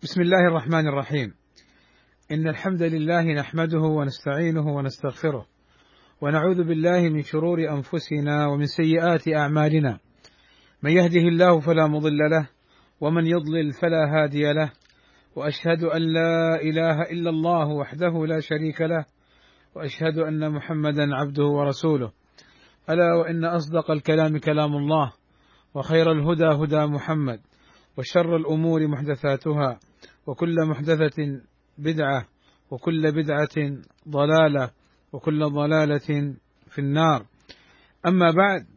بسم الله الرحمن الرحيم. إن الحمد لله نحمده ونستعينه ونستغفره، ونعوذ بالله من شرور أنفسنا ومن سيئات أعمالنا. من يهده الله فلا مضل له، ومن يضلل فلا هادي له، وأشهد أن لا إله إلا الله وحده لا شريك له، وأشهد أن محمدا عبده ورسوله. ألا وإن أصدق الكلام كلام الله، وخير الهدى هدى محمد، وشر الأمور محدثاتها، وكل محدثة بدعة، وكل بدعة ضلالة، وكل ضلالة في النار. أما بعد،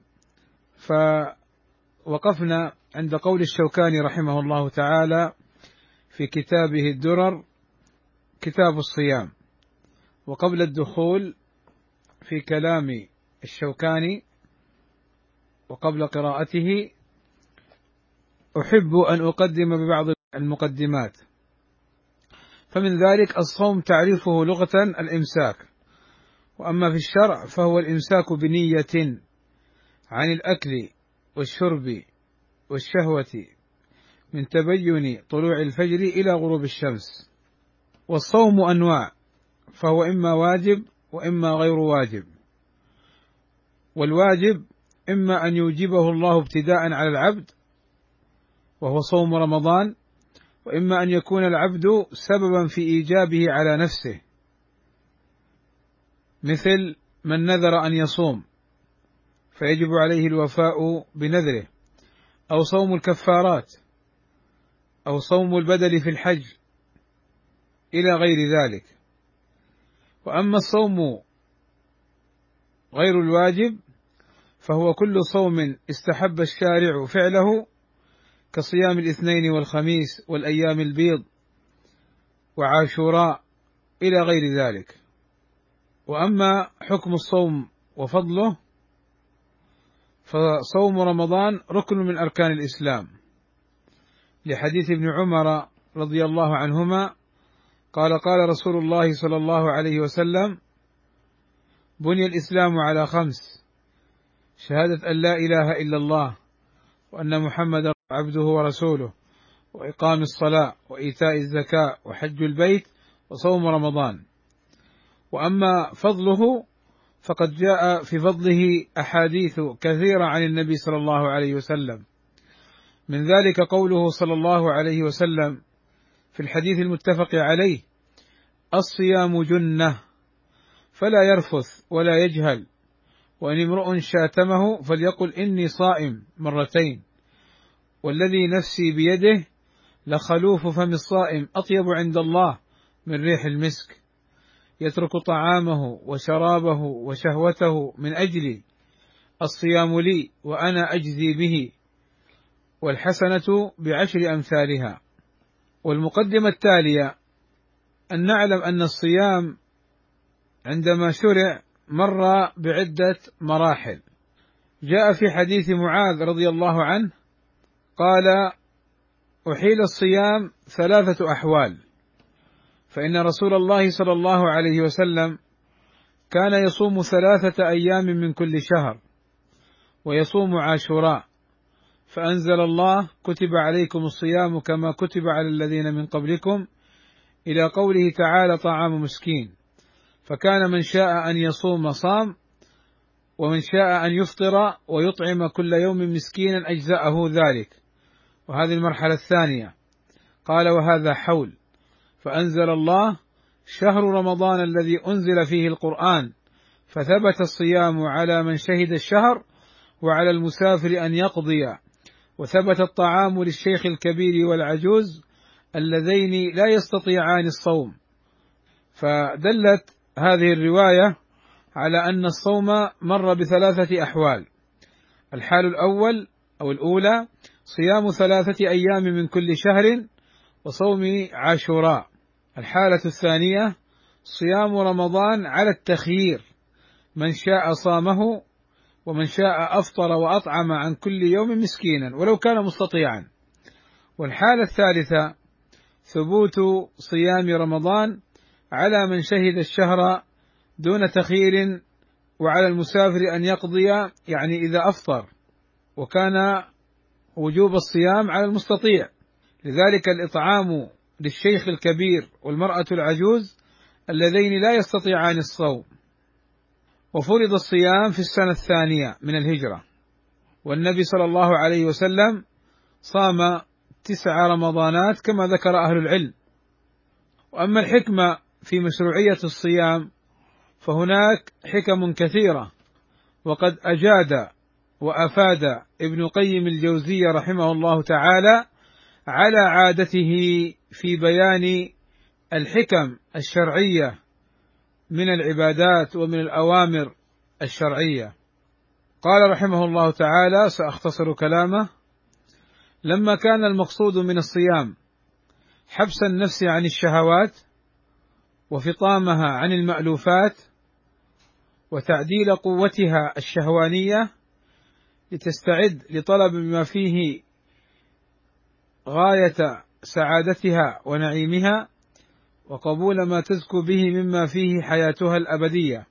فوقفنا عند قول الشوكاني رحمه الله تعالى في كتابه الدرر، كتاب الصيام. وقبل الدخول في كلام الشوكاني وقبل قراءته، أحب أن أقدم ببعض المقدمات. فمن ذلك الصوم تعريفه لغة الإمساك، وأما في الشرع فهو الإمساك بنية عن الأكل والشرب والشهوة من تبين طلوع الفجر إلى غروب الشمس. والصوم أنواع، فهو إما واجب وإما غير واجب. والواجب إما أن يوجبه الله ابتداء على العبد وهو صوم رمضان، وإما أن يكون العبد سببا في إيجابه على نفسه، مثل من نذر أن يصوم فيجب عليه الوفاء بنذره، أو صوم الكفارات، أو صوم البدل في الحج، إلى غير ذلك. وأما الصوم غير الواجب فهو كل صوم استحب الشارع فعله، كصيام الاثنين والخميس والأيام البيض وعاشوراء إلى غير ذلك. وأما حكم الصوم وفضله، فصوم رمضان ركن من أركان الإسلام، لحديث ابن عمر رضي الله عنهما قال: قال رسول الله صلى الله عليه وسلم: بني الإسلام على 5: شهادة أن لا إله إلا الله، وأن محمدا عبده ورسوله، وإقام الصلاة، وإيتاء الزكاة، وحج البيت، وصوم رمضان. وأما فضله فقد جاء في فضله أحاديث كثيرة عن النبي صلى الله عليه وسلم، من ذلك قوله صلى الله عليه وسلم في الحديث المتفق عليه: الصيام جنة، فلا يرفث ولا يجهل، وإن امرؤ شاتمه فليقل إني صائم 2، والذي نفسي بيده لخلوف فم الصائم أطيب عند الله من ريح المسك، يترك طعامه وشرابه وشهوته من أجلي، الصيام لي وأنا أجزي به، والحسنة ب10 أمثالها. والمقدمة التالية أن نعلم أن الصيام عندما شرع مر بعدة مراحل. جاء في حديث معاذ رضي الله عنه قال: أحيل الصيام 3 أحوال، فإن رسول الله صلى الله عليه وسلم كان يصوم 3 أيام من كل شهر، ويصوم عاشوراء، فأنزل الله: كتب عليكم الصيام كما كتب على الذين من قبلكم، إلى قوله تعالى: طعام مسكين. فكان من شاء أن يصوم صام، ومن شاء أن يفطر ويطعم كل يوم مسكينا أجزأه ذلك. وهذه المرحلة الثانية. قال: وهذا حول. فأنزل الله: شهر رمضان الذي أنزل فيه القرآن، فثبت الصيام على من شهد الشهر، وعلى المسافر أن يقضي، وثبت الطعام للشيخ الكبير والعجوز اللذين لا يستطيعان الصوم. فدلت هذه الرواية على أن الصوم مر ب3 أحوال. الحال الأول أو الأولى صيام 3 أيام من كل شهر وصوم عاشوراء. الحالة الثانية صيام رمضان على التخيير، من شاء صامه، ومن شاء أفطر وأطعم عن كل يوم مسكينا ولو كان مستطيعا. والحالة الثالثة ثبوت صيام رمضان على من شهد الشهر دون تخيير، وعلى المسافر أن يقضي، يعني إذا أفطر، وكان وجوب الصيام على المستطيع. لذلك الإطعام للشيخ الكبير والمرأة العجوز اللذين لا يستطيعان الصوم. وفرض الصيام في السنة الثانية من الهجرة، والنبي صلى الله عليه وسلم صام 9 رمضانات كما ذكر أهل العلم. وأما الحكمة في مشروعية الصيام فهناك حكم كثيرة، وقد أجاد وأفاد ابن قيم الجوزية رحمه الله تعالى على عادته في بيان الحكم الشرعية من العبادات ومن الأوامر الشرعية. قال رحمه الله تعالى، سأختصر كلامه: لما كان المقصود من الصيام حبس النفس عن الشهوات وفطامها عن المألوفات وتعديل قوتها الشهوانية لتستعد لطلب ما فيه غاية سعادتها ونعيمها، وقبول ما تزكو به مما فيه حياتها الأبدية،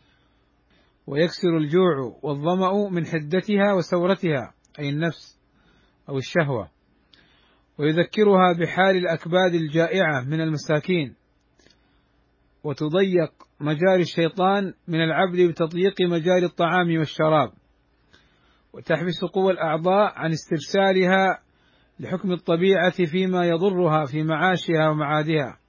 ويكسر الجوع والظمأ من حدتها وسورتها أي النفس أو الشهوة، ويذكرها بحال الأكباد الجائعة من المساكين، وتضيق مجاري الشيطان من العبد بتضييق مجاري الطعام والشراب، وتحبس قوى الأعضاء عن استرسالها لحكم الطبيعة فيما يضرها في معاشها ومعادها،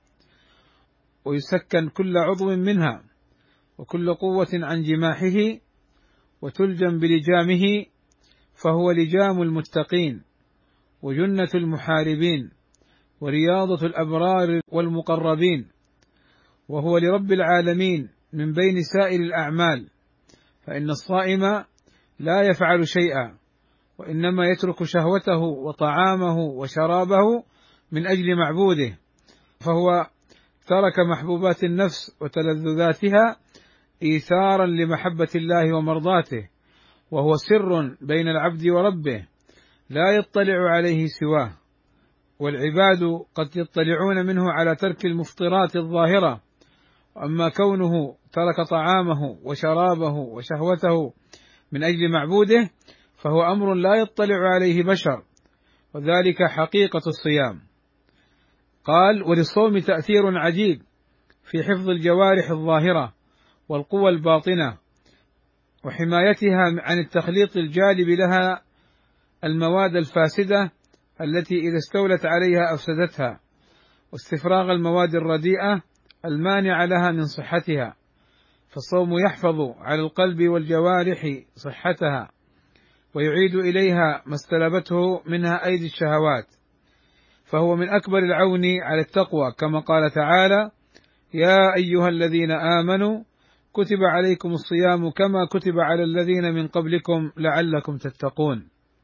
ويسكن كل عضو منها وكل قوة عن جماحه، وتلجم بلجامه، فهو لجام المتقين وجنة المحاربين ورياضة الأبرار والمقربين، وهو لرب العالمين من بين سائر الأعمال، فإن الصائم لا يفعل شيئا، وإنما يترك شهوته وطعامه وشرابه من أجل معبوده، فهو ترك محبوبات النفس وتلذذاتها إيثارا لمحبة الله ومرضاته، وهو سر بين العبد وربه لا يطلع عليه سواه، والعباد قد يطلعون منه على ترك المفطرات الظاهرة، وأما كونه ترك طعامه وشرابه وشهوته من أجل معبوده فهو أمر لا يطلع عليه بشر، وذلك حقيقة الصيام. قال: وللصوم تأثير عجيب في حفظ الجوارح الظاهرة والقوى الباطنة، وحمايتها عن التخليط الجالب لها المواد الفاسدة التي إذا استولت عليها أفسدتها، واستفراغ المواد الرديئة المانعة لها من صحتها، فالصوم يحفظ على القلب والجوارح صحتها، ويعيد إليها ما استلبته منها أيدي الشهوات، فهو من أكبر العون على التقوى، كما قال تعالى: يا أيها الذين آمنوا كتب عليكم الصيام كما كتب على الذين من قبلكم لعلكم تتقون.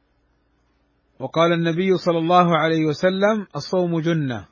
وقال النبي صلى الله عليه وسلم: الصوم جنة،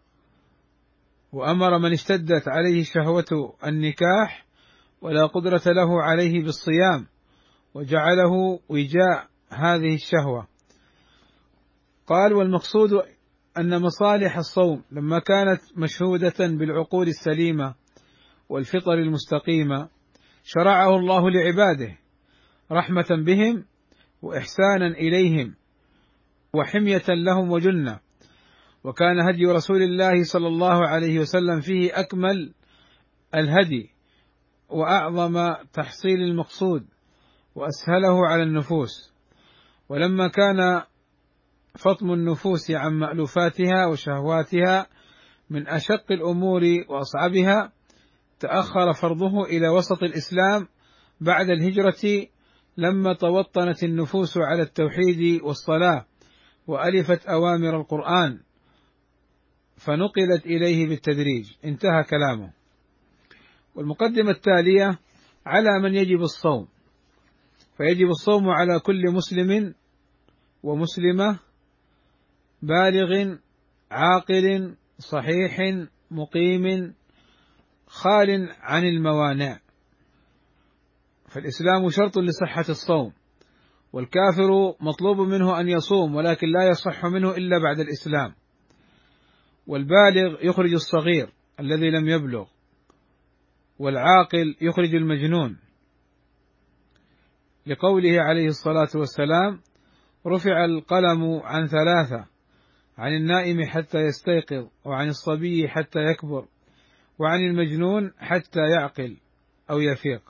وأمر من اشتدت عليه شهوة النكاح ولا قدرة له عليه بالصيام، وجعله وجاء هذه الشهوة. قال: والمقصود أن مصالح الصوم لما كانت مشهودة بالعقول السليمة والفطر المستقيمة شرعه الله لعباده رحمة بهم وإحسانا إليهم وحمية لهم وجنة، وكان هدي رسول الله صلى الله عليه وسلم فيه أكمل الهدي وأعظم تحصيل المقصود وأسهله على النفوس. ولما كان فطم النفوس عن مألوفاتها وشهواتها من أشق الأمور وأصعبها، تأخر فرضه إلى وسط الإسلام بعد الهجرة، لما توطنت النفوس على التوحيد والصلاة وألفت أوامر القرآن فنقلت إليه بالتدريج. انتهى كلامه. والمقدمة التالية على من يجب الصوم، فيجب الصوم على كل مسلم ومسلمة بالغ عاقل صحيح مقيم خال عن الموانع، فالإسلام شرط لصحة الصوم، والكافر مطلوب منه أن يصوم ولكن لا يصح منه إلا بعد الإسلام، والبالغ يخرج الصغير الذي لم يبلغ، والعاقل يخرج المجنون، لقوله عليه الصلاة والسلام: رفع القلم عن 3، عن النائم حتى يستيقظ، وعن الصبي حتى يكبر، وعن المجنون حتى يعقل أو يفيق.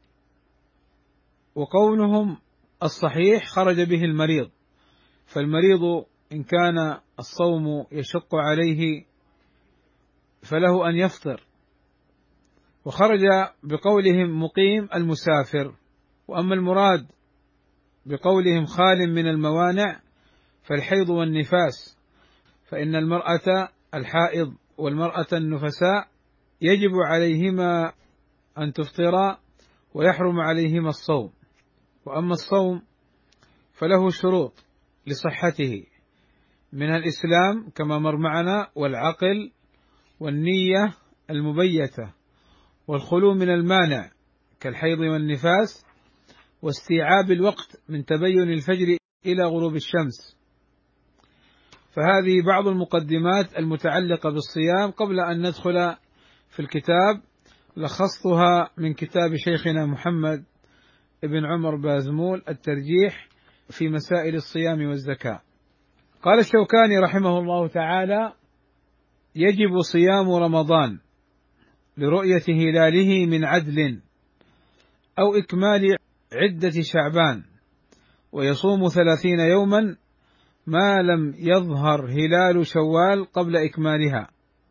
وقولهم الصحيح خرج به المريض، فالمريض إن كان الصوم يشق عليه فله أن يفطر. وخرج بقولهم مقيم المسافر. وأما المراد بقولهم خال من الموانع فالحيض والنفاس، فإن المرأة الحائض والمرأة النفساء يجب عليهما أن تفطرا ويحرم عليهما الصوم. وأما الصوم فله شروط لصحته، منها الإسلام كما مر معنا، والعقل، والنية المبيتة، والخلو من المانع كالحيض والنفاس، واستيعاب الوقت من تبين الفجر إلى غروب الشمس. فهذه بعض المقدمات المتعلقة بالصيام قبل أن ندخل في الكتاب. لخصتها من كتاب شيخنا محمد ابن عمر بازمول الترجيح في مسائل الصيام والزكاة. قال الشوكاني رحمه الله تعالى: يجب صيام رمضان لرؤية هلاله من عدل أو إكمال عدة شعبان، ويصوم 30 يوما ما لم يظهر هلال شوال قبل إكمالها.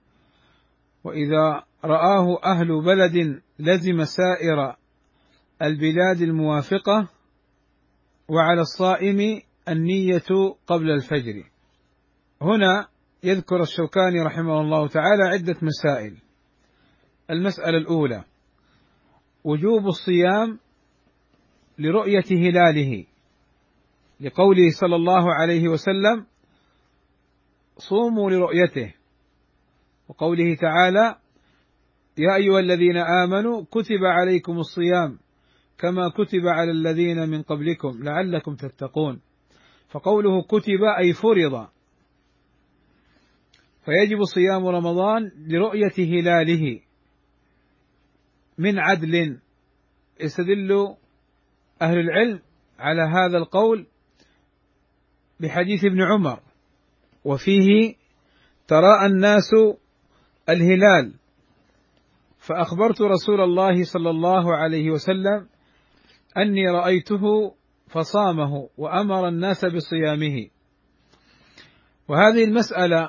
وإذا رآه أهل بلد لزم سائر البلاد الموافقة، وعلى الصائم النية قبل الفجر. هنا يذكر الشوكاني رحمه الله تعالى عدة مسائل. المسألة الأولى: وجوب الصيام لرؤية هلاله، لقوله صلى الله عليه وسلم: صوموا لرؤيته، وقوله تعالى: يا أيها الذين آمنوا كتب عليكم الصيام كما كتب على الذين من قبلكم لعلكم تتقون. فقوله كتب أي فرض، فيجب صيام رمضان لرؤية هلاله من عدل. يستدل أهل العلم على هذا القول بحديث ابن عمر، وفيه: تراءى الناس الهلال فأخبرت رسول الله صلى الله عليه وسلم أني رأيته فصامه وأمر الناس بصيامه. وهذه المسألة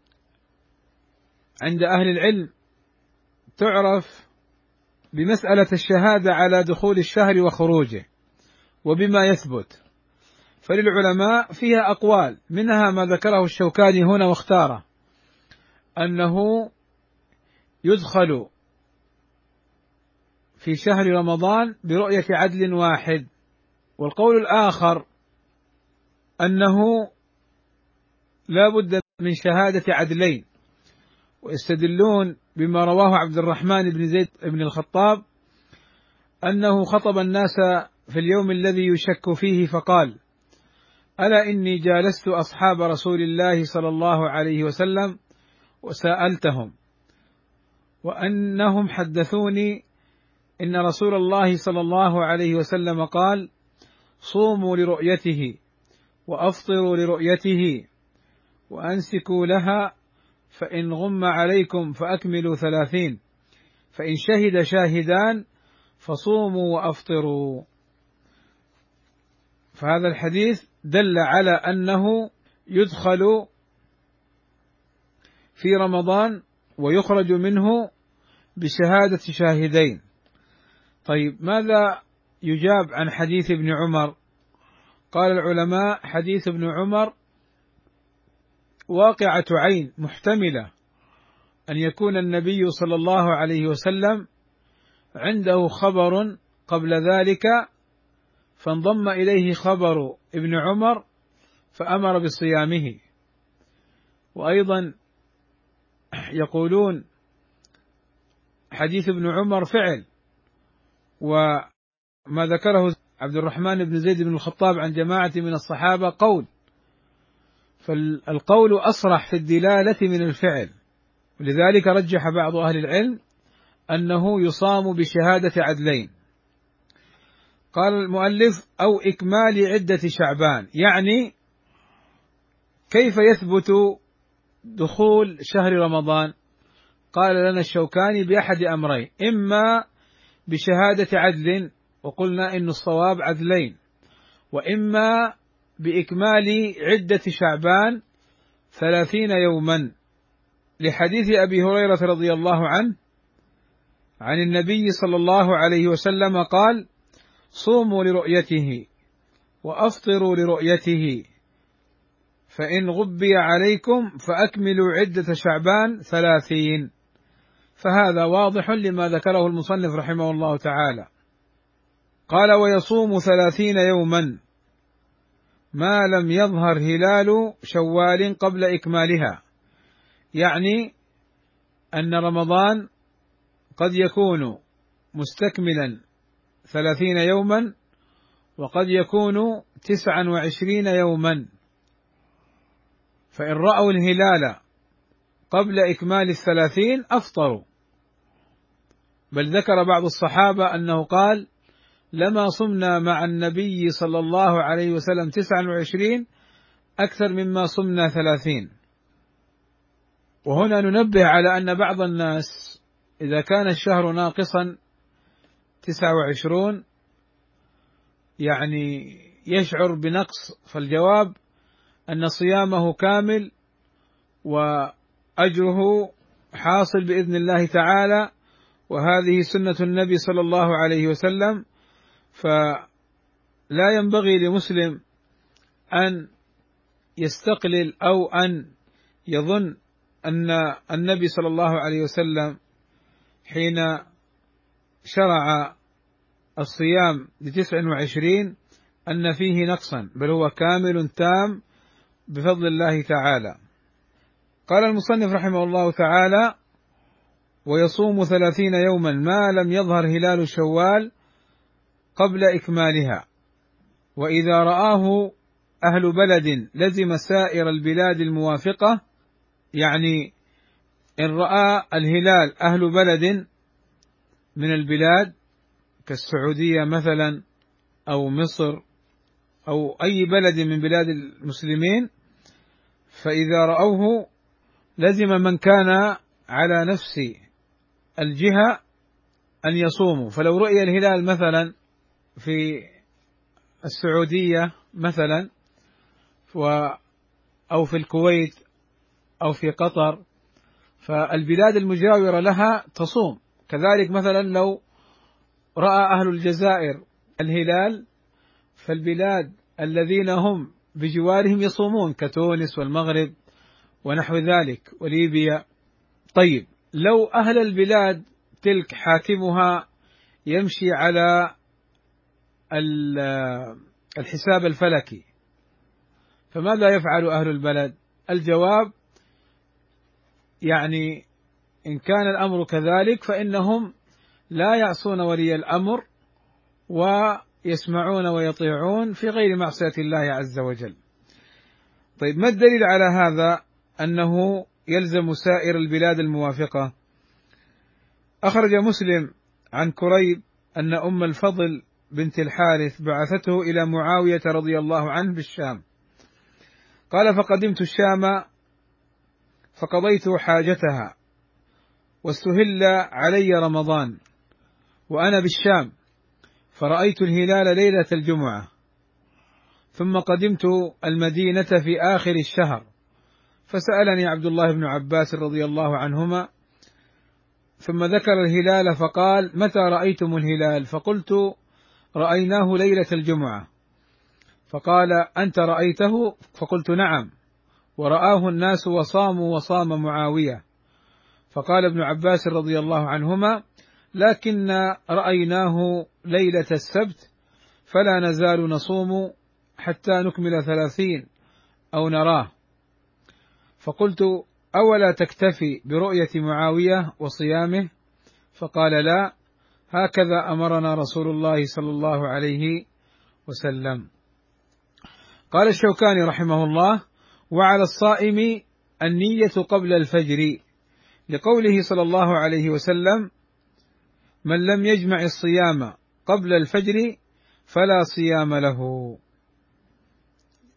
عند أهل العلم تعرف بمسألة الشهادة على دخول الشهر وخروجه وبما يثبت، فللعلماء فيها أقوال، منها ما ذكره الشوكاني هنا واختاره، أنه يدخل في شهر رمضان برؤية عدل واحد. والقول الآخر أنه لا بد من شهادة عدلين، ويستدلون بما رواه عبد الرحمن بن زيد بن الخطاب أنه خطب الناس في اليوم الذي يشك فيه فقال: ألا إني جالست أصحاب رسول الله صلى الله عليه وسلم وسألتهم، وأنهم حدثوني إن رسول الله صلى الله عليه وسلم قال: صوموا لرؤيته وأفطروا لرؤيته وأنسكوا لها، فإن غم عليكم فأكملوا 30، فإن شهد شاهدان فصوموا وأفطروا. فهذا الحديث دل على أنه يدخل في رمضان ويخرج منه بشهادة شاهدين. طيب، ماذا يجاب عن حديث ابن عمر؟ قال العلماء: حديث ابن عمر واقعة عين محتملة أن يكون النبي صلى الله عليه وسلم عنده خبر قبل ذلك فانضم إليه خبر ابن عمر فأمر بصيامه. وأيضا يقولون حديث ابن عمر فعل، وما ذكره عبد الرحمن بن زيد بن الخطاب عن جماعة من الصحابة قول، فالقول أصرح في الدلالة من الفعل، ولذلك رجح بعض أهل العلم أنه يصام بشهادة عدلين. قال المؤلف: أو إكمال عدة شعبان، يعني كيف يثبت دخول شهر رمضان؟ قال لنا الشوكاني بأحد أمرين: إما بشهادة عدل، وقلنا إن الصواب عدلين، وإما بإكمال عدة شعبان 30 يوما، لحديث أبي هريرة رضي الله عنه عن النبي صلى الله عليه وسلم قال: صوموا لرؤيته وأفطروا لرؤيته، فإن غبي عليكم فأكملوا عدة شعبان 30. فهذا واضح لما ذكره المصنف رحمه الله تعالى. قال: ويصوم 30 يوما ما لم يظهر هلال شوال قبل إكمالها، يعني أن رمضان قد يكون مستكملا 30 يوما، وقد يكون 29 يوما، فإن رأوا الهلال قبل إكمال 30 أفطروا، بل ذكر بعض الصحابة أنه قال: لما صمنا مع النبي صلى الله عليه وسلم 29 أكثر مما صمنا 30. وهنا ننبه على أن بعض الناس إذا كان الشهر ناقصا 29 يعني يشعر بنقص، فالجواب أن صيامه كامل وأجره حاصل بإذن الله تعالى، وهذه سنة النبي صلى الله عليه وسلم. فلا ينبغي لمسلم أن يستقلل أو أن يظن أن النبي صلى الله عليه وسلم حين شرع الصيام ل29 أن فيه نقصا، بل هو كامل تام بفضل الله تعالى. قال المصنف رحمه الله تعالى: ويصوم 30 يوما ما لم يظهر هلال شوال قبل إكمالها، وإذا رآه أهل بلد لزم سائر البلاد الموافقة، يعني إن رأى الهلال أهل بلد من البلاد كالسعودية مثلا أو مصر أو أي بلد من بلاد المسلمين، فإذا رأوه لزم من كان على نفس الجهة أن يصوموا. فلو رؤي الهلال مثلا في السعودية مثلا أو في الكويت أو في قطر، فالبلاد المجاورة لها تصوم. كذلك مثلا لو رأى أهل الجزائر الهلال، فالبلاد الذين هم بجوارهم يصومون كتونس والمغرب ونحو ذلك وليبيا. طيب، لو أهل البلاد تلك حاكمها يمشي على الحساب الفلكي، فماذا يفعل أهل البلد؟ الجواب يعني إن كان الأمر كذلك فإنهم لا يعصون ولي الأمر ويسمعون ويطيعون في غير معصية الله عز وجل. طيب، ما الدليل على هذا أنه يلزم سائر البلاد الموافقة؟ أخرج مسلم عن كريب أن أم الفضل بنت الحارث بعثته إلى معاوية رضي الله عنه بالشام، قال: فقدمت الشام فقضيت حاجتها واستهل علي رمضان وأنا بالشام، فرأيت الهلال ليلة الجمعة، ثم قدمت المدينة في آخر الشهر، فسألني عبد الله بن عباس رضي الله عنهما، ثم ذكر الهلال فقال: متى رأيتم الهلال؟ فقلت: رأيناه ليلة الجمعة. فقال: أنت رأيته؟ فقلت: نعم، ورآه الناس وصاموا وصام معاوية. فقال ابن عباس رضي الله عنهما: لكن رأيناه ليلة السبت، فلا نزال نصوم حتى نكمل 30 أو نراه. فقلت: أولا تكتفي برؤية معاوية وصيامه؟ فقال: لا، هكذا أمرنا رسول الله صلى الله عليه وسلم. قال الشوكاني رحمه الله: وعلى الصائم النية قبل الفجر، لقوله صلى الله عليه وسلم: من لم يجمع الصيام قبل الفجر فلا صيام له.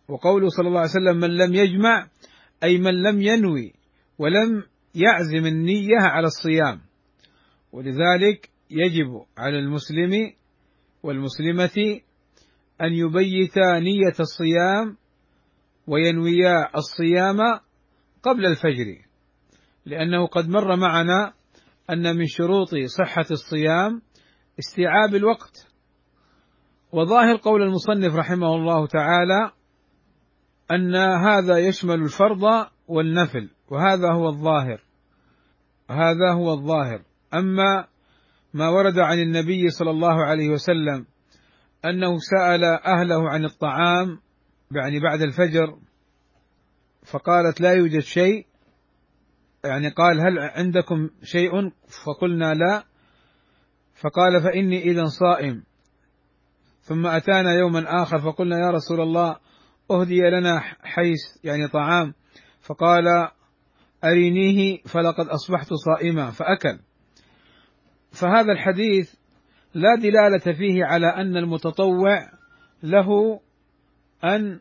وقوله صلى الله عليه وسلم من لم يجمع أي من لم ينوي ولم يعزم النية على الصيام. ولذلك يجب على المسلم والمسلمة أن يبيتا نية الصيام وينويا الصيام قبل الفجر، لأنه قد مر معنا أن من شروط صحة الصيام استيعاب الوقت. وظاهر قول المصنف رحمه الله تعالى أن هذا يشمل الفرض والنفل، وهذا هو الظاهر، هذا هو الظاهر. أما ما ورد عن النبي صلى الله عليه وسلم أنه سأل أهله عن الطعام يعني بعد الفجر فقالت لا يوجد شيء، يعني قال هل عندكم شيء؟ فقلنا لا، فقال فإني إذا صائم. ثم أتانا يوما آخر فقلنا يا رسول الله أهدي لنا حيس يعني طعام، فقال أرينيه فلقد أصبحت صائما فأكل. فهذا الحديث لا دلالة فيه على أن المتطوع له أن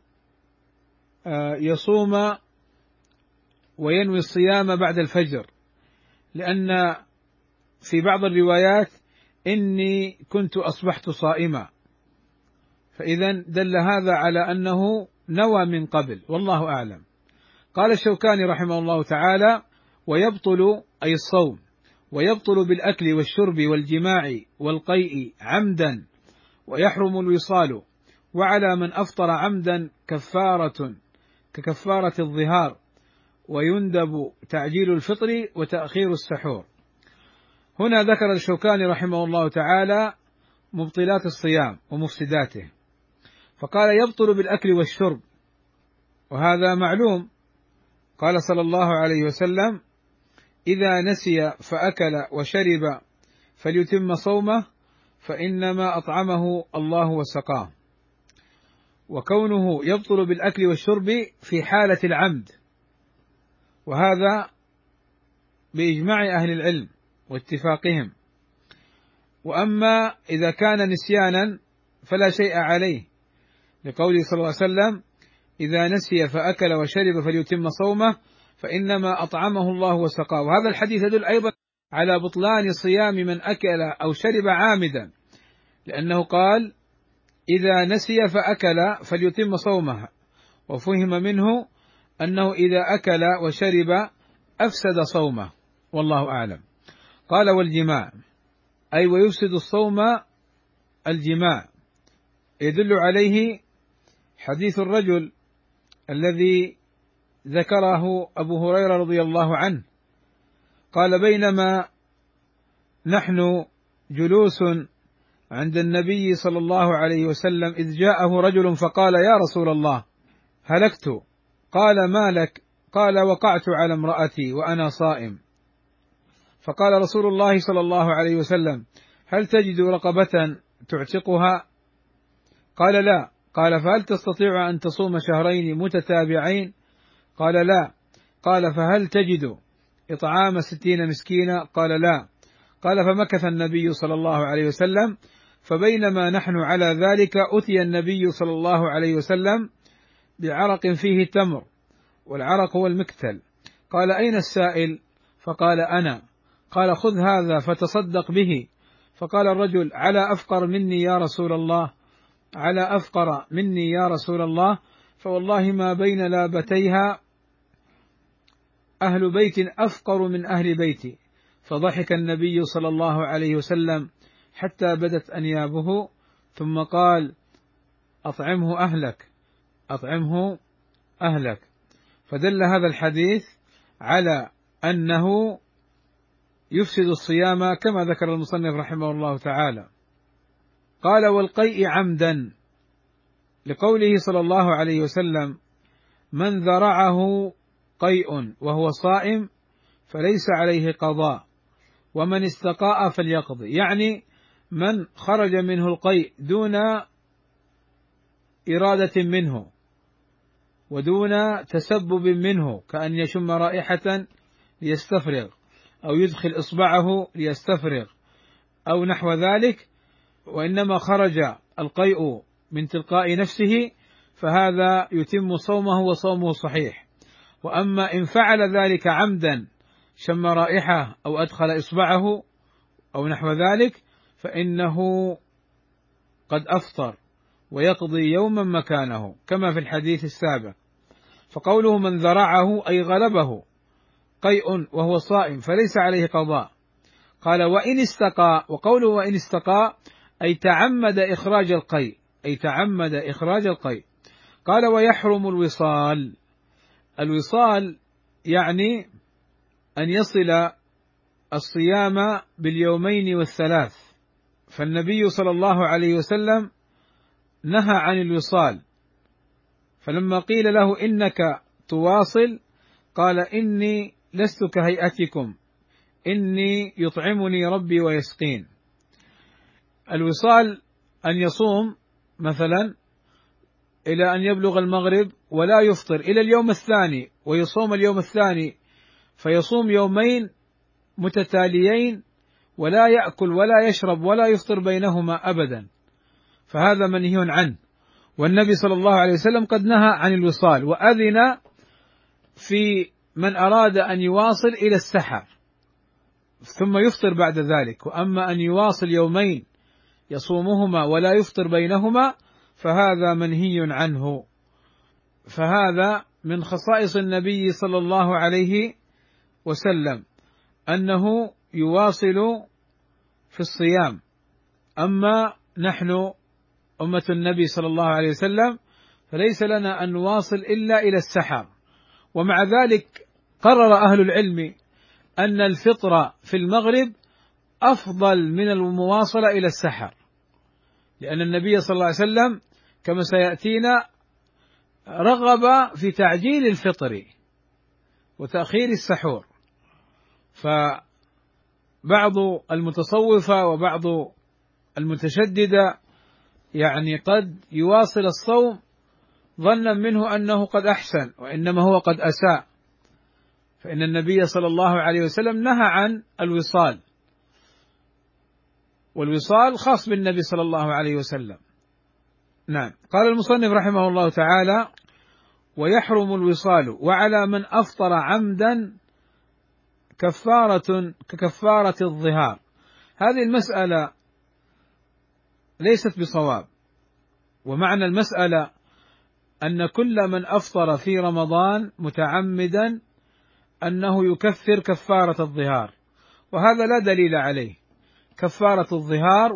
يصوم وينوي الصيام بعد الفجر، لأن في بعض الروايات إني كنت أصبحت صائما، فإذا دل هذا على أنه نوى من قبل، والله أعلم. قال الشوكاني رحمه الله تعالى ويبطل أي الصوم، ويبطل بالأكل والشرب والجماع والقيء عمدا، ويحرم الوصال، وعلى من أفطر عمدا كفارة ككفارة الظهار، ويندب تعجيل الفطر وتأخير السحور. هنا ذكر الشوكاني رحمه الله تعالى مبطلات الصيام ومفسداته، فقال يبطل بالأكل والشرب، وهذا معلوم. قال صلى الله عليه وسلم إذا نسي فأكل وشرب فليتم صومه فإنما أطعمه الله وسقاه. وكونه يبطل بالأكل والشرب في حالة العمد، وهذا بإجماع أهل العلم واتفاقهم. وأما إذا كان نسيانا فلا شيء عليه، لقوله صلى الله عليه وسلم إذا نسي فأكل وشرب فليتم صومه فإنما أطعمه الله وسقاه. وهذا الحديث يدل أيضا على بطلان صيام من أكل أو شرب عامدا، لأنه قال إذا نسي فأكل فليتم صومه، وفهم منه أنه إذا أكل وشرب أفسد صومه، والله أعلم. قال والجماع أي ويفسد الصوم الجماع، يدل عليه حديث الرجل الذي ذكره أبو هريرة رضي الله عنه، قال بينما نحن جلوس عند النبي صلى الله عليه وسلم إذ جاءه رجل فقال يا رسول الله هلكت. قال ما لك؟ قال وقعت على امرأتي وأنا صائم. فقال رسول الله صلى الله عليه وسلم هل تجد رقبة تعتقها؟ قال لا. قال فهل تستطيع أن تصوم شهرين متتابعين؟ قال لا. قال فهل تجد إطعام 60 مسكينا؟ قال لا. قال فمكث النبي صلى الله عليه وسلم، فبينما نحن على ذلك أتي النبي صلى الله عليه وسلم بعرق فيه تمر، والعرق هو المكتل. قال أين السائل؟ فقال أنا. قال خذ هذا فتصدق به. فقال الرجل على أفقر مني يا رسول الله، على أفقر مني يا رسول الله، فوالله ما بين لابتيها أهل بيت أفقر من أهل بيتي. فضحك النبي صلى الله عليه وسلم حتى بدت أنيابه، ثم قال أطعمه أهلك، أطعمه أهلك. فدل هذا الحديث على أنه يفسد الصيام كما ذكر المصنف رحمه الله تعالى. قال والقيء عمدا، لقوله صلى الله عليه وسلم من ذرعه قيء وهو صائم فليس عليه قضاء، ومن استقاء فليقضي، يعني من خرج منه القيء دون إرادة منه ودون تسبب منه، كأن يشم رائحة ليستفرغ أو يدخل إصبعه ليستفرغ أو نحو ذلك، وإنما خرج القيء من تلقاء نفسه، فهذا يتم صومه وصومه صحيح. وأما إن فعل ذلك عمدا، شم رائحة أو أدخل إصبعه أو نحو ذلك، فإنه قد أفطر ويقضي يوما مكانه كما في الحديث السابق. فقوله من ذرعه أي غلبه قيء وهو صائم فليس عليه قضاء. قال وإن استقى، وقوله وإن استقى أي تعمد إخراج القيء، أي تعمد إخراج القيء. قال ويحرم الوصال. الوصال يعني أن يصل الصيام باليومين والثلاث، فالنبي صلى الله عليه وسلم نهى عن الوصال، فلما قيل له إنك تواصل قال إني لست كهيئتكم إني يطعمني ربي ويسقين. الوصال أن يصوم مثلا إلى أن يبلغ المغرب ولا يفطر إلى اليوم الثاني، ويصوم اليوم الثاني فيصوم يومين متتاليين ولا يأكل ولا يشرب ولا يفطر بينهما أبدا، فهذا منهي عنه. والنبي صلى الله عليه وسلم قد نهى عن الوصال، وأذن في من أراد أن يواصل إلى السحر ثم يفطر بعد ذلك. وأما أن يواصل يومين يصومهما ولا يفطر بينهما فهذا منهي عنه. فهذا من خصائص النبي صلى الله عليه وسلم أنه يواصل في الصيام. أما نحن أمة النبي صلى الله عليه وسلم فليس لنا أن نواصل إلا إلى السحر. ومع ذلك قرر أهل العلم أن الفطر في المغرب أفضل من المواصلة إلى السحر، لأن النبي صلى الله عليه وسلم كما سيأتينا رغب في تعجيل الفطر وتأخير السحور. فبعض المتصوفة وبعض المتشددة يعني قد يواصل الصوم ظنا منه أنه قد أحسن، وإنما هو قد أساء، فإن النبي صلى الله عليه وسلم نهى عن الوصال، والوصال خاص بالنبي صلى الله عليه وسلم. نعم. قال المصنف رحمه الله تعالى ويحرم الوصال وعلى من أفطر عمدا ككفارة الظهار. هذه المسألة ليست بصواب، ومعنى المسألة أن كل من أفطر في رمضان متعمدا أنه يكفر كفارة الظهار، وهذا لا دليل عليه. كفارة الظهار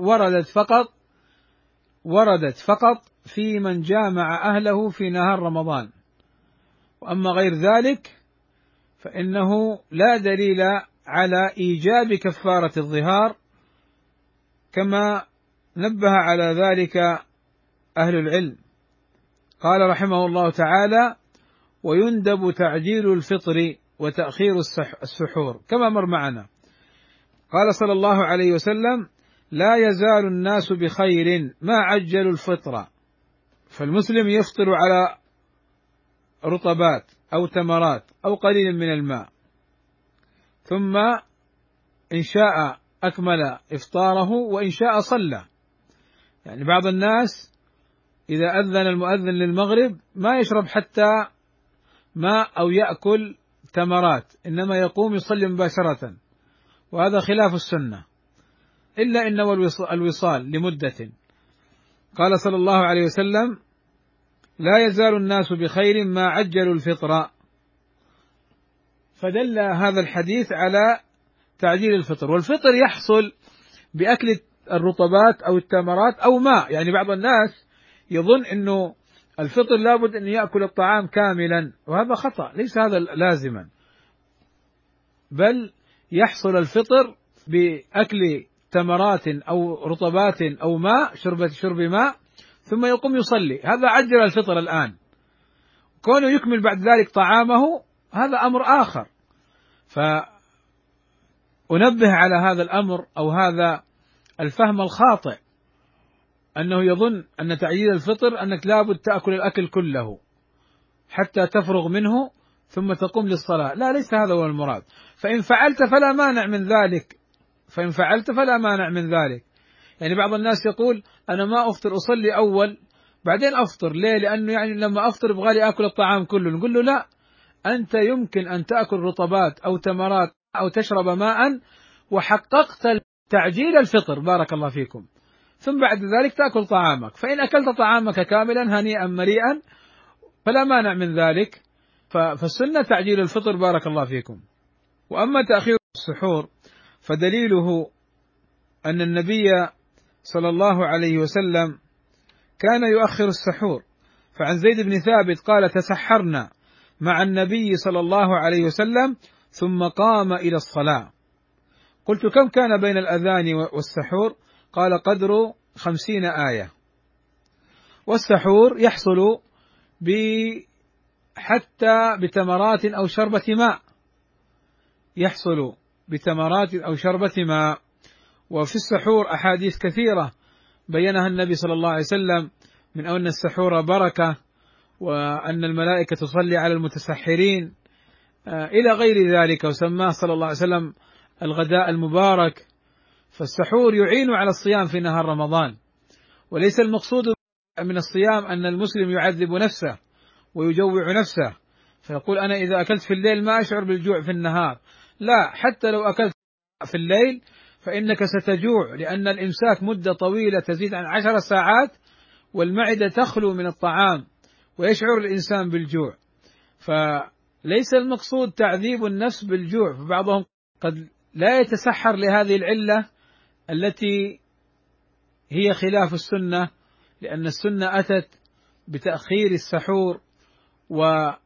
وردت فقط في من جامع أهله في نهار رمضان، وأما غير ذلك فإنه لا دليل على إيجاب كفارة الظهار، كما نبه على ذلك أهل العلم. قال رحمه الله تعالى ويندب تعجيل الفطر وتأخير السحور كما مر معنا. قال صلى الله عليه وسلم لا يزال الناس بخير ما عجلوا الفطر. فالمسلم يفطر على رطبات أو تمرات أو قليل من الماء، ثم إن شاء أكمل إفطاره وإن شاء صلى. يعني بعض الناس إذا أذن المؤذن للمغرب ما يشرب حتى ماء أو يأكل تمرات، إنما يقوم يصلي مباشرة، وهذا خلاف السنة، إلا إنه الوصال لمدة. قال صلى الله عليه وسلم لا يزال الناس بخير ما عجلوا الفطر، فدل هذا الحديث على تعجيل الفطر. والفطر يحصل بأكل الرطبات أو التمرات أو ماء. يعني بعض الناس يظن أنه الفطر لابد أن يأكل الطعام كاملا، وهذا خطأ، ليس هذا لازما، بل يحصل الفطر بأكل تمرات أو رطبات أو ماء، شرب ماء، ثم يقوم يصلي. هذا عجل الفطر الآن. كونه يكمل بعد ذلك طعامه هذا أمر آخر. فأنبه على هذا الأمر أو هذا الفهم الخاطئ، أنه يظن أن تعجيل الفطر أنك لابد تأكل الأكل كله حتى تفرغ منه ثم تقوم للصلاة. لا، ليس هذا هو المراد. فإن فعلت فلا مانع من ذلك. يعني بعض الناس يقول أنا ما أفطر، أصلي أول بعدين أفطر. ليه؟ لأنه يعني لما أفطر يبغى لي آكل الطعام كله. نقول له لا، أنت يمكن أن تأكل رطبات أو تمرات أو تشرب ماء وحققت تعجيل الفطر، بارك الله فيكم، ثم بعد ذلك تأكل طعامك. فإن أكلت طعامك كاملا هنيئا مريئا فلا مانع من ذلك. فالسنة تعجيل الفطر، بارك الله فيكم. وأما تأخير السحور فدليله أن النبي صلى الله عليه وسلم كان يؤخر السحور. فعن زيد بن ثابت قال: تسحرنا مع النبي صلى الله عليه وسلم ثم قام إلى الصلاة. قلت: كم كان بين الأذان والسحور؟ قال: قدر 50 آية. والسحور يحصل حتى بتمرات أو شربة ماء، يحصل بتمرات أو شربة ماء. وفي السحور أحاديث كثيرة بينها النبي صلى الله عليه وسلم، من أن السحور بركة، وأن الملائكة تصلي على المتسحرين إلى غير ذلك، وسماه صلى الله عليه وسلم الغداء المبارك. فالسحور يعين على الصيام في نهار رمضان، وليس المقصود من الصيام أن المسلم يعذب نفسه ويجوع نفسه فيقول: أنا إذا أكلت في الليل ما أشعر بالجوع في النهار. لا، حتى لو أكلت في الليل فإنك ستجوع، لأن الإمساك مدة طويلة تزيد عن 10 ساعات، والمعدة تخلو من الطعام ويشعر الإنسان بالجوع. فليس المقصود تعذيب النفس بالجوع، فبعضهم قد لا يتسحر لهذه العلة التي هي خلاف السنة، لأن السنة أتت بتأخير السحور، وأن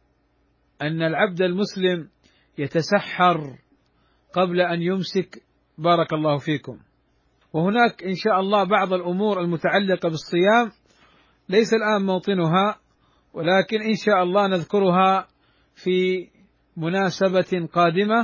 العبد المسلم يتسحر قبل أن يمسك، بارك الله فيكم. وهناك إن شاء الله بعض الأمور المتعلقة بالصيام ليس الآن موطنها، ولكن إن شاء الله نذكرها في مناسبة قادمة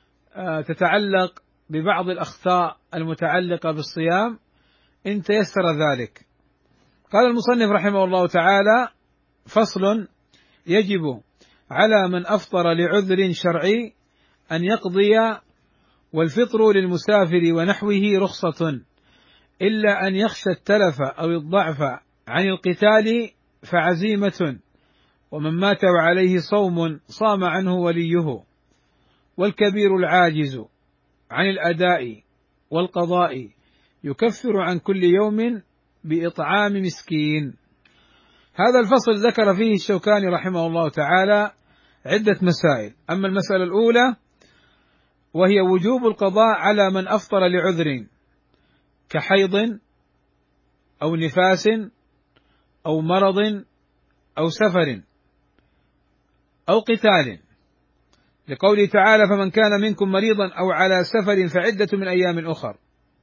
تتعلق ببعض الأخطاء المتعلقة بالصيام إن تيسر ذلك. قال المصنف رحمه الله تعالى: فصل: يجب على من أفطر لعذر شرعي أن يقضي، والفطر للمسافر ونحوه رخصة، إلا أن يخشى التلف أو الضعف عن القتال فعزيمة، ومن مات وعليه صوم صام عنه وليه، والكبير العاجز عن الأداء والقضاء يكفر عن كل يوم بإطعام مسكين. هذا الفصل ذكر فيه الشوكاني رحمه الله تعالى عدة مسائل. أما المسألة الأولى وهي وجوب القضاء على من أفطر لعذر كحيض أو نفاس أو مرض أو سفر أو قتال، لقوله تعالى: فمن كان منكم مريضا أو على سفر فعدة من أيام أخر.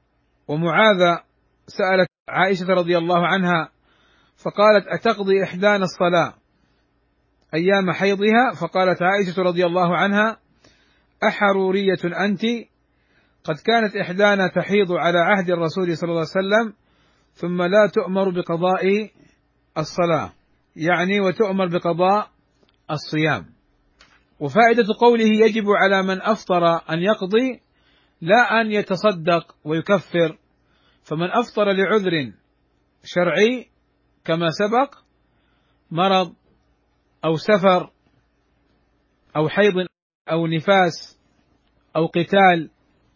ومعاذ سألت عائشة رضي الله عنها فقالت: أتقضي إحدانا الصلاة أيام حيضها؟ فقالت عائشة رضي الله عنها: أحرورية أنت؟ قد كانت إحدانا تحيض على عهد الرسول صلى الله عليه وسلم ثم لا تؤمر بقضاء الصلاة، يعني وتؤمر بقضاء الصيام. وفائدة قوله يجب على من أفطر أن يقضي، لا أن يتصدق ويكفر. فمن أفطر لعذر شرعي كما سبق، مرض أو سفر أو حيض أو نفاس أو قتال،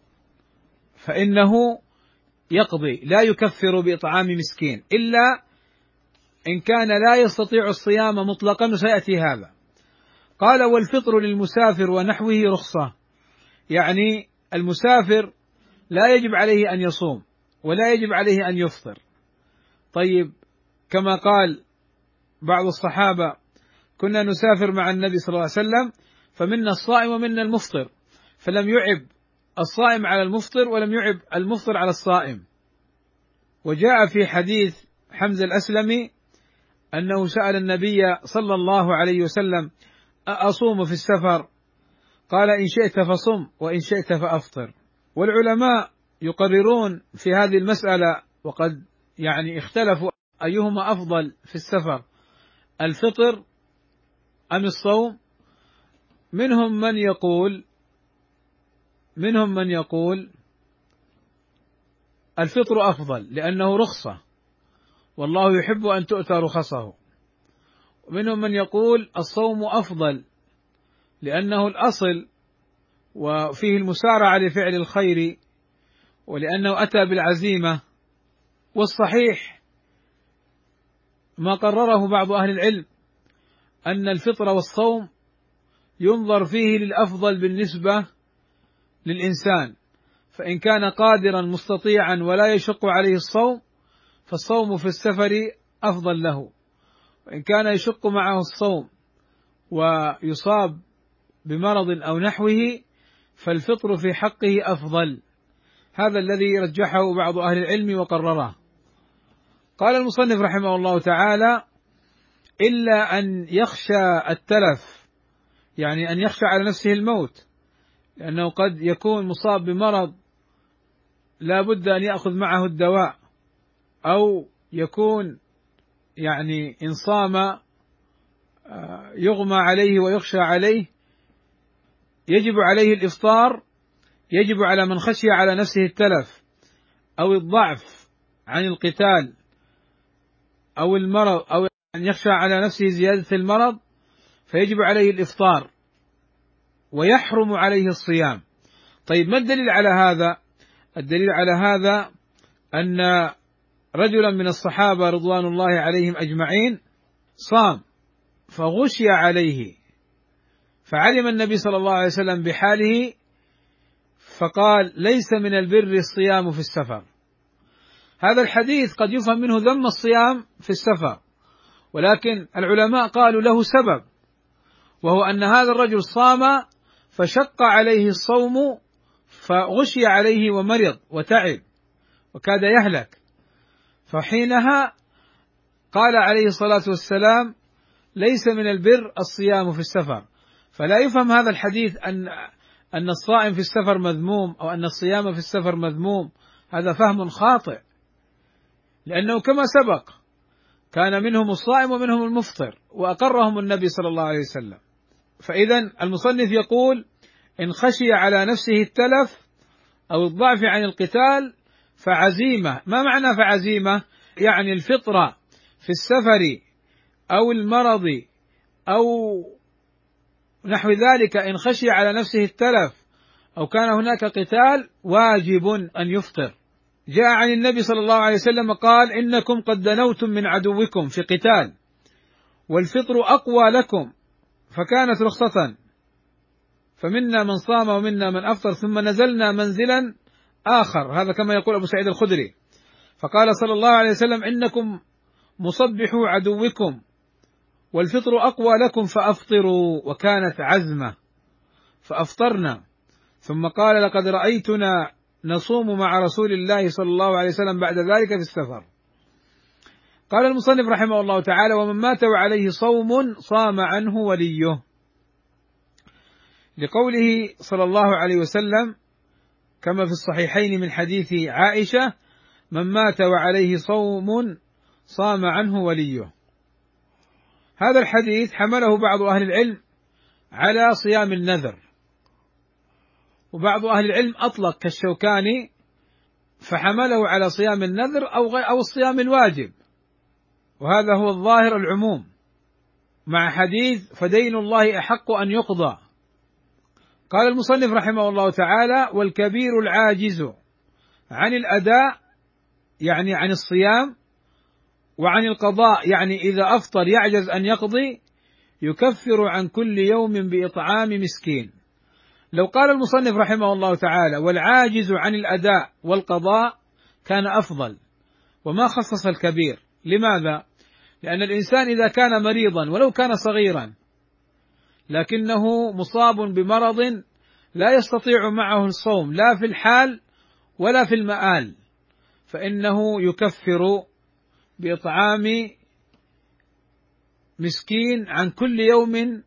فإنه يقضي، لا يكفر بإطعام مسكين، إلا إن كان لا يستطيع الصيام مطلقا، وسيأتي هذا. قال: والفطر للمسافر ونحوه رخصة، يعني المسافر لا يجب عليه أن يصوم ولا يجب عليه أن يفطر. طيب، كما قال بعض الصحابة: كنا نسافر مع النبي صلى الله عليه وسلم فمنا الصائم ومنا المفطر، فلم يعب الصائم على المفطر ولم يعب المفطر على الصائم. وجاء في حديث حمزة الأسلمي أنه سأل النبي صلى الله عليه وسلم: أصوم في السفر؟ قال: إن شئت فصم وإن شئت فأفطر. والعلماء يقررون في هذه المسألة، وقد اختلفوا أيهما أفضل في السفر، الفطر أم الصوم. منهم من يقول الفطر أفضل لأنه رخصة، والله يحب أن تؤتى رخصه. ومنهم من يقول الصوم أفضل لأنه الأصل وفيه المسارعة لفعل الخير ولأنه أتى بالعزيمة. والصحيح ما قرره بعض أهل العلم أن الفطر والصوم ينظر فيه للأفضل بالنسبة للإنسان، فإن كان قادرا مستطيعا ولا يشق عليه الصوم فالصوم في السفر أفضل له، وإن كان يشق معه الصوم ويصاب بمرض أو نحوه فالفطر في حقه أفضل. هذا الذي رجحه بعض أهل العلم وقرره. قال المصنف رحمه الله تعالى: إلا أن يخشى التلف، يعني أن يخشى على نفسه الموت، لأنه قد يكون مصاب بمرض لا بد أن يأخذ معه الدواء، أو يكون يعني إن صام يغمى عليه ويخشى عليه، يجب عليه الإفطار، يجب على من خشي على نفسه التلف أو الضعف عن القتال أو المرض، أو أن يخشى على نفسه زيادة المرض، فيجب عليه الإفطار ويحرم عليه الصيام. طيب ما الدليل على هذا؟ الدليل على هذا أن رجلا من الصحابة رضوان الله عليهم أجمعين صام فغشي عليه، فعلم النبي صلى الله عليه وسلم بحاله فقال: ليس من البر الصيام في السفر. هذا الحديث قد يفهم منه ذم الصيام في السفر، ولكن العلماء قالوا له سبب، وهو أن هذا الرجل صام فشق عليه الصوم فغشي عليه ومرض وتعب وكاد يهلك، فحينها قال عليه الصلاة والسلام: ليس من البر الصيام في السفر. فلا يفهم هذا الحديث أن الصائم في السفر مذموم أو أن الصيام في السفر مذموم، هذا فهم خاطئ، لأنه كما سبق كان منهم الصائم ومنهم المفطر وأقرهم النبي صلى الله عليه وسلم. فإذا المصنف يقول: إن خشي على نفسه التلف أو الضعف عن القتال فعزيمة. ما معنى فعزيمة؟ يعني الفطرة في السفر أو المرض أو نحو ذلك، إن خشي على نفسه التلف أو كان هناك قتال واجب أن يفطر. جاء عن النبي صلى الله عليه وسلم قال: إنكم قد دنوتم من عدوكم في قتال والفطر أقوى لكم، فكانت رخصة، فمنا من صام ومنا من أفطر، ثم نزلنا منزلا آخر. هذا كما يقول أبو سعيد الخدري. فقال صلى الله عليه وسلم: إنكم مصبحوا عدوكم والفطر أقوى لكم فأفطروا، وكانت عزمة فأفطرنا. ثم قال: لقد رأيتنا نصوم مع رسول الله صلى الله عليه وسلم بعد ذلك في السفر. قال المصنف رحمه الله تعالى: ومن مات وعليه صوم صام عنه وليه، لقوله صلى الله عليه وسلم كما في الصحيحين من حديث عائشة: من مات وعليه صوم صام عنه وليه. هذا الحديث حمله بعض أهل العلم على صيام النذر، وبعض أهل العلم أطلق كالشوكاني فحمله على صيام النذر أو الصيام الواجب، وهذا هو الظاهر العموم، مع حديث: فدين الله أحق أن يقضى. قال المصنف رحمه الله تعالى: والكبير العاجز عن الأداء، يعني عن الصيام، وعن القضاء، يعني إذا أفطر يعجز أن يقضي، يكفر عن كل يوم بإطعام مسكين. لو قال المصنف رحمه الله تعالى: والعاجز عن الأداء والقضاء، كان أفضل، وما خصص الكبير. لماذا؟ لأن الإنسان إذا كان مريضا ولو كان صغيرا لكنه مصاب بمرض لا يستطيع معه الصوم لا في الحال ولا في المآل، فإنه يكفر بإطعام مسكين عن كل يوم.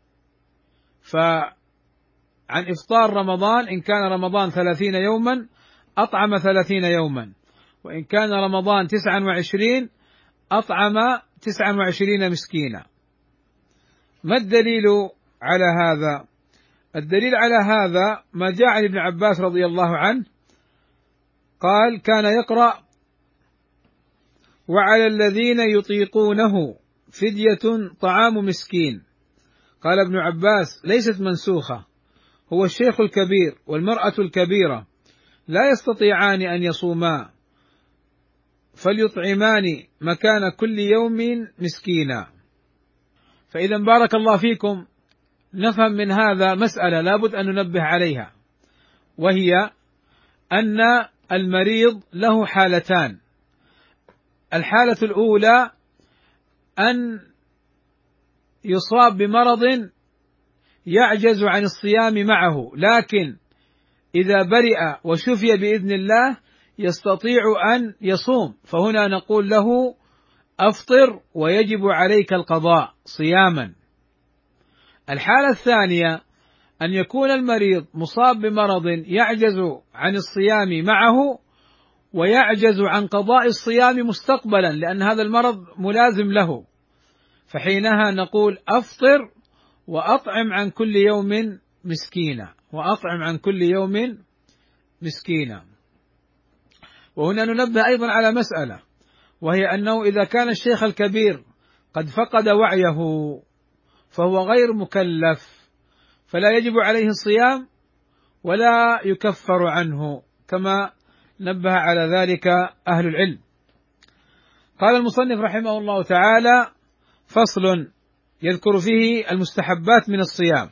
فعن إفطار رمضان، إن كان رمضان 30 يوما أطعم 30 يوما، وإن كان رمضان 29 أطعم 29 مسكينا. ما الدليل على هذا؟ الدليل على هذا ما جاء عن ابن عباس رضي الله عنه قال: كان يقرأ وعلى الذين يطيقونه فدية طعام مسكين. قال ابن عباس: ليست منسوخة، هو الشيخ الكبير والمرأة الكبيرة لا يستطيعان أن يصوما، فليطعمان مكان كل يوم مسكينا. فإذا بارك الله فيكم، نفهم من هذا مسألة لابد أن ننبه عليها، وهي أن المريض له حالتان. الحالة الأولى أن يصاب بمرض يعجز عن الصيام معه، لكن إذا برئ وشفي بإذن الله يستطيع أن يصوم، فهنا نقول له: أفطر ويجب عليك القضاء صياما. الحالة الثانية أن يكون المريض مصاب بمرض يعجز عن الصيام معه ويعجز عن قضاء الصيام مستقبلا، لأن هذا المرض ملازم له، فحينها نقول: أفطر وأطعم عن كل يوم مسكينا، وأطعم عن كل يوم مسكينا. وهنا ننبه أيضا على مسألة، وهي أنه إذا كان الشيخ الكبير قد فقد وعيه فهو غير مكلف، فلا يجب عليه الصيام ولا يكفر عنه، كما نبه على ذلك أهل العلم. قال المصنف رحمه الله تعالى: فصل يذكر فيه المستحبات من الصيام.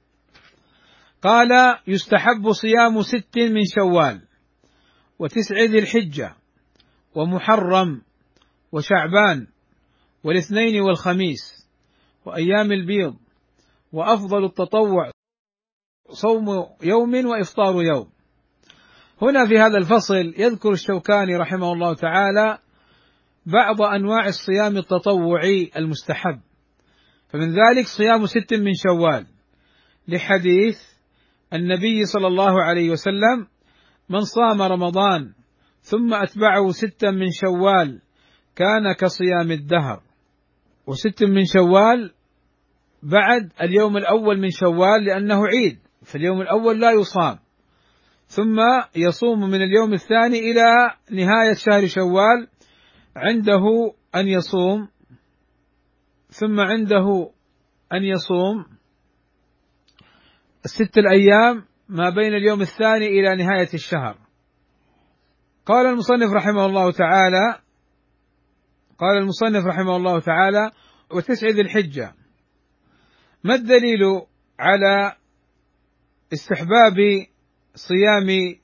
قال: يستحب صيام 6 من شوال، و9 ذي الحجة، ومحرم، وشعبان، والاثنين والخميس، وأيام البيض، وأفضل التطوع صوم يوم وإفطار يوم. هنا في هذا الفصل يذكر الشوكاني رحمه الله تعالى بعض أنواع الصيام التطوعي المستحب، فمن ذلك صيام 6 من شوال، لحديث النبي صلى الله عليه وسلم: من صام رمضان ثم أتبعه 6 من شوال كان كصيام الدهر. و6 من شوال بعد اليوم الأول من شوال لأنه عيد، فاليوم الأول لا يصام، ثم يصوم من اليوم الثاني إلى نهاية شهر شوال، عنده أن يصوم، ثم عنده أن يصوم 6 الأيام ما بين اليوم الثاني إلى نهاية الشهر. قال المصنف رحمه الله تعالى: و9 ذي الحجة. ما الدليل على استحباب صيام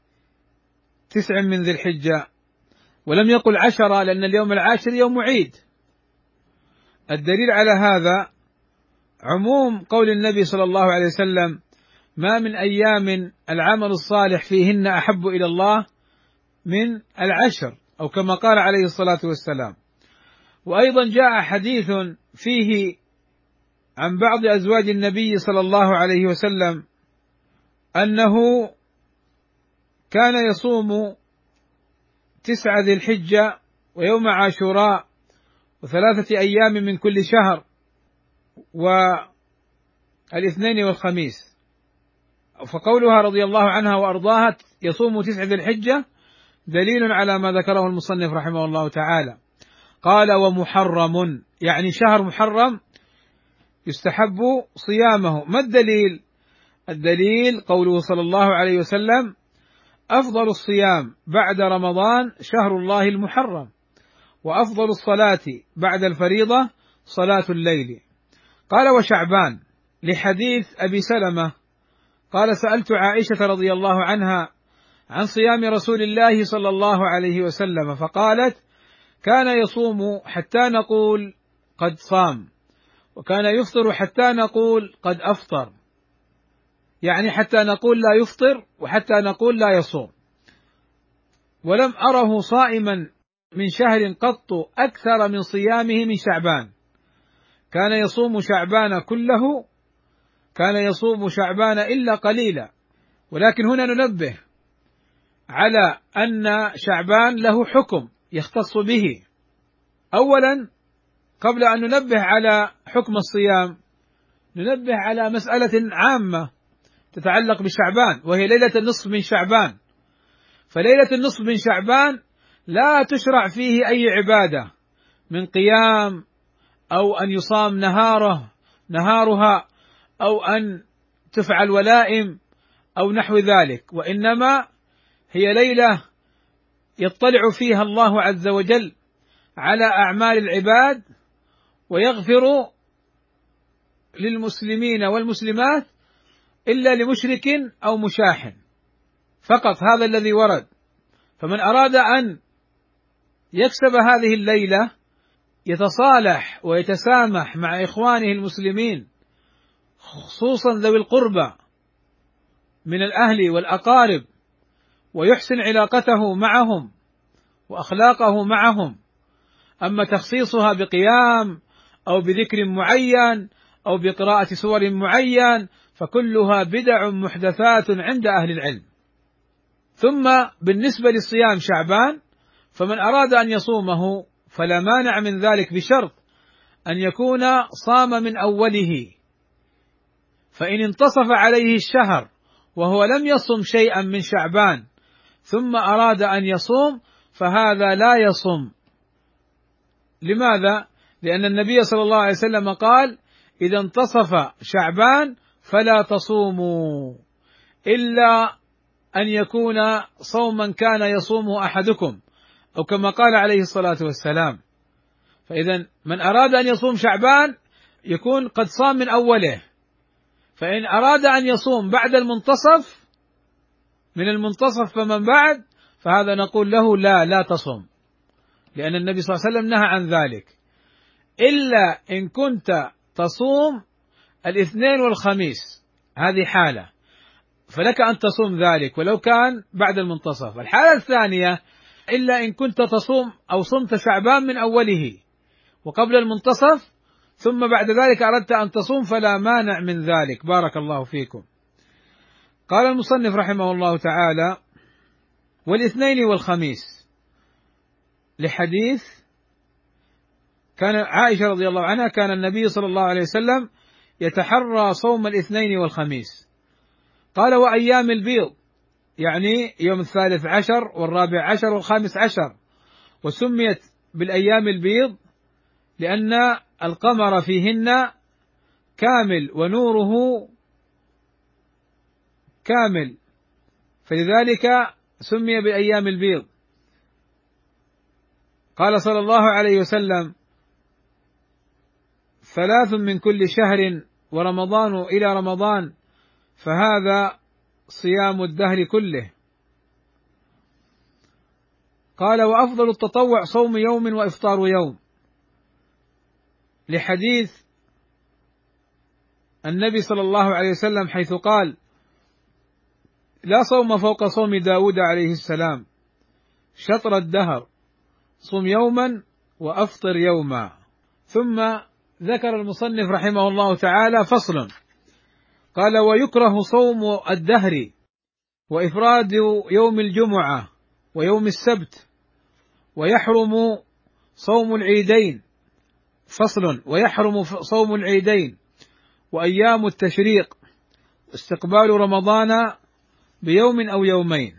9 من ذي الحجة؟ ولم يقل 10 لأن اليوم العاشر يوم عيد. الدليل على هذا عموم قول النبي صلى الله عليه وسلم: ما من أيام العمل الصالح فيهن أحب إلى الله من 10، أو كما قال عليه الصلاة والسلام. وأيضا جاء حديث فيه عن بعض أزواج النبي صلى الله عليه وسلم أنه كان يصوم 9 ذي الحجة ويوم عاشوراء و3 أيام من كل شهر والاثنين والخميس. فقولها رضي الله عنها وأرضاها يصوم 9 ذي الحجة دليل على ما ذكره المصنف رحمه الله تعالى. قال: ومحرم، يعني شهر محرم يستحب صيامه. ما الدليل؟ الدليل قوله صلى الله عليه وسلم: أفضل الصيام بعد رمضان شهر الله المحرم، وأفضل الصلاة بعد الفريضة صلاة الليل. قال: وشعبان، لحديث أبي سلمة قال: سألت عائشة رضي الله عنها عن صيام رسول الله صلى الله عليه وسلم، فقالت: كان يصوم حتى نقول قد صام، وكان يفطر حتى نقول قد أفطر، يعني حتى نقول لا يفطر وحتى نقول لا يصوم. ولم أره صائما من شهر قط أكثر من صيامه من شعبان، كان يصوم شعبان كله، كان يصوم شعبان إلا قليلا. ولكن هنا ننبه على أن شعبان له حكم يختص به. أولا، قبل أن ننبه على حكم الصيام ننبه على مسألة عامة تتعلق بشعبان، وهي ليلة النصف من شعبان. فليلة النصف من شعبان لا تشرع فيه أي عبادة من قيام، أو أن يصام نهارها، أو أن تفعل ولائم أو نحو ذلك، وإنما هي ليلة يطلع فيها الله عز وجل على أعمال العباد، ويغفر للمسلمين والمسلمات إلا لمشرك أو مشاحن فقط، هذا الذي ورد. فمن أراد أن يكسب هذه الليلة يتصالح ويتسامح مع إخوانه المسلمين، خصوصا ذوي القربى من الأهل والأقارب، ويحسن علاقته معهم وأخلاقه معهم. أما تخصيصها بقيام أو بذكر معين أو بقراءة سور معين فكلها بدع محدثات عند أهل العلم. ثم بالنسبة لصيام شعبان، فمن أراد أن يصومه فلا مانع من ذلك، بشرط أن يكون صام من أوله، فإن انتصف عليه الشهر وهو لم يصم شيئا من شعبان ثم أراد أن يصوم فهذا لا يصم. لماذا؟ لأن النبي صلى الله عليه وسلم قال: إذا انتصف شعبان فلا تصوموا إلا أن يكون صوما كان يصومه أحدكم، أو كما قال عليه الصلاة والسلام. فإذا من أراد أن يصوم شعبان يكون قد صام من أوله، فإن أراد أن يصوم بعد المنتصف، من المنتصف فمن بعد، فهذا نقول له لا تصم، لأن النبي صلى الله عليه وسلم نهى عن ذلك، إلا إن كنت تصوم الاثنين والخميس، هذه حالة فلك أن تصوم ذلك ولو كان بعد المنتصف. الحالة الثانية: إلا إن كنت تصوم أو صمت شعبان من أوله وقبل المنتصف ثم بعد ذلك أردت أن تصوم فلا مانع من ذلك. بارك الله فيكم. قال المصنف رحمه الله تعالى: والاثنين والخميس، لحديث كان عائشة رضي الله عنها كان النبي صلى الله عليه وسلم يتحرى صوم الاثنين والخميس. قال: وأيام البيض، يعني يوم 13 و14 و15، وسميت بالأيام البيض لأن القمر فيهن كامل ونوره كامل، فلذلك سمي بأيام البيض. قال صلى الله عليه وسلم: 3 من كل شهر ورمضان إلى رمضان، فهذا صيام الدهر كله. قال: وأفضل التطوع صوم يوم وإفطار يوم، لحديث النبي صلى الله عليه وسلم حيث قال: لا صوم فوق صوم داود عليه السلام، شطر الدهر، صم يوما وأفطر يوما. ثم ذكر المصنف رحمه الله تعالى فصل، قال: ويكره صوم الدهر وإفراد يوم الجمعة ويوم السبت، ويحرم صوم العيدين. فصل: ويحرم صوم العيدين وأيام التشريق واستقبال رمضان بيوم أو يومين.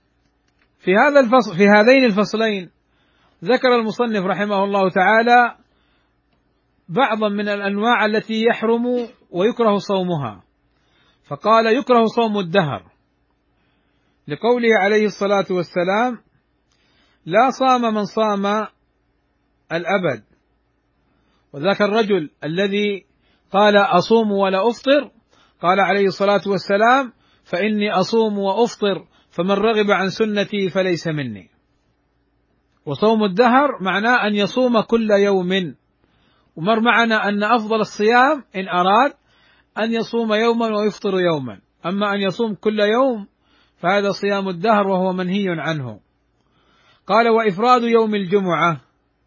في هذين الفصلين ذكر المصنف رحمه الله تعالى بعضا من الأنواع التي يحرم ويكره صومها، فقال: يكره صوم الدهر، لقوله عليه الصلاة والسلام: لا صام من صام الأبد. وذاك الرجل الذي قال: أصوم ولا أفطر، قال عليه الصلاة والسلام: فإني أصوم وأفطر، فمن رغب عن سنتي فليس مني. وصوم الدهر معناه أن يصوم كل يوم، ومر معنا أن أفضل الصيام إن أراد أن يصوم يوما ويفطر يوما، أما أن يصوم كل يوم فهذا صيام الدهر وهو منهي عنه. قال: وإفراد يوم الجمعة،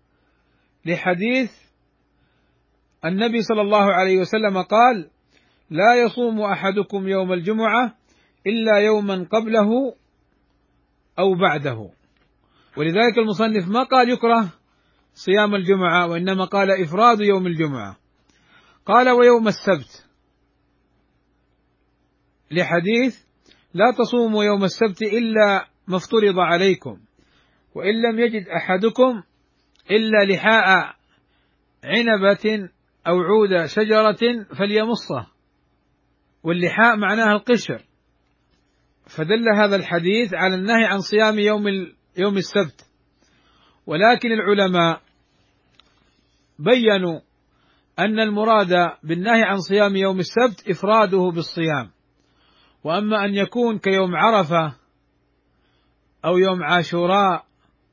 لحديث النبي صلى الله عليه وسلم قال: لا يصوم أحدكم يوم الجمعة إلا يوما قبله أو بعده. ولذلك المصنف ما قال يكره صيام الجمعة، وإنما قال إفراد يوم الجمعة. قال: ويوم السبت، لحديث لا تصوموا يوم السبت إلا ما افترض عليكم، وإن لم يجد أحدكم إلا لحاء عنبة أو عود شجرة فليمصه، واللحاء معناها القشر. فدل هذا الحديث على النهي عن صيام يوم السبت، ولكن العلماء بيّنوا أن المراد بالنهي عن صيام يوم السبت إفراده بالصيام، وأما أن يكون كيوم عرفة أو يوم عاشوراء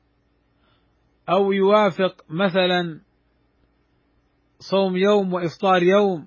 أو يوافق مثلا صوم يوم وإفطار يوم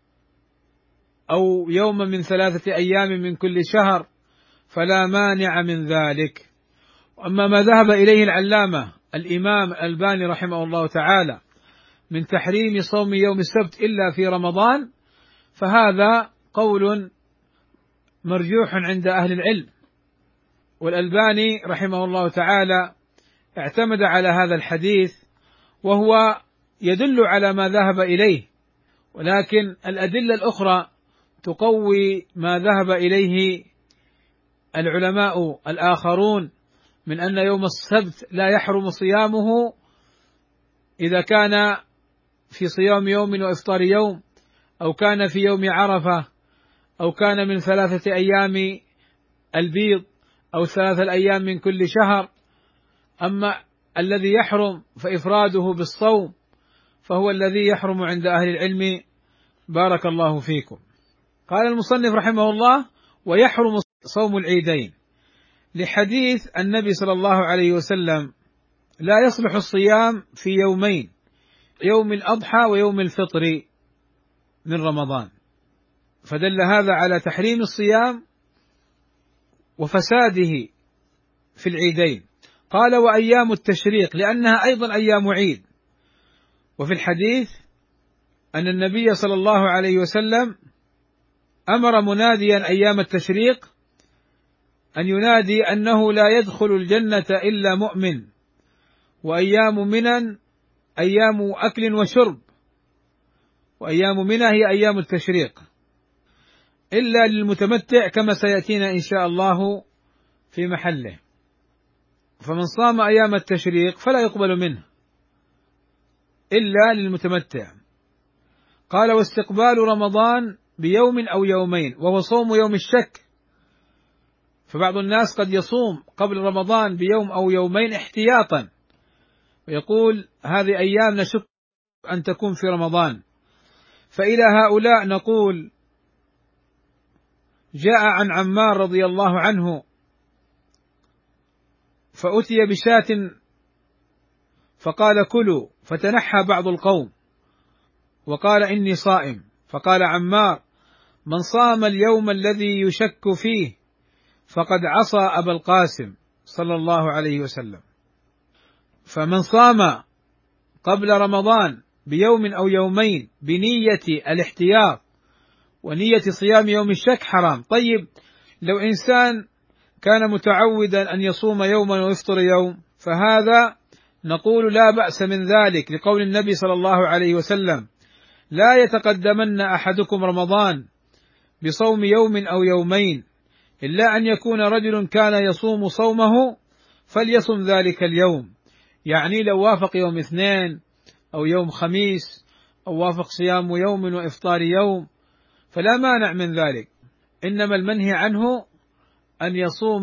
أو يوم من 3 أيام من كل شهر فلا مانع من ذلك. وأما ما ذهب إليه العلامة الإمام الألباني رحمه الله تعالى من تحريم صوم يوم السبت إلا في رمضان فهذا قول مرجوح عند أهل العلم، والألباني رحمه الله تعالى اعتمد على هذا الحديث وهو يدل على ما ذهب إليه، ولكن الأدلة الأخرى تقوي ما ذهب إليه العلماء الآخرون من أن يوم السبت لا يحرم صيامه إذا كان في صيام يوم وإفطار يوم، أو كان في يوم عرفة، أو كان من 3 أيام البيض، أو 3 أيام من كل شهر. أما الذي يحرم فإفراده بالصوم فهو الذي يحرم عند أهل العلم. بارك الله فيكم. قال المصنف رحمه الله: ويحرم صوم العيدين، لحديث النبي صلى الله عليه وسلم: لا يصلح الصيام في يومين، يوم الأضحى ويوم الفطر من رمضان، فدل هذا على تحريم الصيام وفساده في العيدين. قال: وأيام التشريق، لأنها أيضا أيام عيد. وفي الحديث أن النبي صلى الله عليه وسلم أمر مناديا أيام التشريق أن ينادي أنه لا يدخل الجنة إلا مؤمن، وأيام منى أيام أكل وشرب، وأيام منى هي أيام التشريق، إلا للمتمتع كما سيأتينا إن شاء الله في محله. فمن صام أيام التشريق فلا يقبل منه إلا للمتمتع. قال: واستقبال رمضان بيوم أو يومين، وهو صوم يوم الشك، فبعض الناس قد يصوم قبل رمضان بيوم أو يومين احتياطا، ويقول هذه أيام نشك أن تكون في رمضان. فإلى هؤلاء نقول: جاء عن عمار رضي الله عنه فأتي بشاة فقال: كلوا، فتنحى بعض القوم وقال: إني صائم. فقال عمار: من صام اليوم الذي يشك فيه فقد عصى أبا القاسم صلى الله عليه وسلم. فمن صام قبل رمضان بيوم أو يومين بنية الاحتياط ونية صيام يوم الشك حرام. طيب، لو إنسان كان متعودا أن يصوم يوما ويفطر يوم فهذا نقول لا بأس من ذلك، لقول النبي صلى الله عليه وسلم: لا يتقدمن أحدكم رمضان بصوم يوم أو يومين، إلا أن يكون رجل كان يصوم صومه فليصم ذلك اليوم. يعني لو وافق يوم اثنين أو يوم خميس أو وافق صيام يوم وإفطار يوم فلا مانع من ذلك، إنما المنهي عنه أن يصوم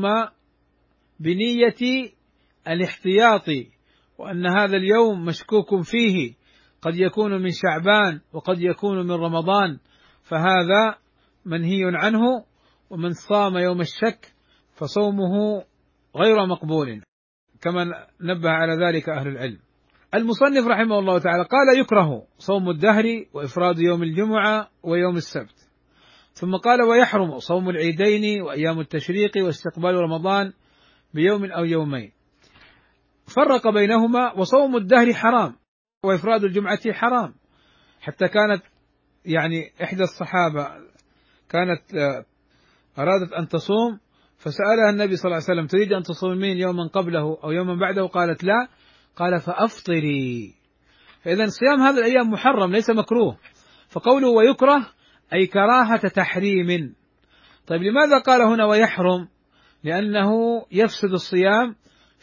بنية الاحتياط، وأن هذا اليوم مشكوك فيه، قد يكون من شعبان وقد يكون من رمضان، فهذا منهي عنه. ومن صام يوم الشك فصومه غير مقبول، كما نبه على ذلك أهل العلم. المصنف رحمه الله تعالى قال: يكره صوم الدهر وإفراد يوم الجمعة ويوم السبت. ثم قال: ويحرم صوم العيدين وأيام التشريق واستقبال رمضان بيوم أو يومين. فرق بينهما: وصوم الدهر حرام وإفراد الجمعة حرام. حتى كانت إحدى الصحابة كانت أرادت أن تصوم فسألها النبي صلى الله عليه وسلم: تريد أن تصومين يوما قبله أو يوما بعده؟ قالت: لا. قال: فأفطري. فإذا صيام هذه الأيام محرم ليس مكروه. فقوله ويكره أي كراهة تحريم. طيب، لماذا قال هنا ويحرم؟ لأنه يفسد الصيام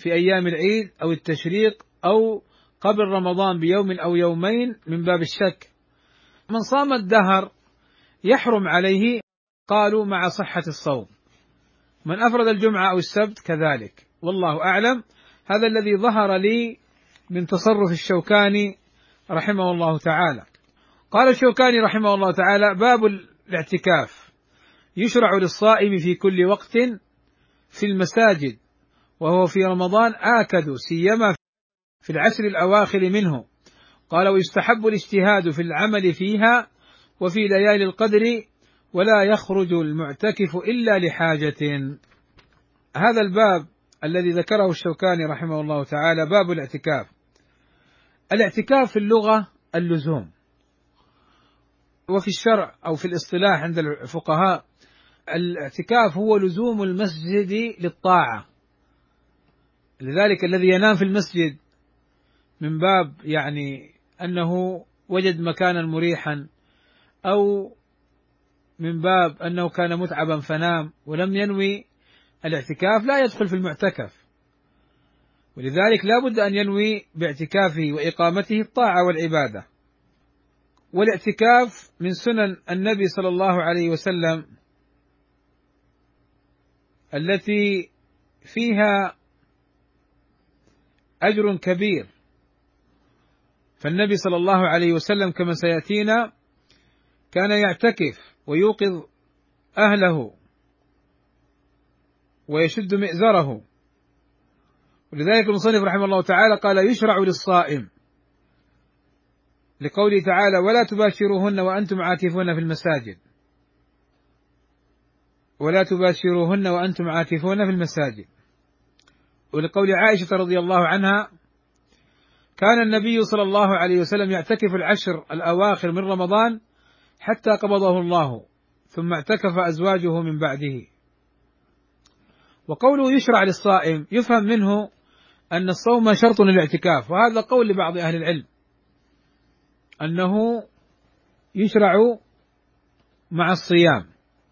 في أيام العيد أو التشريق أو قبل رمضان بيوم أو يومين من باب الشك. من صام الدهر يحرم عليه، قالوا مع صحة الصوم. من أفرد الجمعة أو السبت كذلك، والله أعلم. هذا الذي ظهر لي من تصرف الشوكاني رحمه الله تعالى. قال الشوكاني رحمه الله تعالى: باب الاعتكاف يشرع للصائم في كل وقت في المساجد، وهو في رمضان آكد، سيما في العشر الأواخر منه. قال: ويستحب الاجتهاد في العمل فيها وفي ليالي القدر، ولا يخرج المعتكف إلا لحاجة. هذا الباب الذي ذكره الشوكاني رحمه الله تعالى باب الاعتكاف. الاعتكاف في اللغة اللزوم، وفي الشرع أو في الاصطلاح عند الفقهاء الاعتكاف هو لزوم المسجد للطاعة. لذلك الذي ينام في المسجد من باب أنه وجد مكانا مريحا، أو من باب أنه كان متعبا فنام ولم ينوي الاعتكاف، لا يدخل في المعتكف. ولذلك لا بد أن ينوي باعتكافه وإقامته الطاعة والعبادة. والاعتكاف من سنن النبي صلى الله عليه وسلم التي فيها أجر كبير. فالنبي صلى الله عليه وسلم كما سيأتينا كان يعتكف ويوقظ أهله ويشد مئزره. ولذلك المصنف رحمه الله تعالى قال: يشرع للصائم، لقوله تعالى: ولا تباشروهن وأنتم عاكفون في المساجد، ولا تباشروهن وأنتم عاكفون في المساجد. ولقول عائشة رضي الله عنها: كان النبي صلى الله عليه وسلم يعتكف العشر الأواخر من رمضان حتى قبضه الله، ثم اعتكف أزواجه من بعده. وقوله يشرع للصائم يفهم منه أن الصوم شرط للاعتكاف، وهذا قول لبعض أهل العلم أنه يشرع مع الصيام،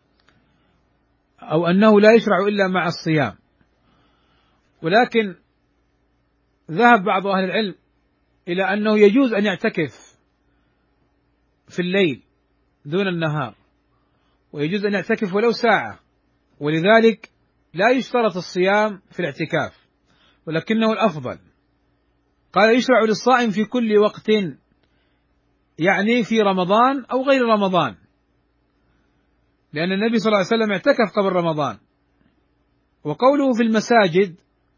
أو أنه لا يشرع إلا مع الصيام. ولكن ذهب بعض أهل العلم إلى أنه يجوز أن يعتكف في الليل دون النهار، ويجوز أن يعتكف ولو ساعة، ولذلك لا يشترط الصيام في الاعتكاف، ولكنه الأفضل. قال: يشرع للصائم في كل وقت، يعني في رمضان أو غير رمضان، لأن النبي صلى الله عليه وسلم اعتكف قبل رمضان. وقوله في المساجد،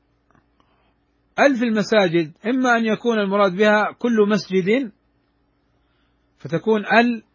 في المساجد إما أن يكون المراد بها كل مسجد فتكون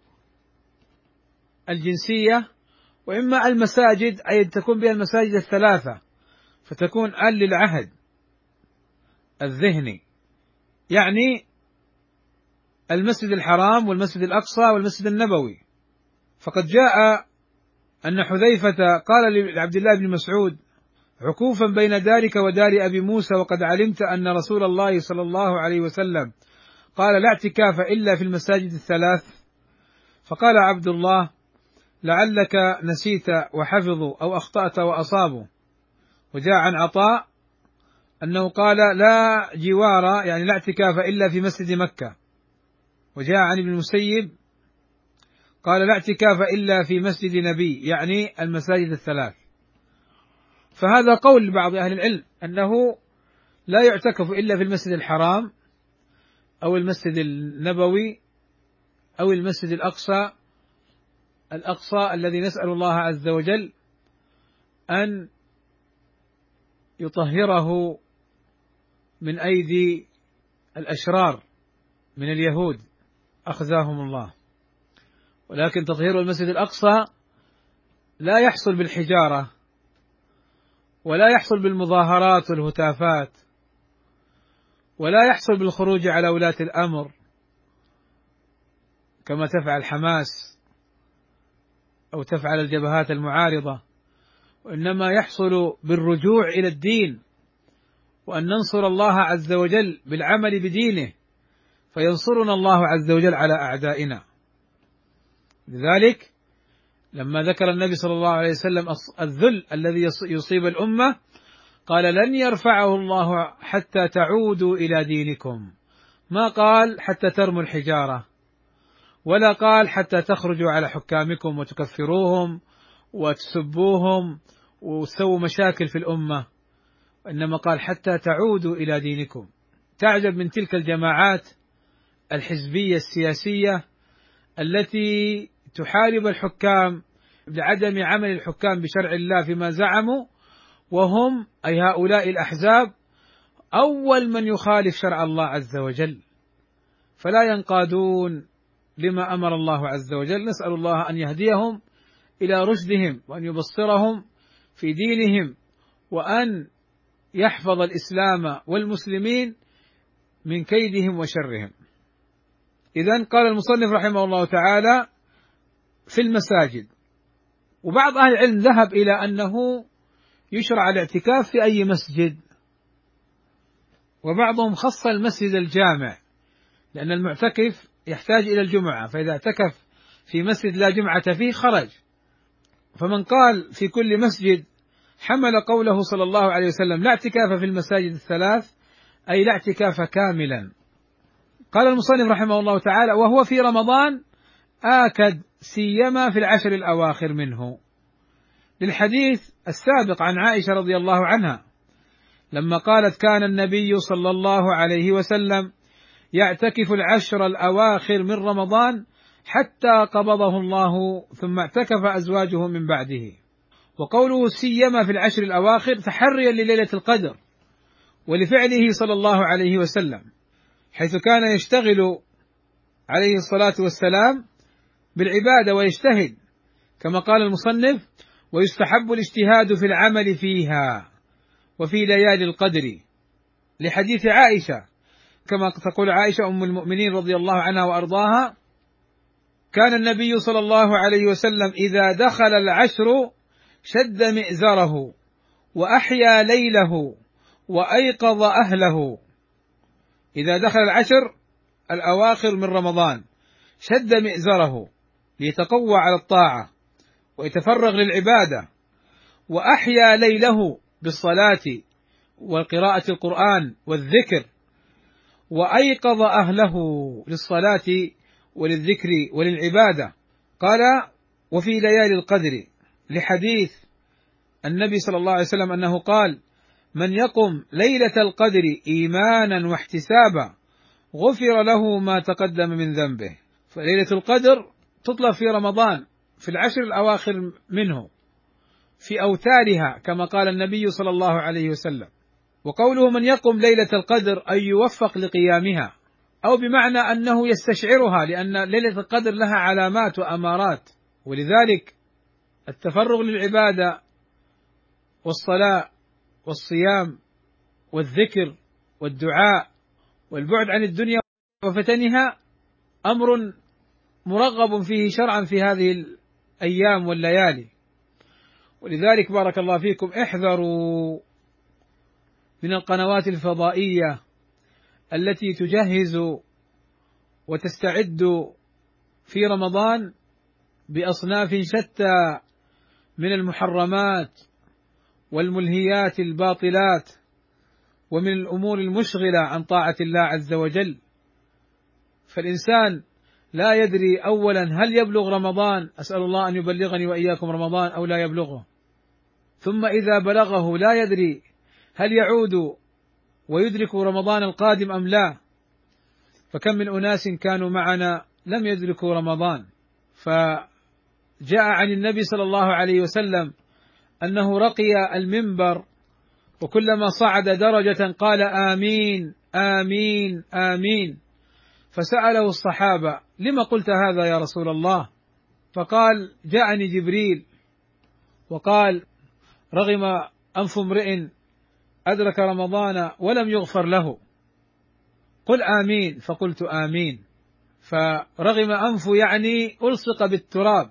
الجنسية، وإما المساجد أي تكون بها المساجد الثلاثة فتكون للعهد الذهني، يعني المسجد الحرام والمسجد الأقصى والمسجد النبوي. فقد جاء أن حذيفة قال لعبد الله بن مسعود: عكوفا بين دارك ودار أبي موسى، وقد علمت أن رسول الله صلى الله عليه وسلم قال: لا اعتكاف إلا في المساجد الثلاث. فقال عبد الله: لعلك نسيت وحفظوا أو أخطأت وأصابوا. وجاء عن عطاء أنه قال: لا جوار، يعني لا اعتكاف إلا في مسجد مكة. وجاء عن ابن المسيب قال: لا اعتكاف إلا في مسجد نبي، يعني المساجد الثلاث. فهذا قول بعض أهل العلم أنه لا يعتكف إلا في المسجد الحرام أو المسجد النبوي أو المسجد الأقصى الذي نسأل الله عز وجل أن يطهره من أيدي الأشرار من اليهود أخزاهم الله. ولكن تطهير المسجد الأقصى لا يحصل بالحجارة، ولا يحصل بالمظاهرات والهتافات، ولا يحصل بالخروج على ولاة الأمر كما تفعل حماس أو تفعل الجبهات المعارضة، وإنما يحصل بالرجوع إلى الدين، وأن ننصر الله عز وجل بالعمل بدينه، فينصرنا الله عز وجل على أعدائنا. لذلك لما ذكر النبي صلى الله عليه وسلم الذل الذي يصيب الأمة قال لن يرفعه الله حتى تعودوا إلى دينكم، ما قال حتى ترموا الحجارة، ولا قال حتى تخرجوا على حكامكم وتكفروهم وتسبوهم وتسووا مشاكل في الأمة، إنما قال حتى تعودوا إلى دينكم. تعجب من تلك الجماعات الحزبية السياسية التي تحارب الحكام بعدم عمل الحكام بشرع الله فيما زعموا، وهم أي هؤلاء الأحزاب أول من يخالف شرع الله عز وجل، فلا ينقادون لما أمر الله عز وجل. نسأل الله أن يهديهم إلى رشدهم وأن يبصرهم في دينهم وأن يحفظ الإسلام والمسلمين من كيدهم وشرهم. إذن قال المصنف رحمه الله تعالى في المساجد، وبعض أهل العلم ذهب إلى أنه يشرع الاعتكاف في أي مسجد، وبعضهم خص المسجد الجامع لأن المعتكف يحتاج إلى الجمعة، فإذا اعتكف في مسجد لا جمعة فيه خرج. فمن قال في كل مسجد حمل قوله صلى الله عليه وسلم لا اعتكاف في المساجد الثلاث، أي لا اعتكاف كاملا. قال المصنف رحمه الله تعالى وهو في رمضان آكد سيما في العشر الأواخر منه، للحديث السابق عن عائشة رضي الله عنها لما قالت كان النبي صلى الله عليه وسلم يعتكف العشر الأواخر من رمضان حتى قبضه الله ثم اعتكف أزواجه من بعده. وقوله سيما في العشر الأواخر تحريا لليلة القدر ولفعله صلى الله عليه وسلم، حيث كان يشتغل عليه الصلاة والسلام بالعبادة ويجتهد، كما قال المصنف ويستحب الاجتهاد في العمل فيها وفي ليالي القدر، لحديث عائشة كما تقول عائشة أم المؤمنين رضي الله عنها وأرضاها كان النبي صلى الله عليه وسلم إذا دخل العشر شد مئزره وأحيا ليله وأيقظ أهله. إذا دخل العشر الأواخر من رمضان شد مئزره ليتقوى على الطاعة ويتفرغ للعبادة، وأحيا ليله بالصلاة وقراءة القرآن والذكر، وأيقظ أهله للصلاة وللذكر وللعبادة. قال وفي ليالي القدر، لحديث النبي صلى الله عليه وسلم أنه قال من يقم ليلة القدر إيمانا واحتسابا غفر له ما تقدم من ذنبه. فليلة القدر تطلب في رمضان في العشر الأواخر منه في أوتارها كما قال النبي صلى الله عليه وسلم. وقوله من يقم ليلة القدر أي يوفق لقيامها، أو بمعنى أنه يستشعرها، لأن ليلة القدر لها علامات وأمارات، ولذلك التفرغ للعبادة والصلاة والصيام والذكر والدعاء والبعد عن الدنيا وفتنها أمر مرغب فيه شرعا في هذه الأيام والليالي. ولذلك بارك الله فيكم احذروا من القنوات الفضائية التي تجهز وتستعد في رمضان بأصناف شتى من المحرمات والملهيات الباطلات ومن الأمور المشغلة عن طاعة الله عز وجل. فالإنسان لا يدري أولا هل يبلغ رمضان، أسأل الله أن يبلغني وإياكم رمضان، أو لا يبلغه، ثم إذا بلغه لا يدري هل يعود ويدرك رمضان القادم أم لا. فكم من أناس كانوا معنا لم يدركوا رمضان. فجاء عن النبي صلى الله عليه وسلم أنه رقي المنبر وكلما صعد درجة قال آمين آمين آمين، فسأله الصحابة لما قلت هذا يا رسول الله؟ فقال جاءني جبريل وقال رغم أنف امرئ أدرك رمضان ولم يغفر له، قل آمين، فقلت آمين. فرغم أنفه يعني ألصق بالتراب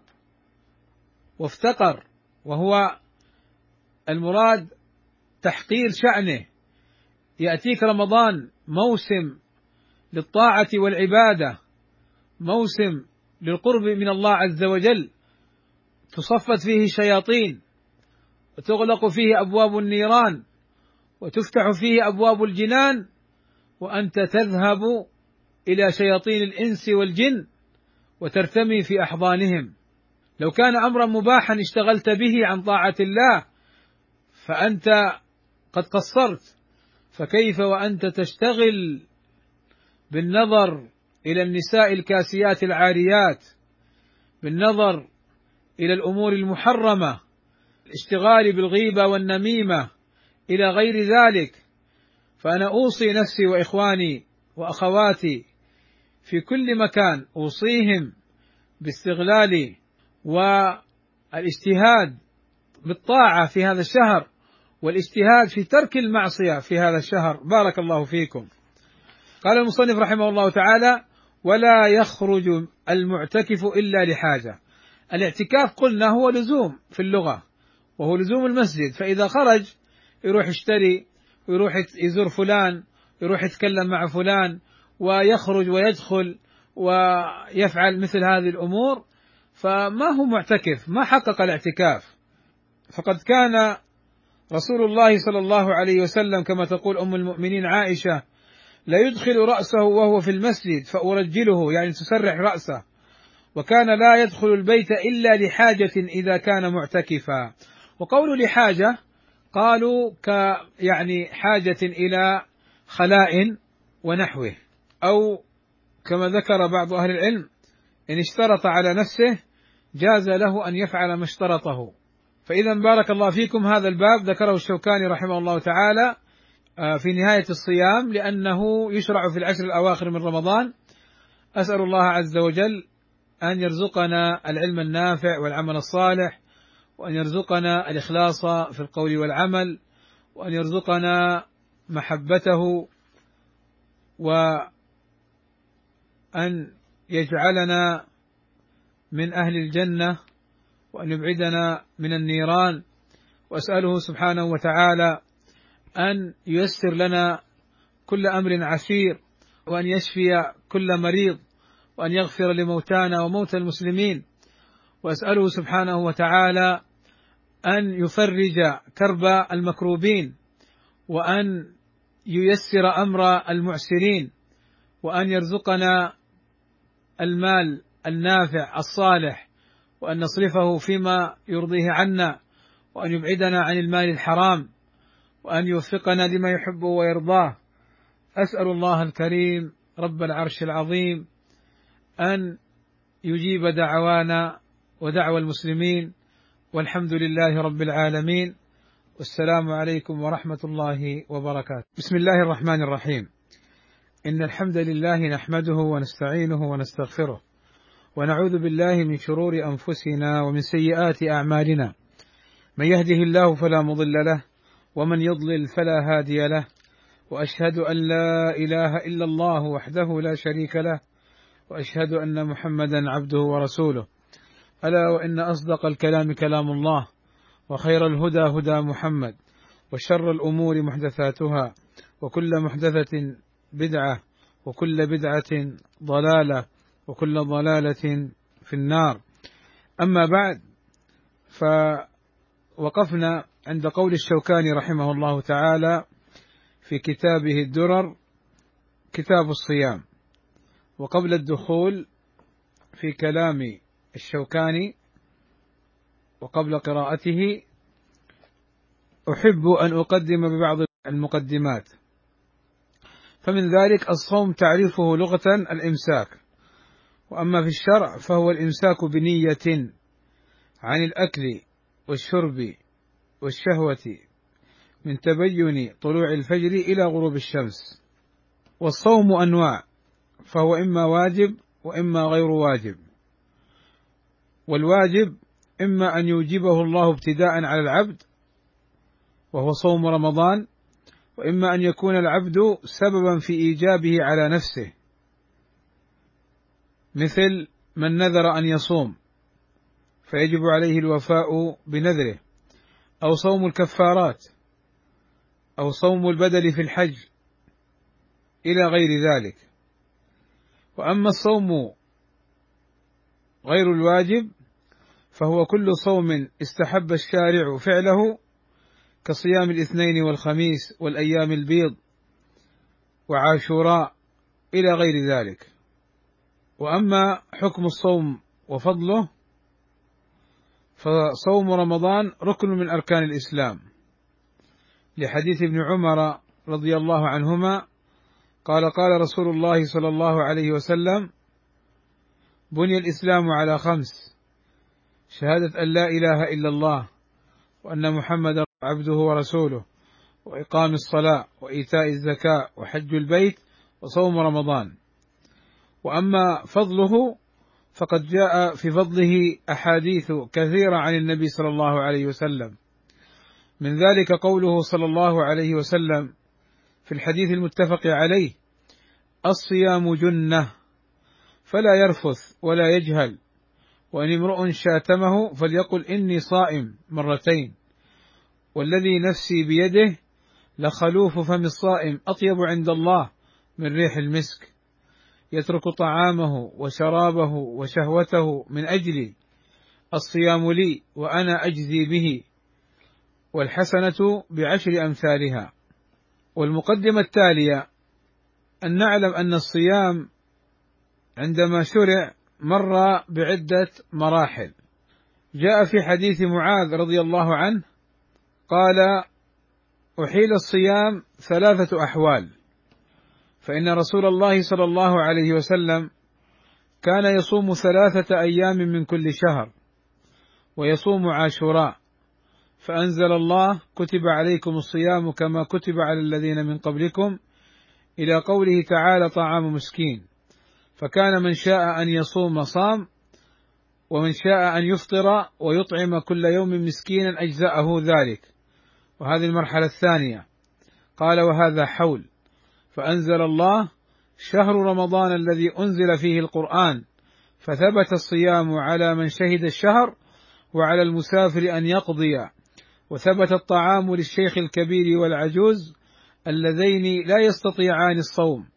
وافتقر، وهو المراد تحقير شأنه. يأتيك رمضان موسم للطاعة والعبادة، موسم للقرب من الله عز وجل، تصفت فيه الشياطين وتغلق فيه أبواب النيران وتفتح فيه أبواب الجنان، وأنت تذهب إلى شياطين الإنس والجن وترتمي في أحضانهم. لو كان أمرا مباحا اشتغلت به عن طاعة الله فأنت قد قصرت، فكيف وأنت تشتغل بالنظر إلى النساء الكاسيات العاريات، بالنظر إلى الأمور المحرمة، الاشتغال بالغيبة والنميمة إلى غير ذلك. فأنا أوصي نفسي وإخواني وأخواتي في كل مكان، أوصيهم باستغلال والاجتهاد بالطاعة في هذا الشهر، والاجتهاد في ترك المعصية في هذا الشهر. بارك الله فيكم. قال المصنف رحمه الله تعالى: ولا يخرج المعتكف إلا لحاجة. الاعتكاف قلنا هو لزوم في اللغة، وهو لزوم المسجد، فإذا خرج يروح يشتري، ويروح يزور فلان، يروح يتكلم مع فلان، ويخرج ويدخل ويفعل مثل هذه الأمور، فما هو معتكف، ما حقق الاعتكاف. فقد كان رسول الله صلى الله عليه وسلم كما تقول أم المؤمنين عائشة: لا يدخل رأسه وهو في المسجد فأرجله، يعني تسرح رأسه، وكان لا يدخل البيت إلا لحاجة إذا كان معتكفا. وقول لحاجة قالوا يعني حاجة إلى خلاء ونحوه، أو كما ذكر بعض أهل العلم: إن اشترط على نفسه جاز له أن يفعل ما اشترطه. فإذا بارك الله فيكم، هذا الباب ذكره الشوكاني رحمه الله تعالى في نهاية الصيام، لأنه يشرع في العشر الأواخر من رمضان. أسأل الله عز وجل أن يرزقنا العلم النافع والعمل الصالح، وأن يرزقنا الإخلاص في القول والعمل، وأن يرزقنا محبته، وأن يجعلنا من أهل الجنة، وأن يبعدنا من النيران. وأسأله سبحانه وتعالى أن ييسر لنا كل أمر عسير، وأن يشفي كل مريض، وأن يغفر لموتانا وموتى المسلمين. وأسأله سبحانه وتعالى أن يفرج كرب المكروبين، وأن ييسر أمر المعسرين، وأن يرزقنا المال النافع الصالح، وأن نصرفه فيما يرضيه عنا، وأن يبعدنا عن المال الحرام، وأن يوفقنا لما يحب ويرضاه. أسأل الله الكريم رب العرش العظيم أن يجيب دعوانا ودعوى المسلمين، والحمد لله رب العالمين، والسلام عليكم ورحمة الله وبركاته. بسم الله الرحمن الرحيم. إن الحمد لله نحمده ونستعينه ونستغفره، ونعوذ بالله من شرور أنفسنا ومن سيئات أعمالنا. من يهده الله فلا مضل له، ومن يضلل فلا هادي له، وأشهد أن لا إله إلا الله وحده لا شريك له، وأشهد أن محمدا عبده ورسوله. ألا وإن أصدق الكلام كلام الله، وخير الهدى هدى محمد، وشر الأمور محدثاتها، وكل محدثة بدعة، وكل بدعة ضلالة، وكل ضلالة في النار. أما بعد، فوقفنا عند قول الشوكاني رحمه الله تعالى في كتابه الدرر، كتاب الصيام. وقبل الدخول في كلام الشوكاني وقبل قراءته أحب أن أقدم ببعض المقدمات. فمن ذلك: الصوم تعريفه لغة الإمساك، وأما في الشرع فهو الإمساك بنية عن الأكل والشرب والشهوة من تبين طلوع الفجر إلى غروب الشمس. والصوم أنواع، فهو إما واجب وإما غير واجب. والواجب إما أن يوجبه الله ابتداء على العبد وهو صوم رمضان، وإما أن يكون العبد سببا في إيجابه على نفسه، مثل من نذر أن يصوم فيجب عليه الوفاء بنذره، أو صوم الكفارات، أو صوم البدل في الحج، إلى غير ذلك. وأما الصوم غير الواجب فهو كل صوم استحب الشارع فعله كصيام الاثنين والخميس والأيام البيض وعاشوراء إلى غير ذلك. وأما حكم الصوم وفضله، فصوم رمضان ركن من أركان الإسلام، لحديث ابن عمر رضي الله عنهما قال: قال رسول الله صلى الله عليه وسلم: بني الإسلام على 5: شهادة أن لا إله إلا الله وأن محمدا عبده ورسوله، وإقام الصلاة، وإيتاء الزكاة، وحج البيت، وصوم رمضان. وأما فضله فقد جاء في فضله أحاديث كثيرة عن النبي صلى الله عليه وسلم، من ذلك قوله صلى الله عليه وسلم في الحديث المتفق عليه: الصيام جنة فلا يرفث ولا يجهل، وإن امرؤ شاتمه فليقل إني صائم 2، والذي نفسي بيده لخلوف فم الصائم أطيب عند الله من ريح المسك، يترك طعامه وشرابه وشهوته من أجلي، الصيام لي وأنا أجزي به، والحسنة ب10 أمثالها. والمقدمة التالية أن نعلم أن الصيام عندما شرع مر بعدة مراحل. جاء في حديث معاذ رضي الله عنه قال: أحيل الصيام 3 أحوال، فإن رسول الله صلى الله عليه وسلم كان يصوم 3 أيام من كل شهر، ويصوم عاشوراء، فأنزل الله: كتب عليكم الصيام كما كتب على الذين من قبلكم، إلى قوله تعالى: طعام مسكين. فكان من شاء أن يصوم صام، ومن شاء أن يفطر ويطعم كل يوم مسكينا أجزأه ذلك. وهذه المرحلة الثانية. قال: وهذا حول. فأنزل الله: شهر رمضان الذي أنزل فيه القرآن، فثبت الصيام على من شهد الشهر، وعلى المسافر أن يقضي، وثبت الطعام للشيخ الكبير والعجوز اللذين لا يستطيعان الصوم.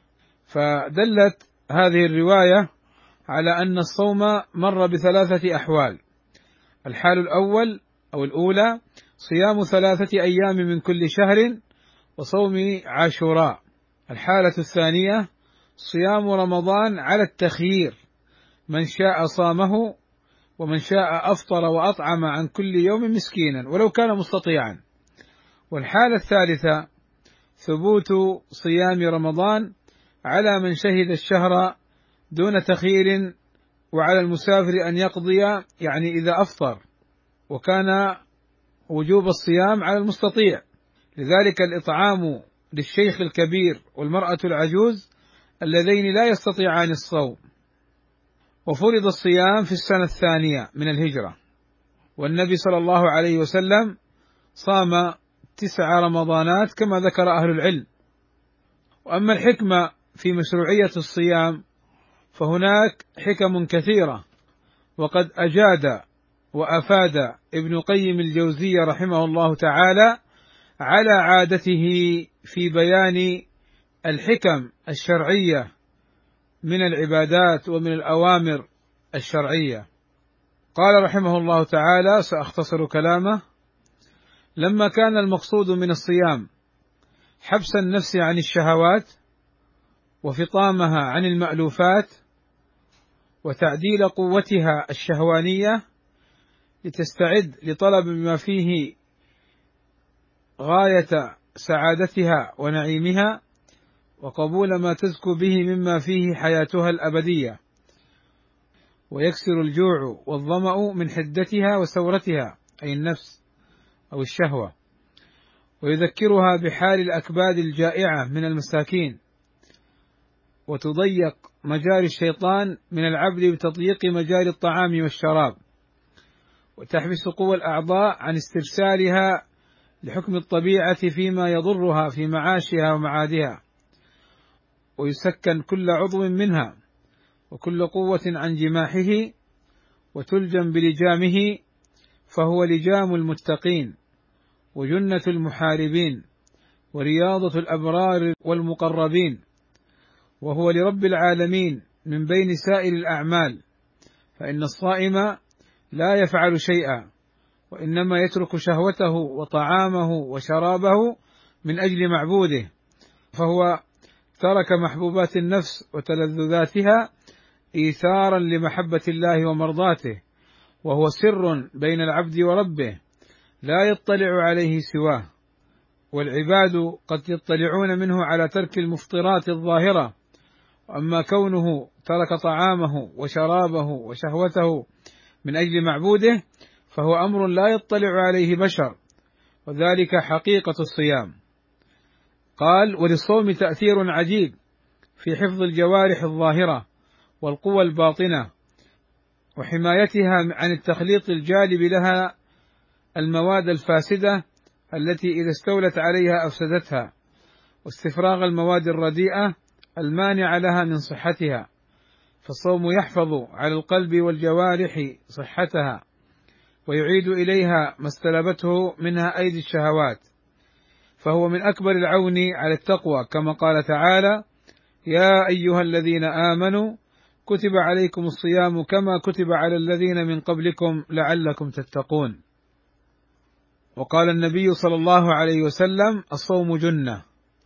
فدلت هذه الرواية على أن الصوم مر ب3 أحوال. الحال الأول أو الأولى صيام 3 أيام من كل شهر وصوم عاشوراء. الحالة الثانية صيام رمضان على التخيير، من شاء صامه، ومن شاء أفطر وأطعم عن كل يوم مسكينا ولو كان مستطيعا. والحالة الثالثة ثبوت صيام رمضان على من شهد الشهر دون تخيير، وعلى المسافر أن يقضي، يعني إذا أفطر، وكان وجوب الصيام على المستطيع، لذلك الإطعام للشيخ الكبير والمرأة العجوز اللذين لا يستطيعان الصوم. وفرض الصيام في السنة الثانية من الهجرة، والنبي صلى الله عليه وسلم صام 9 رمضانات كما ذكر أهل العلم. وأما الحكمة في مشروعية الصيام فهناك حكم كثيرة، وقد أجاد وأفاد ابن قيم الجوزية رحمه الله تعالى على عادته في بيان الحكم الشرعية من العبادات ومن الأوامر الشرعية. قال رحمه الله تعالى، سأختصر كلامه: لما كان المقصود من الصيام حبس النفس عن الشهوات، وفطامها عن المألوفات، وتعديل قوتها الشهوانية لتستعد لطلب ما فيه غاية سعادتها ونعيمها، وقبول ما تزكو به مما فيه حياتها الأبدية، ويكسر الجوع والظمأ من حدتها وسورتها، أي النفس أو الشهوة، ويذكرها بحال الأكباد الجائعة من المساكين، وتضيق مجاري الشيطان من العبد بتضييق مجاري الطعام والشراب، وتحبس قوى الأعضاء عن استرسالها لحكم الطبيعة فيما يضرها في معاشها ومعادها، ويسكن كل عضو منها وكل قوة عن جماحه، وتلجم بلجامه، فهو لجام المتقين وجنة المحاربين ورياضة الأبرار والمقربين، وهو لرب العالمين من بين سائر الأعمال، فإن الصائم لا يفعل شيئا وإنما يترك شهوته وطعامه وشرابه من أجل معبوده، فهو ترك محبوبات النفس وتلذذاتها إيثارا لمحبة الله ومرضاته، وهو سر بين العبد وربه لا يطلع عليه سواه، والعباد قد يطلعون منه على ترك المفطرات الظاهرة، وأما كونه ترك طعامه وشرابه وشهوته من أجل معبوده فهو أمر لا يطلع عليه بشر، وذلك حقيقة الصيام. قال: وللصوم تأثير عجيب في حفظ الجوارح الظاهرة والقوى الباطنة، وحمايتها عن التخليط الجالب لها المواد الفاسدة التي إذا استولت عليها أفسدتها، واستفراغ المواد الرديئة المانعة لها من صحتها، فالصوم يحفظ على القلب والجوارح صحتها، ويعيد إليها ما استلبته منها أيدي الشهوات، فهو من أكبر العون على التقوى، كما قال تعالى: يا أيها الذين آمنوا كتب عليكم الصيام كما كتب على الذين من قبلكم لعلكم تتقون. وقال النبي صلى الله عليه وسلم: الصوم جنة،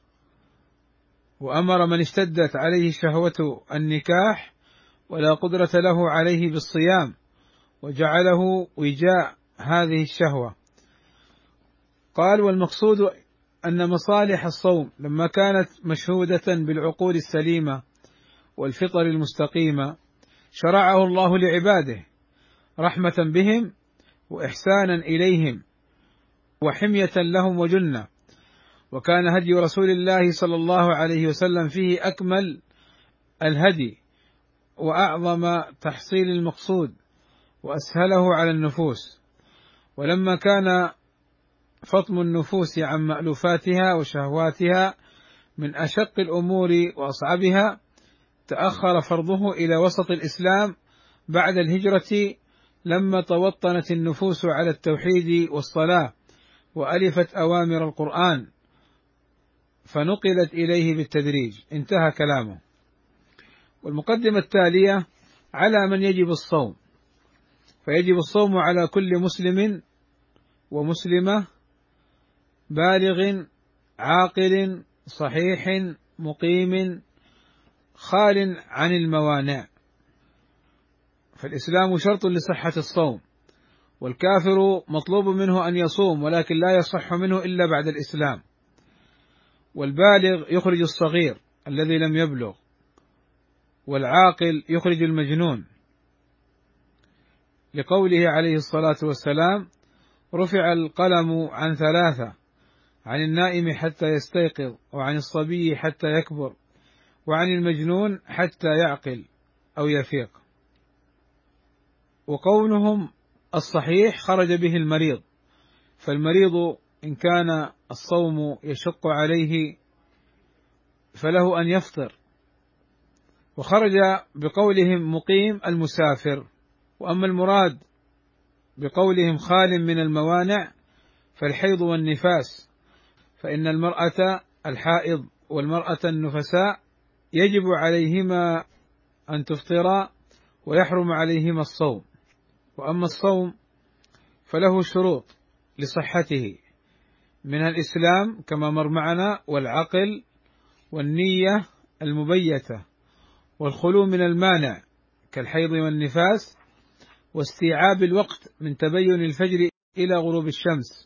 وأمر من اشتدت عليه شهوة النكاح ولا قدرة له عليه بالصيام، وجعله وجاء هذه الشهوة. قال: والمقصود أن مصالح الصوم لما كانت مشهودة بالعقول السليمة والفطر المستقيمة شرعه الله لعباده رحمة بهم وإحسانا إليهم وحمية لهم وجنة، وكان هدي رسول الله صلى الله عليه وسلم فيه أكمل الهدي وأعظم تحصيل المقصود وأسهله على النفوس. ولما كان فطم النفوس عن مألوفاتها وشهواتها من أشق الأمور وأصعبها، تأخر فرضه إلى وسط الإسلام بعد الهجرة، لما توطنت النفوس على التوحيد والصلاة وألفت أوامر القرآن فنقلت إليه بالتدريج. انتهى كلامه. والمقدمة التالية على من يجب الصوم، فيجب الصوم على كل مسلم ومسلمة بالغ عاقل صحيح مقيم خال عن الموانع، فالإسلام شرط لصحة الصوم، والكافر مطلوب منه أن يصوم ولكن لا يصح منه إلا بعد الإسلام، والبالغ يخرج الصغير الذي لم يبلغ، والعاقل يخرج المجنون، لقوله عليه الصلاة والسلام: رفع القلم عن ثلاثة، عن النائم حتى يستيقظ، وعن الصبي حتى يكبر، وعن المجنون حتى يعقل أو يفيق. وقولهم الصحيح خرج به المريض، فالمريض إن كان الصوم يشق عليه فله أن يفطر، وخرج بقولهم مقيم المسافر. وأما المراد بقولهم خال من الموانع فالحيض والنفاس، فإن المرأة الحائض والمرأة النفساء يجب عليهما أن تفطرا ويحرم عليهما الصوم. وأما الصوم فله شروط لصحته، منها الإسلام كما مر معنا، والعقل، والنية المبيتة، والخلو من المانع كالحيض والنفاس، واستيعاب الوقت من تبين الفجر إلى غروب الشمس.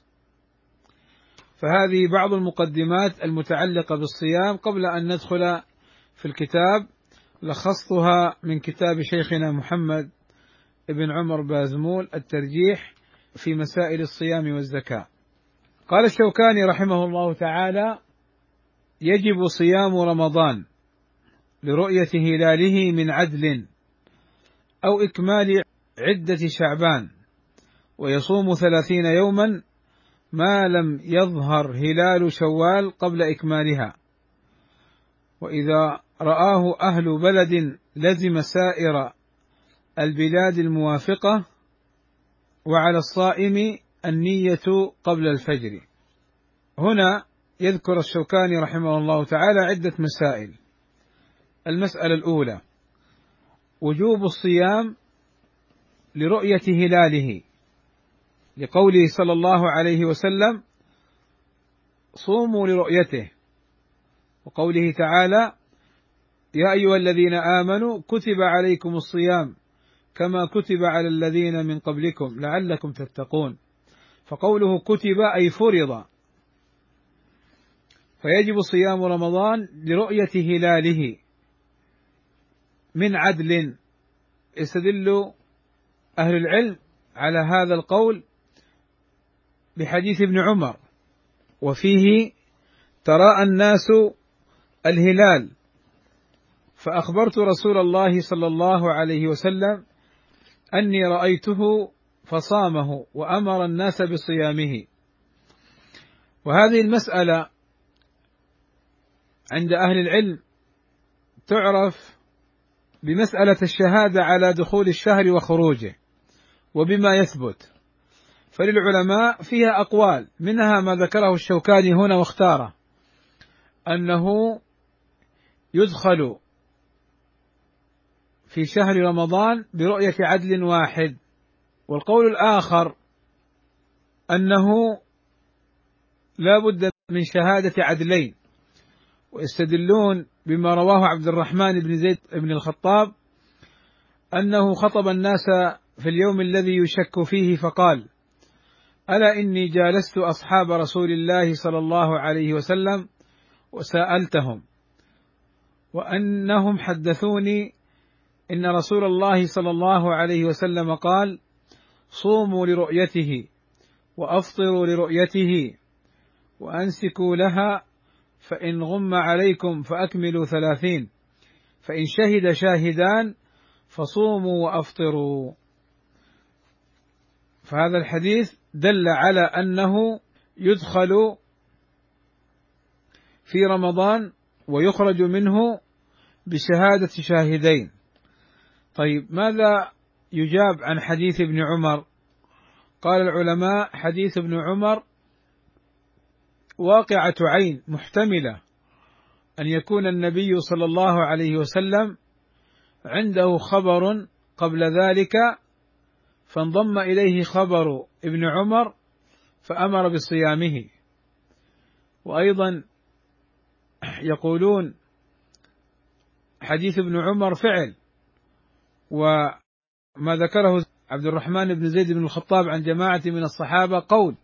فهذه بعض المقدمات المتعلقة بالصيام قبل أن ندخل في الكتاب، لخصتها من كتاب شيخنا محمد ابن عمر بازمول الترجيح في مسائل الصيام والزكاة. قال الشوكاني رحمه الله تعالى: يجب صيام رمضان لرؤية هلاله من عدل أو إكمال عدة شعبان، ويصوم 30 يوما ما لم يظهر هلال شوال قبل إكمالها، وإذا رآه أهل بلد لزم سائر البلاد الموافقة، وعلى الصائم النية قبل الفجر. هنا يذكر الشوكاني رحمه الله تعالى عدة مسائل. المسألة الأولى: وجوب الصيام لرؤية هلاله، لقوله صلى الله عليه وسلم: صوموا لرؤيته، وقوله تعالى: يا أيها الذين آمنوا كتب عليكم الصيام كما كتب على الذين من قبلكم لعلكم تتقون. فقوله كتب أي فرض، فيجب صيام رمضان لرؤية هلاله من عدل. يستدل أهل العلم على هذا القول بحديث ابن عمر، وفيه: تراءى الناس الهلال فأخبرت رسول الله صلى الله عليه وسلم أني رأيته فصامه وأمر الناس بصيامه. وهذه المسألة عند أهل العلم تعرف بمسألة الشهادة على دخول الشهر وخروجه وبما يثبت، فللعلماء فيها أقوال، منها ما ذكره الشوكاني هنا واختاره، أنه يدخل في شهر رمضان برؤية عدل واحد، والقول الآخر أنه لا بد من شهادة عدلين، ويستدلون بما رواه عبد الرحمن بن زيد بن الخطاب أنه خطب الناس في اليوم الذي يشك فيه فقال: ألا إني جالست أصحاب رسول الله صلى الله عليه وسلم وسألتهم، وأنهم حدثوني إن رسول الله صلى الله عليه وسلم قال: صوموا لرؤيته وأفطروا لرؤيته وأنسكوا لها، فإن غم عليكم فأكملوا 30، فإن شهد شاهدان فصوموا وأفطروا. فهذا الحديث دل على أنه يدخل في رمضان ويخرج منه بشهادة شاهدين. طيب، ماذا يجاب عن حديث ابن عمر؟ قال العلماء: حديث ابن عمر واقعة عين محتملة أن يكون النبي صلى الله عليه وسلم عنده خبر قبل ذلك فانضم إليه خبر ابن عمر فأمر بصيامه. وأيضا يقولون حديث ابن عمر فعل، وما ذكره عبد الرحمن بن زيد بن الخطاب عن جماعة من الصحابة قول،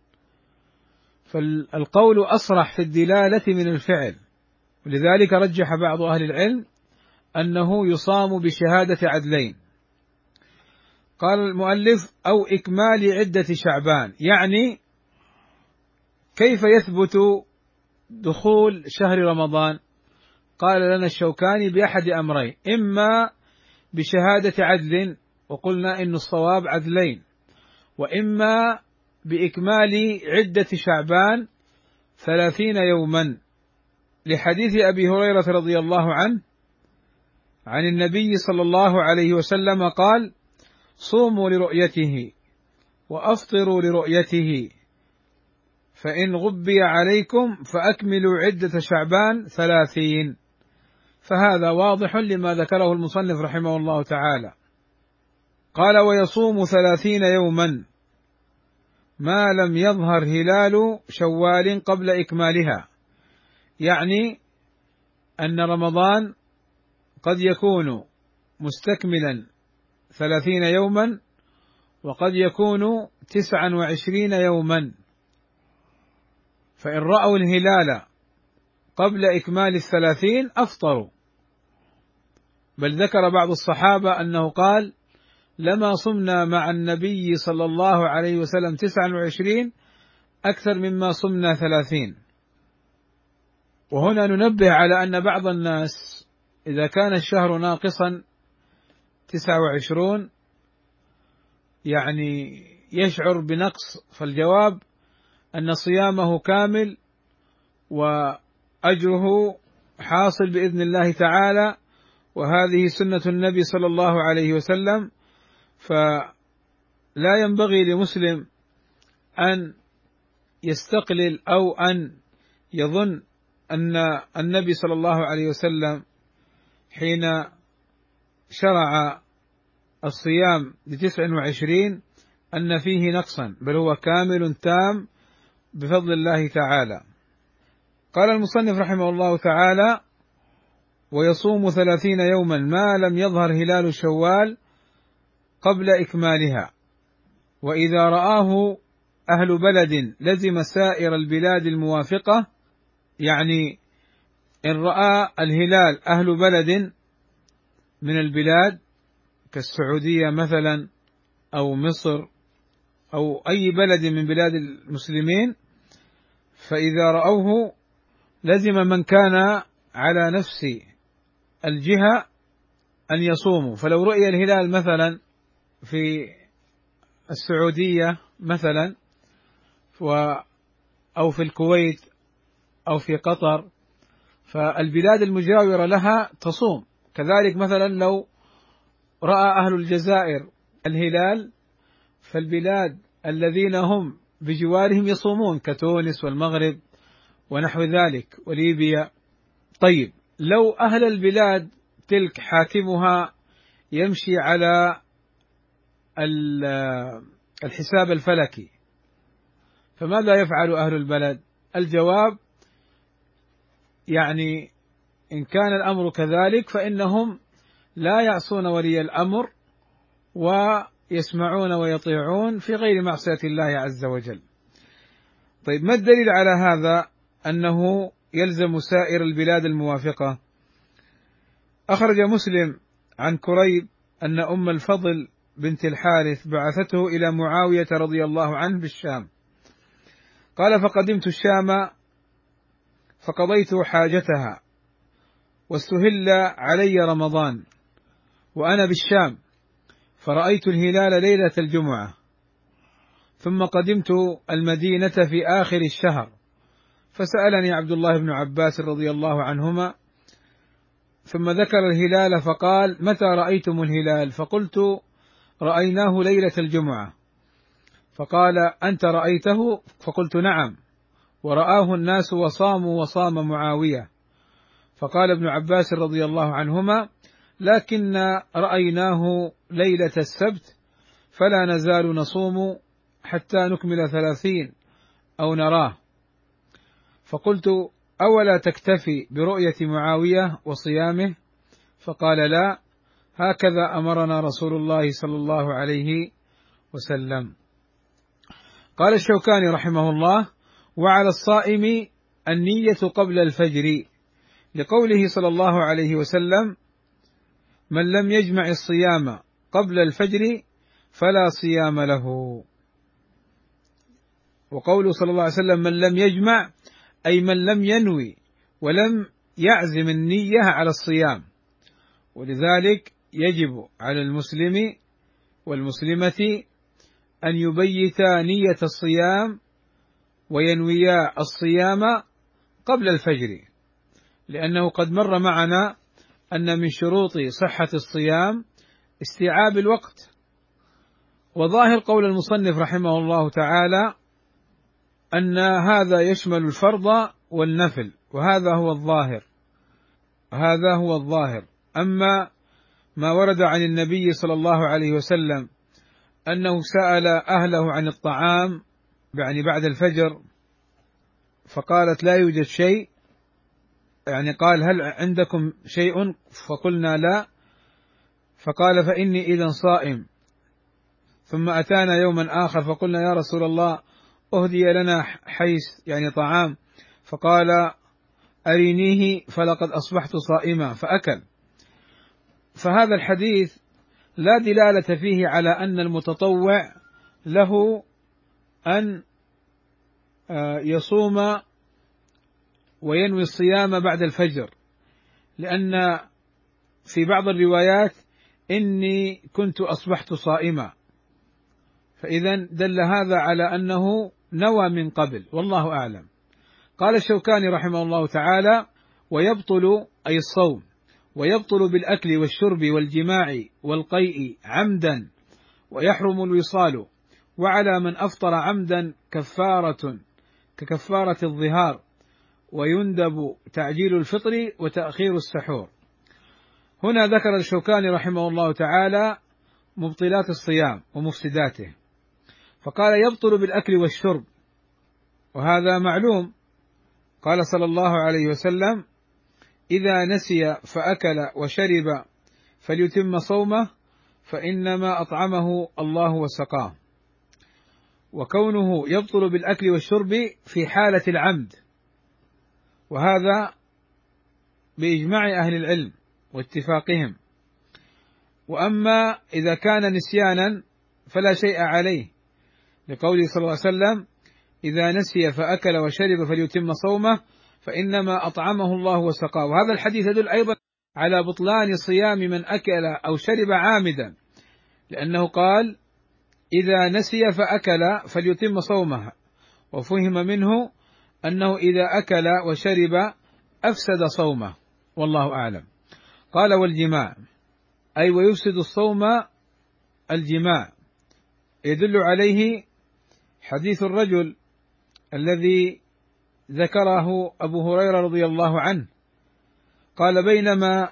فالقول أصرح في الدلالة من الفعل، ولذلك رجح بعض أهل العلم أنه يصام بشهادة عدلين. قال المؤلف: أو إكمال عدة شعبان، يعني كيف يثبت دخول شهر رمضان؟ قال لنا الشوكاني: بأحد أمرين، إما بشهادة عدل، وقلنا إن الصواب عدلين، وإما بإكمال عدة شعبان 30 يوما، لحديث أبي هريرة رضي الله عنه عن النبي صلى الله عليه وسلم قال: صوموا لرؤيته وأفطروا لرؤيته، فإن غبي عليكم فأكملوا عدة شعبان 30. فهذا واضح لما ذكره المصنف رحمه الله تعالى. قال: ويصوم 30 يوما ما لم يظهر هلال شوال قبل إكمالها، يعني أن رمضان قد يكون مستكملا 30 يوما، وقد يكون 29 يوما، فإن رأوا الهلال قبل إكمال 30 أفطروا. بل ذكر بعض الصحابة أنه قال: لما صمنا مع النبي صلى الله عليه وسلم 29 أكثر مما صمنا 30. وهنا ننبه على أن بعض الناس إذا كان الشهر ناقصا 29 يعني يشعر بنقص، فالجواب أن صيامه كامل وأجره حاصل بإذن الله تعالى، وهذه سنة النبي صلى الله عليه وسلم. فلا ينبغي لمسلم أن يستقلل أو أن يظن أن النبي صلى الله عليه وسلم حين شرع الصيام ل29 أن فيه نقصا، بل هو كامل تام بفضل الله تعالى. قال المصنف رحمه الله تعالى: ويصوم 30 يوما ما لم يظهر هلال شوال قبل إكمالها، وإذا رآه أهل بلد لزم سائر البلاد الموافقة، يعني إن رأى الهلال أهل بلد من البلاد كالسعودية مثلا أو مصر أو أي بلد من بلاد المسلمين، فإذا رأوه لزم من كان على نفس الجهة أن يصوموا. فلو رؤي الهلال مثلا في السعودية مثلا أو في الكويت أو في قطر، فالبلاد المجاورة لها تصوم. كذلك مثلا لو رأى أهل الجزائر الهلال، فالبلاد الذين هم بجوارهم يصومون كتونس والمغرب ونحو ذلك وليبيا. طيب، لو أهل البلاد تلك حاكمها يمشي على الحساب الفلكي، فماذا يفعل أهل البلد؟ الجواب يعني إن كان الأمر كذلك فإنهم لا يعصون ولي الأمر ويسمعون ويطيعون في غير معصية الله عز وجل. طيب، ما الدليل على هذا أنه يلزم سائر البلاد الموافقة؟ أخرج مسلم عن كريب أن أم الفضل بنت الحارث بعثته إلى معاوية رضي الله عنه بالشام. قال: فقدمت الشام فقضيت حاجتها واستهل علي رمضان وأنا بالشام، فرأيت الهلال ليلة الجمعة، ثم قدمت المدينة في آخر الشهر، فسألني عبد الله بن عباس رضي الله عنهما، ثم ذكر الهلال فقال: متى رأيتم الهلال؟ فقلت: رأيناه ليلة الجمعة. فقال: أنت رأيته؟ فقلت: نعم، ورآه الناس وصاموا وصام معاوية. فقال ابن عباس رضي الله عنهما: لكن رأيناه ليلة السبت، فلا نزال نصوم حتى نكمل 30 أو نراه. فقلت: أولا تكتفي برؤية معاوية وصيامه؟ فقال: لا، هكذا أمرنا رسول الله صلى الله عليه وسلم. قال الشوكاني رحمه الله: وعلى الصائم النية قبل الفجر، لقوله صلى الله عليه وسلم: من لم يجمع الصيام قبل الفجر فلا صيام له. وقوله صلى الله عليه وسلم: من لم يجمع، أي من لم ينوي ولم يعزم النية على الصيام. ولذلك يجب على المسلم والمسلمة أن يبيتا نية الصيام وينويا الصيام قبل الفجر، لأنه قد مر معنا أن من شروط صحة الصيام استيعاب الوقت. وظاهر قول المصنف رحمه الله تعالى أن هذا يشمل الفرض والنفل، وهذا هو الظاهر. أما ما ورد عن النبي صلى الله عليه وسلم أنه سأل أهله عن الطعام يعني بعد الفجر، فقالت: لا يوجد شيء، يعني قال: هل عندكم شيء؟ فقلنا: لا. فقال: فإني إذا صائم. ثم أتانا يوما آخر فقلنا: يا رسول الله، أهدي لنا حيث يعني طعام. فقال: أرينيه فلقد أصبحت صائما، فأكل. فهذا الحديث لا دلالة فيه على أن المتطوع له أن يصوم وينوي الصيام بعد الفجر، لأن في بعض الروايات: إني كنت أصبحت صائما، فإذا دل هذا على أنه نوى من قبل، والله أعلم. قال الشوكاني رحمه الله تعالى: ويبطل أي الصوم، ويبطل بالأكل والشرب والجماع والقيء عمدا، ويحرم الوصال، وعلى من أفطر عمدا كفارة ككفارة الظهار، ويندب تعجيل الفطر وتأخير السحور. هنا ذكر الشوكاني رحمه الله تعالى مبطلات الصيام ومفسداته، فقال يبطل بالأكل والشرب، وهذا معلوم. قال صلى الله عليه وسلم: إذا نسي فأكل وشرب فليتم صومه فإنما أطعمه الله وسقاه. وكونه يبطل بالأكل والشرب في حالة العمد، وهذا بإجماع أهل العلم واتفاقهم. وأما إذا كان نسيانا فلا شيء عليه، لقوله صلى الله عليه وسلم: إذا نسي فأكل وشرب فليتم صومه فإنما أطعمه الله وسقاه. وهذا الحديث يدل أيضا على بطلان صيام من أكل أو شرب عامدا، لأنه قال: إذا نسي فأكل فليتم صومه، وفهم منه أنه إذا أكل وشرب أفسد صومه، والله أعلم. قال: والجماع، أي ويفسد الصوم الجماع، يدل عليه حديث الرجل الذي ذكره أبو هريرة رضي الله عنه، قال: بينما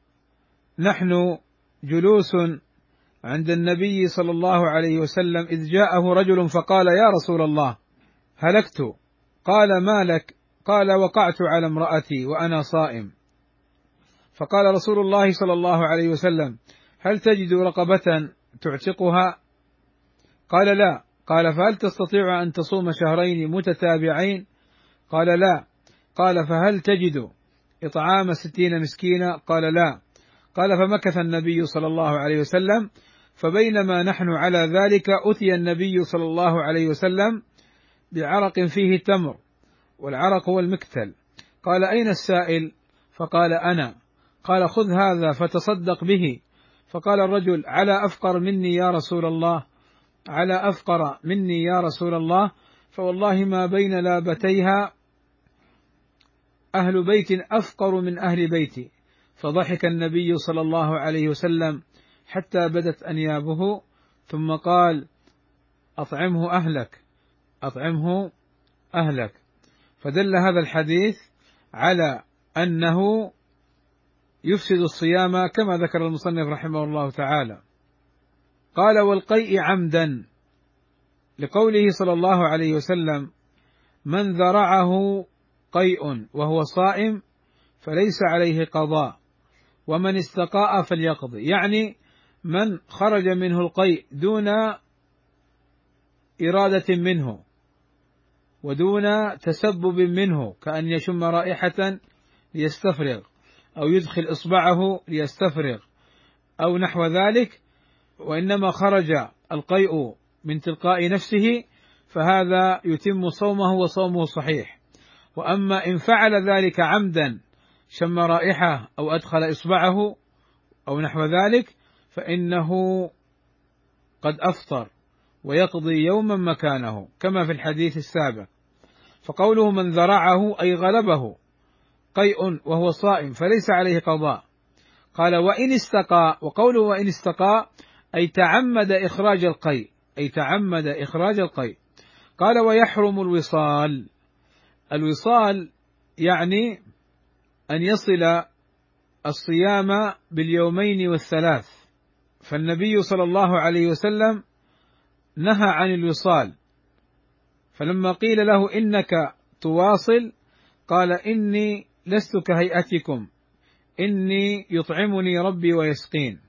نحن جلوس عند النبي صلى الله عليه وسلم إذ جاءه رجل فقال: يا رسول الله هلكت. قال: ما لك؟ قال: وقعت على امرأتي وأنا صائم. فقال رسول الله صلى الله عليه وسلم: هل تجد رقبة تعتقها؟ قال: لا. قال: فهل تستطيع أن تصوم شهرين متتابعين؟ قال: لا. قال: فهل تجد إطعام 60 مسكينا؟ قال: لا. قال: فمكث النبي صلى الله عليه وسلم، فبينما نحن على ذلك أتي النبي صلى الله عليه وسلم بعرق فيه تمر، والعرق هو المكتل. قال: أين السائل؟ فقال: أنا. قال: خذ هذا فتصدق به. فقال الرجل: على أفقر مني يا رسول الله، على أفقر مني يا رسول الله، فوالله ما بين لابتيها أهل بيت أفقر من أهل بيتي. فضحك النبي صلى الله عليه وسلم حتى بدت أنيابه، ثم قال: أطعمه أهلك، أطعمه أهلك. فدل هذا الحديث على أنه يفسد الصيام كما ذكر المصنف رحمه الله تعالى. قال: والقيء عمدا، لقوله صلى الله عليه وسلم: من ذرعه قيء وهو صائم فليس عليه قضاء، ومن استقاء فليقضي. يعني من خرج منه القيء دون إرادة منه ودون تسبب منه، كأن يشم رائحة ليستفرغ، أو يدخل إصبعه ليستفرغ أو نحو ذلك، وإنما خرج القيء من تلقاء نفسه، فهذا يتم صومه وصومه صحيح. وأما إن فعل ذلك عمدا، شم رائحة أو أدخل إصبعه أو نحو ذلك، فإنه قد أفطر ويقضي يوما مكانه كما في الحديث السابق. فقوله من ذرعه أي غلبه قيء وهو صائم فليس عليه قضاء. قال: وإن استقى، وقوله وإن استقى أي تعمد إخراج القيء، أي تعمد إخراج القيء. قال: ويحرم الوصال. الوصال يعني أن يصل الصيام باليومين والثلاث، فالنبي صلى الله عليه وسلم نهى عن الوصال، فلما قيل له إنك تواصل قال: إني لست كهيئتكم، إني يطعمني ربي ويسقين.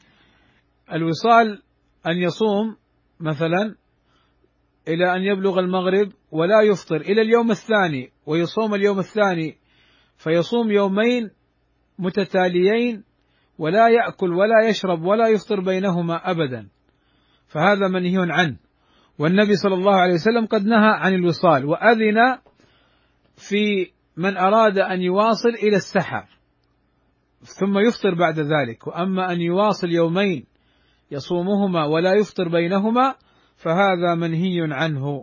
الوصال أن يصوم مثلا إلى أن يبلغ المغرب ولا يفطر إلى اليوم الثاني، ويصوم اليوم الثاني، فيصوم يومين متتاليين ولا يأكل ولا يشرب ولا يفطر بينهما أبدا، فهذا منهي عنه. والنبي صلى الله عليه وسلم قد نهى عن الوصال، وأذن في من أراد أن يواصل إلى السحر ثم يفطر بعد ذلك. وأما أن يواصل يومين يصومهما ولا يفطر بينهما فهذا منهي عنه.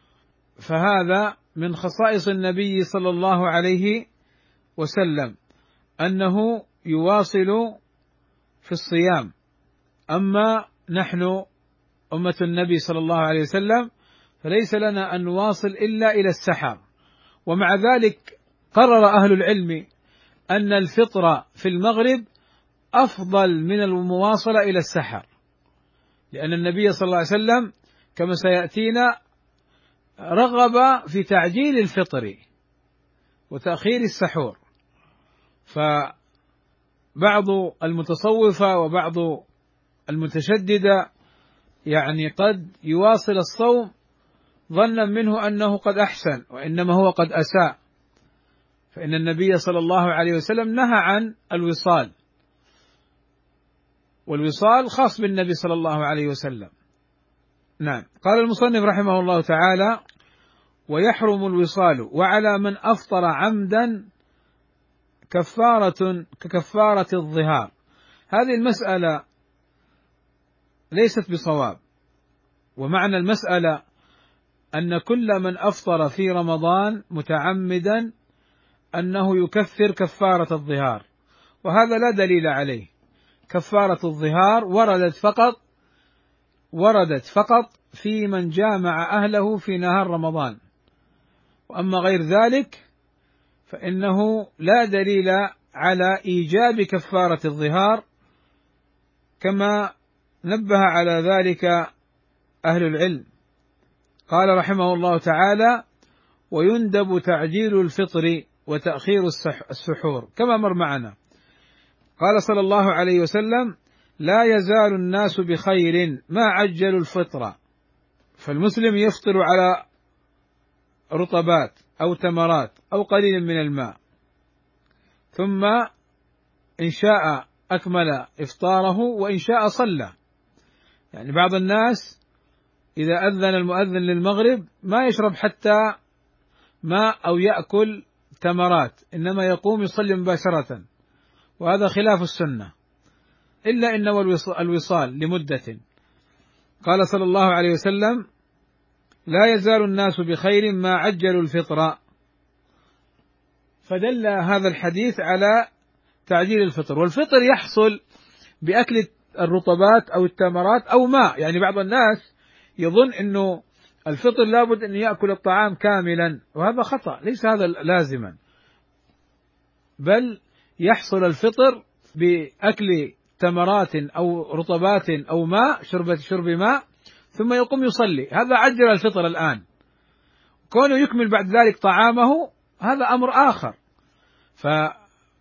فهذا من خصائص النبي صلى الله عليه وسلم أنه يواصل في الصيام. أما نحن أمة النبي صلى الله عليه وسلم فليس لنا أن نواصل إلا إلى السحر. ومع ذلك قرر أهل العلم أن الفطر في المغرب أفضل من المواصلة إلى السحر، لأن النبي صلى الله عليه وسلم كما سيأتينا رغب في تعجيل الفطر وتأخير السحور. فبعض المتصوفة وبعض المتشددة يعني قد يواصل الصوم ظنا منه أنه قد أحسن، وإنما هو قد أساء، فإن النبي صلى الله عليه وسلم نهى عن الوصال، والوصال خاص بالنبي صلى الله عليه وسلم. نعم. قال المصنف رحمه الله تعالى: ويحرم الوصال وعلى من أفطر عمدا ككفارة الظهار. هذه المسألة ليست بصواب، ومعنى المسألة أن كل من أفطر في رمضان متعمدا أنه يكفر كفارة الظهار، وهذا لا دليل عليه. كفارة الظهار وردت فقط في من جامع أهله في نهار رمضان، وأما غير ذلك فإنه لا دليل على إيجاب كفارة الظهار، كما نبه على ذلك أهل العلم. قال رحمه الله تعالى: ويندب تعجيل الفطر وتأخير السحور، كما مر معنا. قال صلى الله عليه وسلم: لا يزال الناس بخير ما عجلوا الفطر. فالمسلم يفطر على رطبات أو تمرات أو قليل من الماء، ثم إن شاء أكمل إفطاره وإن شاء صلى. يعني بعض الناس إذا أذن المؤذن للمغرب ما يشرب حتى ماء أو يأكل تمرات، إنما يقوم يصلي مباشرة، وهذا خلاف السنة، إلا إنه الوصال لمدة. قال صلى الله عليه وسلم: لا يزال الناس بخير ما عجلوا الفطر. فدل هذا الحديث على تعجيل الفطر، والفطر يحصل بأكل الرطبات أو التمرات أو ماء. يعني بعض الناس يظن أنه الفطر لابد أن يأكل الطعام كاملا، وهذا خطأ، ليس هذا لازما، بل يحصل الفطر بأكل تمرات أو رطبات أو ماء، شرب ماء، ثم يقوم يصلي. هذا عجل الفطر الآن. كونه يكمل بعد ذلك طعامه هذا أمر آخر. فأنبه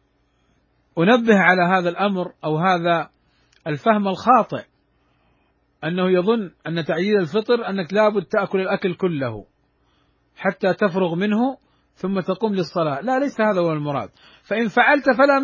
على هذا الأمر أو هذا الفهم الخاطئ، أنه يظن أن تعجيل الفطر أنك لابد تأكل الأكل كله حتى تفرغ منه ثم تقوم للصلاة. لا، ليس هذا هو المراد. فإن فعلت فلا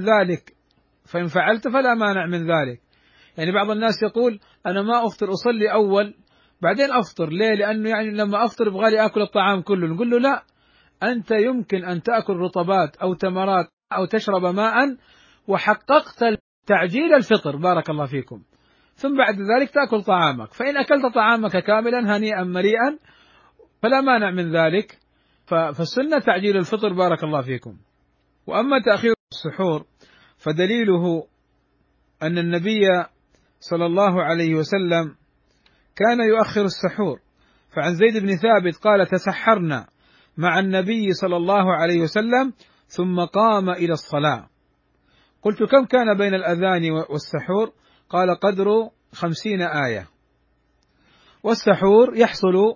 مانع من ذلك. يعني بعض الناس يقول: أنا ما أفطر، أصلي أول بعدين أفطر. ليه؟ لأنه يعني لما أفطر بغالي أكل الطعام كله. نقول له: لا، أنت يمكن أن تأكل رطبات أو تمرات أو تشرب ماء وحققت تعجيل الفطر، بارك الله فيكم، ثم بعد ذلك تأكل طعامك. فإن أكلت طعامك كاملا هنيئا مريئا فلا مانع من ذلك. فالسنة تعجيل الفطر، بارك الله فيكم. وأما تأخير السحور فدليله أن النبي صلى الله عليه وسلم كان يؤخر السحور. فعن زيد بن ثابت قال: تسحرنا مع النبي صلى الله عليه وسلم ثم قام إلى الصلاة. قلت: كم كان بين الأذان والسحور؟ قال: قدر 50 آية. والسحور يحصل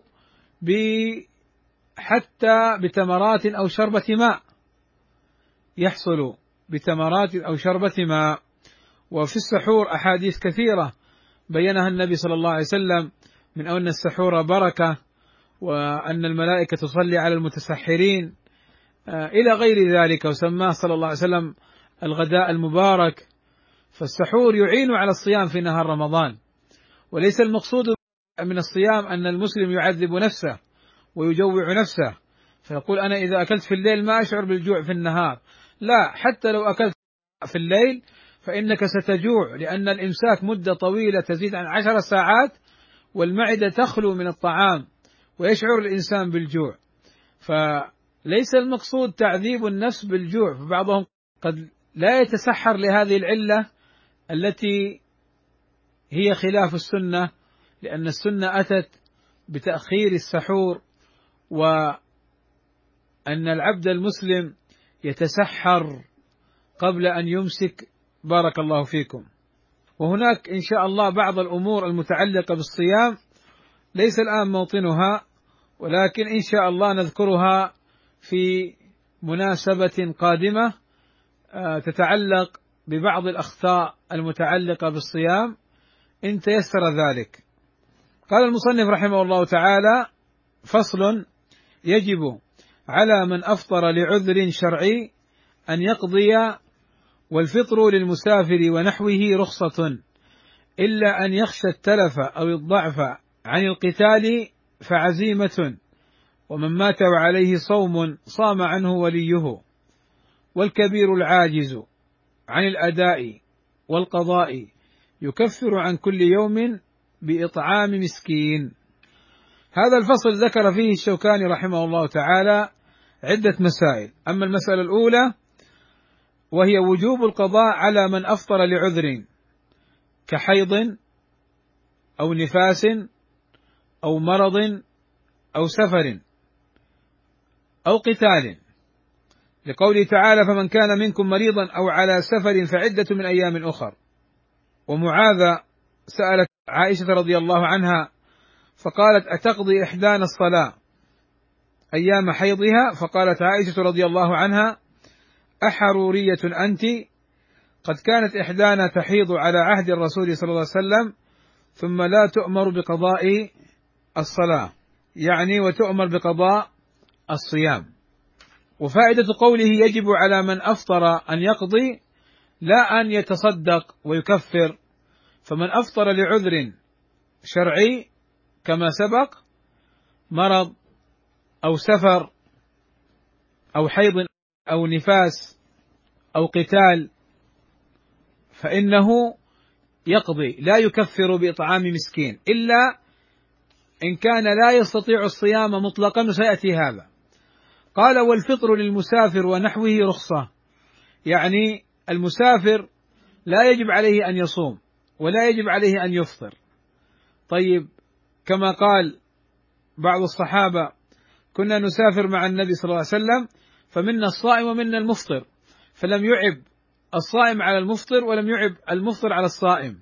حتى بتمرات أو شربة ماء. وفي السحور أحاديث كثيرة بينها النبي صلى الله عليه وسلم، من أن السحور بركة، وأن الملائكة تصلي على المتسحرين إلى غير ذلك، وسماه صلى الله عليه وسلم الغداء المبارك. فالسحور يعين على الصيام في نهار رمضان، وليس المقصود من الصيام أن المسلم يعذب نفسه ويجوع نفسه فيقول: أنا إذا أكلت في الليل ما أشعر بالجوع في النهار. لا، حتى لو أكلت في الليل فإنك ستجوع، لأن الإمساك مدة طويلة تزيد عن 10 ساعات، والمعدة تخلو من الطعام ويشعر الإنسان بالجوع. فليس المقصود تعذيب النفس بالجوع، فبعضهم قد لا يتسحر لهذه العلة التي هي خلاف السنة، لأن السنة أتت بتأخير السحور، وأن العبد المسلم يتسحر قبل أن يمسك، بارك الله فيكم. وهناك إن شاء الله بعض الأمور المتعلقة بالصيام ليس الآن موطنها، ولكن إن شاء الله نذكرها في مناسبة قادمة تتعلق ببعض الأخطاء المتعلقة بالصيام إن تيسر ذلك. قال المصنف رحمه الله تعالى: فصل: يجب على من أفطر لعذر شرعي أن يقضي، والفطر للمسافر ونحوه رخصة، إلا أن يخشى التلف أو الضعف عن القتال فعزيمة، ومن مات وعليه صوم صام عنه وليه، والكبير العاجز عن الأداء والقضاء يكفر عن كل يوم بإطعام مسكين. هذا الفصل ذكر فيه الشوكاني رحمه الله تعالى عدة مسائل. أما المسألة الأولى وهي وجوب القضاء على من أفطر لعذر كحيض أو نفاس أو مرض أو سفر أو قتال، لقوله تعالى: فمن كان منكم مريضا أو على سفر فعدة من أيام أخر. ومعاذ سألت عائشة رضي الله عنها فقالت: أتقضي إحدانا الصلاة أيام حيضها؟ فقالت عائشة رضي الله عنها: أحرورية أنت؟ قد كانت إحدانا تحيض على عهد الرسول صلى الله عليه وسلم ثم لا تؤمر بقضاء الصلاة، يعني وتؤمر بقضاء الصيام. وفائدة قوله يجب على من أفطر أن يقضي، لا أن يتصدق ويكفر، فمن أفطر لعذر شرعي كما سبق، مرض أو سفر أو حيض أو نفاس أو قتال، فإنه يقضي، لا يكفر بإطعام مسكين، إلا إن كان لا يستطيع الصيام مطلقا، سيأتي هذا. قال: والفطر للمسافر ونحوه رخصة، يعني المسافر لا يجب عليه أن يصوم ولا يجب عليه أن يفطر. طيب، كما قال بعض الصحابة: كنا نسافر مع النبي صلى الله عليه وسلم فمنا الصائم ومنا المفطر، فلم يعب الصائم على المفطر ولم يعب المفطر على الصائم.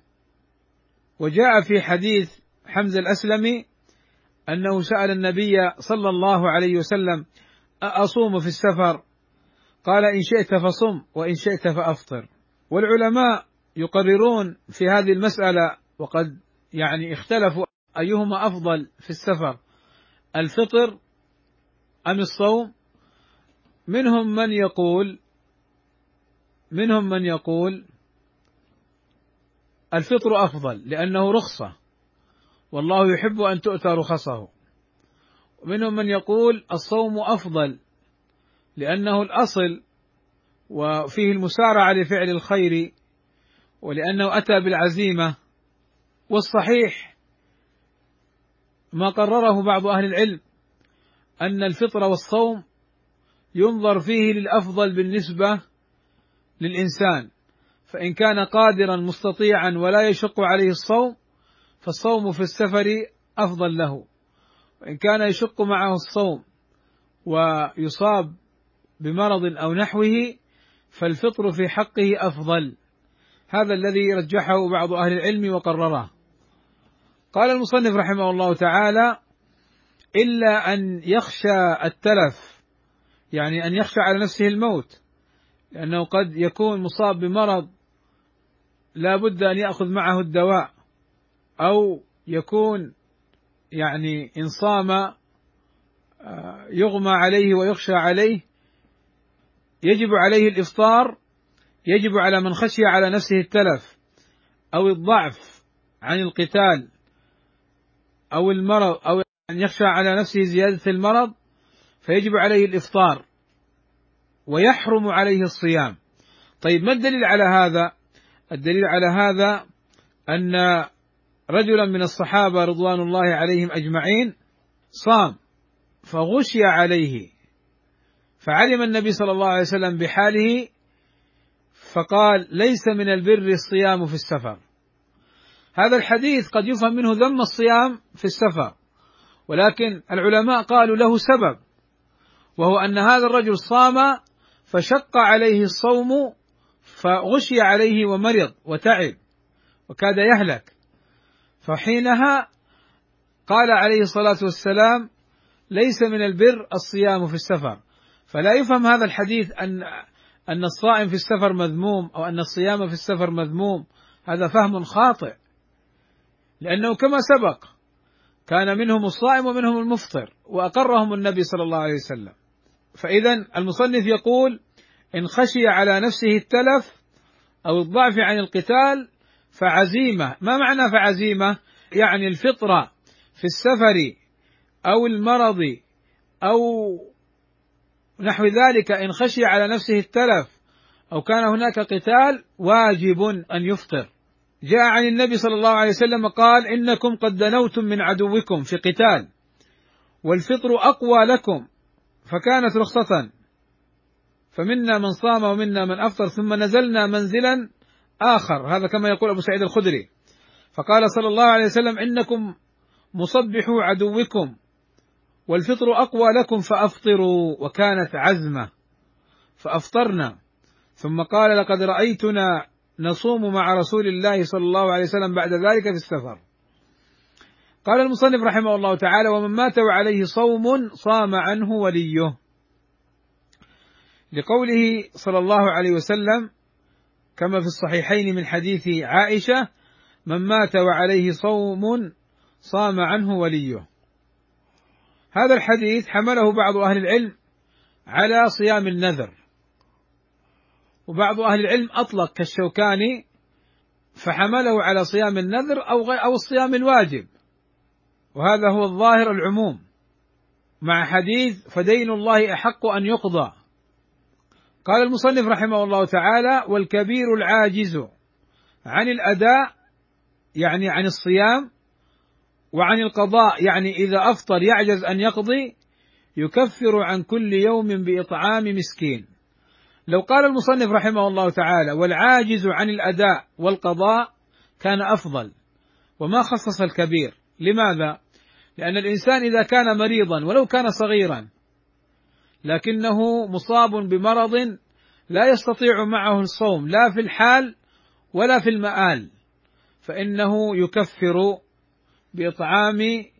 وجاء في حديث حمزة الأسلمي أنه سأل النبي صلى الله عليه وسلم: أصوم في السفر؟ قال: إن شئت فصم وإن شئت فأفطر. والعلماء يقررون في هذه المسألة، وقد اختلفوا أيهما أفضل في السفر، الفطر أم الصوم. منهم من يقول الفطر أفضل لأنه رخصة والله يحب أن تؤتى رخصه، ومنهم من يقول الصوم أفضل لأنه الأصل وفيه المسارعة لفعل الخير ولأنه أتى بالعزيمة. والصحيح ما قرره بعض أهل العلم أن الفطر والصوم ينظر فيه للأفضل بالنسبة للإنسان، فإن كان قادرا مستطيعا ولا يشق عليه الصوم فالصوم في السفر أفضل له، وإن كان يشق معه الصوم ويصاب بمرض أو نحوه فالفطر في حقه أفضل. هذا الذي رجحه بعض أهل العلم وقرره. قال المصنف رحمه الله تعالى: إلا أن يخشى التلف، يعني أن يخشى على نفسه الموت، لأنه قد يكون مصاب بمرض لا بد أن يأخذ معه الدواء، أو يكون إن صام يغمى عليه ويخشى عليه، يجب عليه الإفطار. يجب على من خشي على نفسه التلف أو الضعف عن القتال أو المرض، أو أن يخشى على نفسه زيادة المرض، فيجب عليه الإفطار ويحرم عليه الصيام. طيب، ما الدليل على هذا؟ الدليل على هذا أن رجلا من الصحابة رضوان الله عليهم أجمعين صام فغشي عليه، فعلم النبي صلى الله عليه وسلم بحاله فقال: ليس من البر الصيام في السفر. هذا الحديث قد يفهم منه ذم الصيام في السفر، ولكن العلماء قالوا له سبب، وهو أن هذا الرجل صام فشق عليه الصوم فغشي عليه ومرض وتعب وكاد يهلك، فحينها قال عليه الصلاة والسلام: ليس من البر الصيام في السفر. فلا يفهم هذا الحديث أن الصائم في السفر مذموم، أو أن الصيام في السفر مذموم. هذا فهم خاطئ، لأنه كما سبق كان منهم الصائم ومنهم المفطر، وأقرهم النبي صلى الله عليه وسلم. فإذا المصنف يقول: إن خشي على نفسه التلف أو الضعف عن القتال فعزيمة. ما معنى فعزيمة؟ يعني الفطرة في السفر أو المرض أو نحو ذلك، إن خشي على نفسه التلف أو كان هناك قتال واجب أن يفطر. جاء عن النبي صلى الله عليه وسلم قال: إنكم قد دنوتم من عدوكم في قتال والفطر أقوى لكم، فكانت رخصة، فمنا من صام ومنا من أفطر، ثم نزلنا منزلا آخر. هذا كما يقول أبو سعيد الخدري. فقال صلى الله عليه وسلم: إنكم مصبحوا عدوكم والفطر أقوى لكم فأفطروا، وكانت عزمة فأفطرنا. ثم قال: لقد رأيتنا نصوم مع رسول الله صلى الله عليه وسلم بعد ذلك في السفر. قال المصنف رحمه الله تعالى: ومن مات وعليه صوم صام عنه وليه، لقوله صلى الله عليه وسلم كما في الصحيحين من حديث عائشة: من مات وعليه صوم صام عنه وليه. هذا الحديث حمله بعض أهل العلم على صيام النذر، وبعض أهل العلم أطلق كالشوكاني فحمله على صيام النذر أو الصيام الواجب، وهذا هو الظاهر العموم، مع حديث: فدين الله أحق أن يقضى. قال المصنف رحمه الله تعالى: والكبير العاجز عن الأداء، يعني عن الصيام، وعن القضاء، يعني إذا أفطر يعجز أن يقضي، يكفر عن كل يوم بإطعام مسكين. لو قال المصنف رحمه الله تعالى: والعاجز عن الأداء والقضاء، كان أفضل، وما خصص الكبير. لماذا؟ لأن الإنسان إذا كان مريضا ولو كان صغيرا لكنه مصاب بمرض لا يستطيع معه الصوم لا في الحال ولا في المآل، فإنه يكفر بإطعام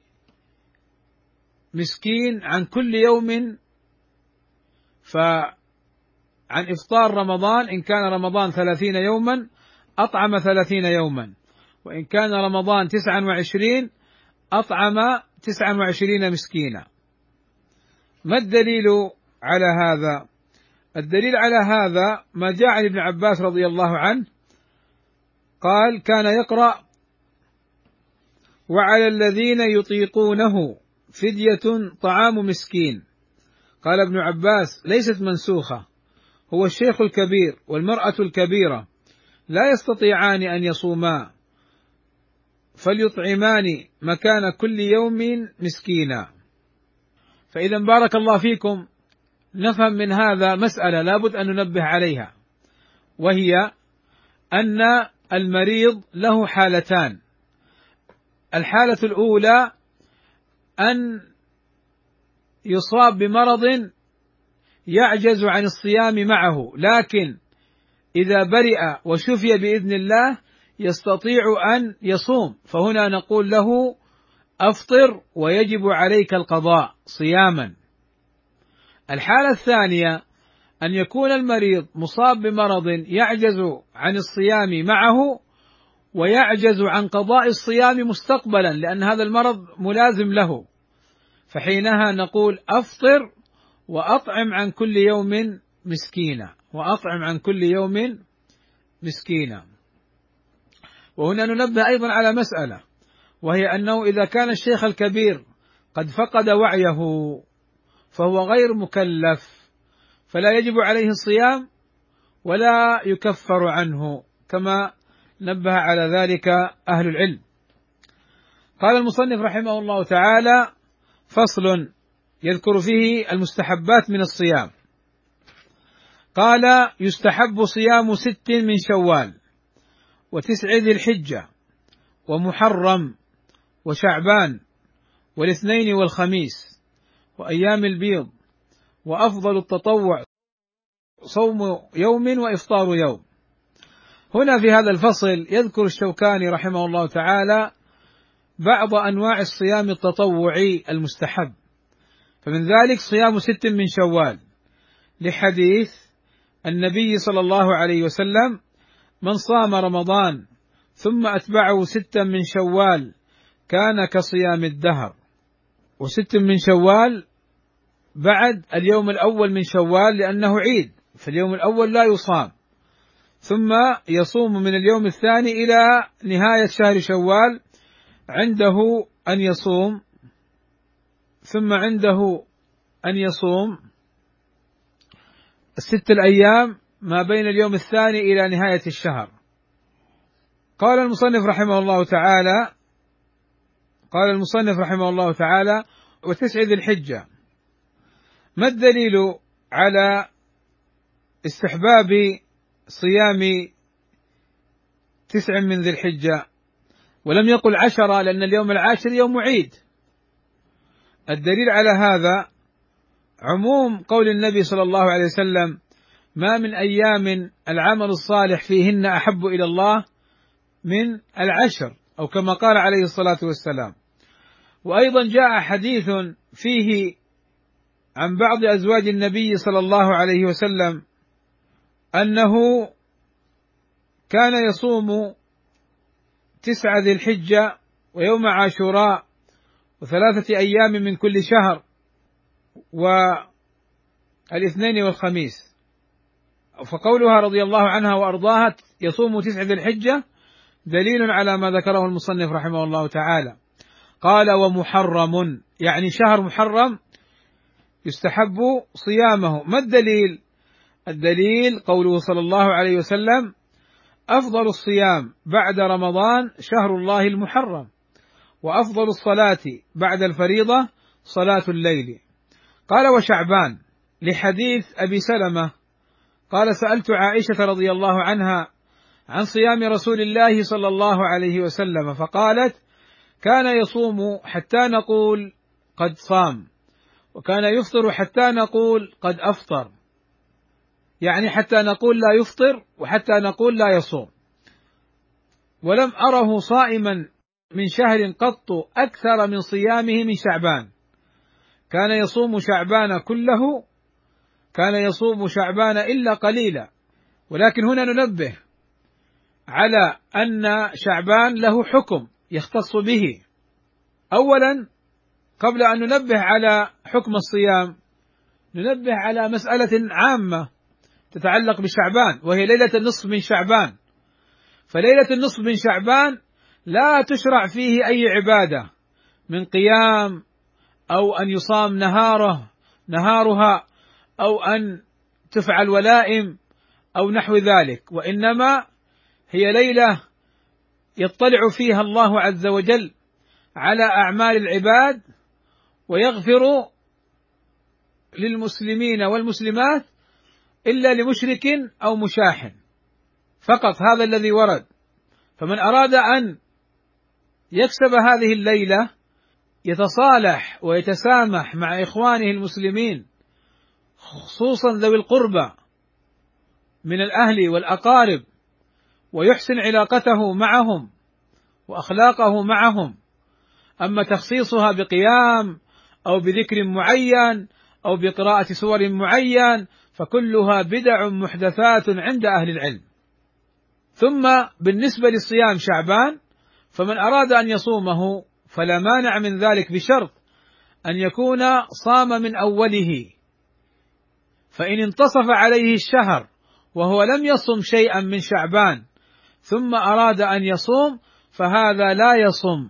مسكين عن كل يوم. فعن إفطار رمضان، إن كان رمضان 30 يوما أطعم 30 يوما، وإن كان رمضان 29 أطعم 29 مسكينا. ما الدليل على هذا؟ الدليل على هذا ما جاء عن ابن عباس رضي الله عنه قال: كان يقرأ: وعلى الذين يطيقونه فدية طعام مسكين. قال ابن عباس: ليست منسوخة، هو الشيخ الكبير والمرأة الكبيرة لا يستطيعان أن يصوما، فليطعمان مكان كل يوم مسكينا. فإذا بارك الله فيكم نفهم من هذا مسألة لابد أن ننبه عليها، وهي أن المريض له حالتان. الحالة الأولى أن يصاب بمرض يعجز عن الصيام معه، لكن إذا برئ وشفي بإذن الله يستطيع أن يصوم، فهنا نقول له: أفطر ويجب عليك القضاء صياما. الحالة الثانية أن يكون المريض مصاب بمرض يعجز عن الصيام معه ويعجز عن قضاء الصيام مستقبلا، لأن هذا المرض ملازم له، فحينها نقول: أفطر وأطعم عن كل يوم مسكينا، وأطعم عن كل يوم مسكينا. وهنا ننبه أيضا على مسألة، وهي أنه إذا كان الشيخ الكبير قد فقد وعيه فهو غير مكلف، فلا يجب عليه الصيام ولا يكفر عنه، كما نبه على ذلك أهل العلم. قال المصنف رحمه الله تعالى: فصل يذكر فيه المستحبات من الصيام. قال: يستحب صيام 6 من شوال، و9 ذي الحجة، ومحرم، وشعبان، والاثنين والخميس، وأيام البيض، وأفضل التطوع صوم يوم وإفطار يوم. هنا في هذا الفصل يذكر الشوكاني رحمه الله تعالى بعض أنواع الصيام التطوعي المستحب، فمن ذلك صيام 6 من شوال، لحديث النبي صلى الله عليه وسلم: من صام رمضان ثم أتبعه 6 من شوال كان كصيام الدهر. و6 من شوال بعد اليوم الأول من شوال لأنه عيد، فاليوم الأول لا يصام، ثم يصوم من اليوم الثاني إلى نهاية شهر شوال، عنده أن يصوم، ثم عنده أن يصوم 6 الأيام ما بين اليوم الثاني إلى نهاية الشهر. قال المصنف رحمه الله تعالى: و9 ذي الحجة. ما الدليل على استحباب صيام 9 من ذي الحجة ولم يقل 10 لأن اليوم العاشر يوم عيد؟ الدليل على هذا عموم قول النبي صلى الله عليه وسلم: ما من أيام العمل الصالح فيهن أحب إلى الله من 10، أو كما قال عليه الصلاة والسلام. وأيضا جاء حديث فيه عن بعض أزواج النبي صلى الله عليه وسلم أنه كان يصوم 9 ذي الحجة ويوم عاشوراء و3 أيام من كل شهر والاثنين والخميس. فقولها رضي الله عنها وأرضاها يصوم 9 ذي الحجة دليل على ما ذكره المصنف رحمه الله تعالى. قال: ومحرم، يعني شهر محرم يستحب صيامه. ما الدليل؟ الدليل قوله صلى الله عليه وسلم: أفضل الصيام بعد رمضان شهر الله المحرم، وأفضل الصلاة بعد الفريضة صلاة الليل. قال: وشعبان، لحديث أبي سلمة قال: سألت عائشة رضي الله عنها عن صيام رسول الله صلى الله عليه وسلم، فقالت: كان يصوم حتى نقول قد صام، وكان يفطر حتى نقول قد أفطر، يعني حتى نقول لا يفطر وحتى نقول لا يصوم. ولم أره صائما من شهر قط أكثر من صيامه من شعبان، كان يصوم شعبان كله، كان يصوم شعبان إلا قليلا. ولكن هنا ننبه على أن شعبان له حكم يختص به. أولا، قبل أن ننبه على حكم الصيام ننبه على مسألة عامة تتعلق بشعبان، وهي ليلة النصف من شعبان. فليلة النصف من شعبان لا تشرع فيه أي عبادة من قيام، أو أن يصام نهارها، أو أن تفعل ولائم أو نحو ذلك، وإنما هي ليلة يطلع فيها الله عز وجل على أعمال العباد ويغفر للمسلمين والمسلمات إلا لمشرك أو مشاحن فقط، هذا الذي ورد. فمن أراد أن يكسب هذه الليلة يتصالح ويتسامح مع إخوانه المسلمين، خصوصا ذوي القربى من الأهل والأقارب، ويحسن علاقته معهم وأخلاقه معهم. أما تخصيصها بقيام أو بذكر معين أو بقراءة سور معين فكلها بدع محدثات عند أهل العلم. ثم بالنسبة لصيام شعبان، فمن أراد أن يصومه فلا مانع من ذلك، بشرط أن يكون صام من أوله. فإن انتصف عليه الشهر وهو لم يصم شيئا من شعبان ثم أراد أن يصوم فهذا لا يصم.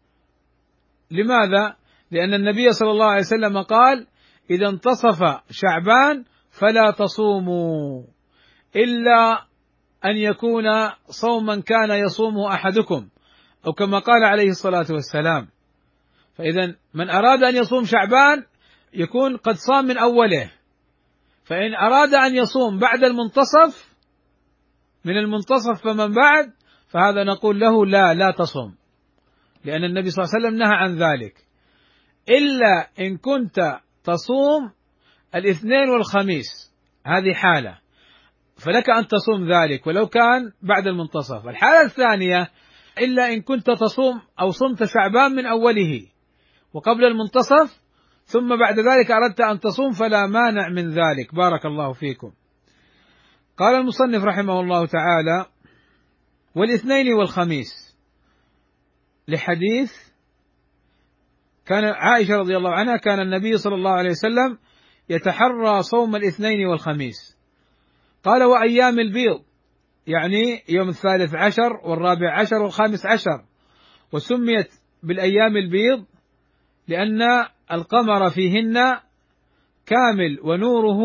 لماذا؟ لأن النبي صلى الله عليه وسلم قال: إذا انتصف شعبان فلا تصوموا إلا أن يكون صوما كان يصومه أحدكم، أو كما قال عليه الصلاة والسلام. فإذا من أراد أن يصوم شعبان يكون قد صام من أوله، فإن أراد أن يصوم بعد المنتصف، من المنتصف فمن بعد، فهذا نقول له لا تصم، لأن النبي صلى الله عليه وسلم نهى عن ذلك، إلا إن كنت تصوم الاثنين والخميس، هذه حالة فلك أن تصوم ذلك ولو كان بعد المنتصف. الحالة الثانية إلا إن كنت تصوم أو صمت شعبان من أوله وقبل المنتصف ثم بعد ذلك أردت أن تصوم فلا مانع من ذلك. بارك الله فيكم. قال المصنف رحمه الله تعالى: والاثنين والخميس، لحديث كان عائشة رضي الله عنها كان النبي صلى الله عليه وسلم يتحرى صوم الاثنين والخميس. قال: وأيام البيض، يعني يوم 13 و14 و15، وسميت بالأيام البيض لأن القمر فيهن كامل ونوره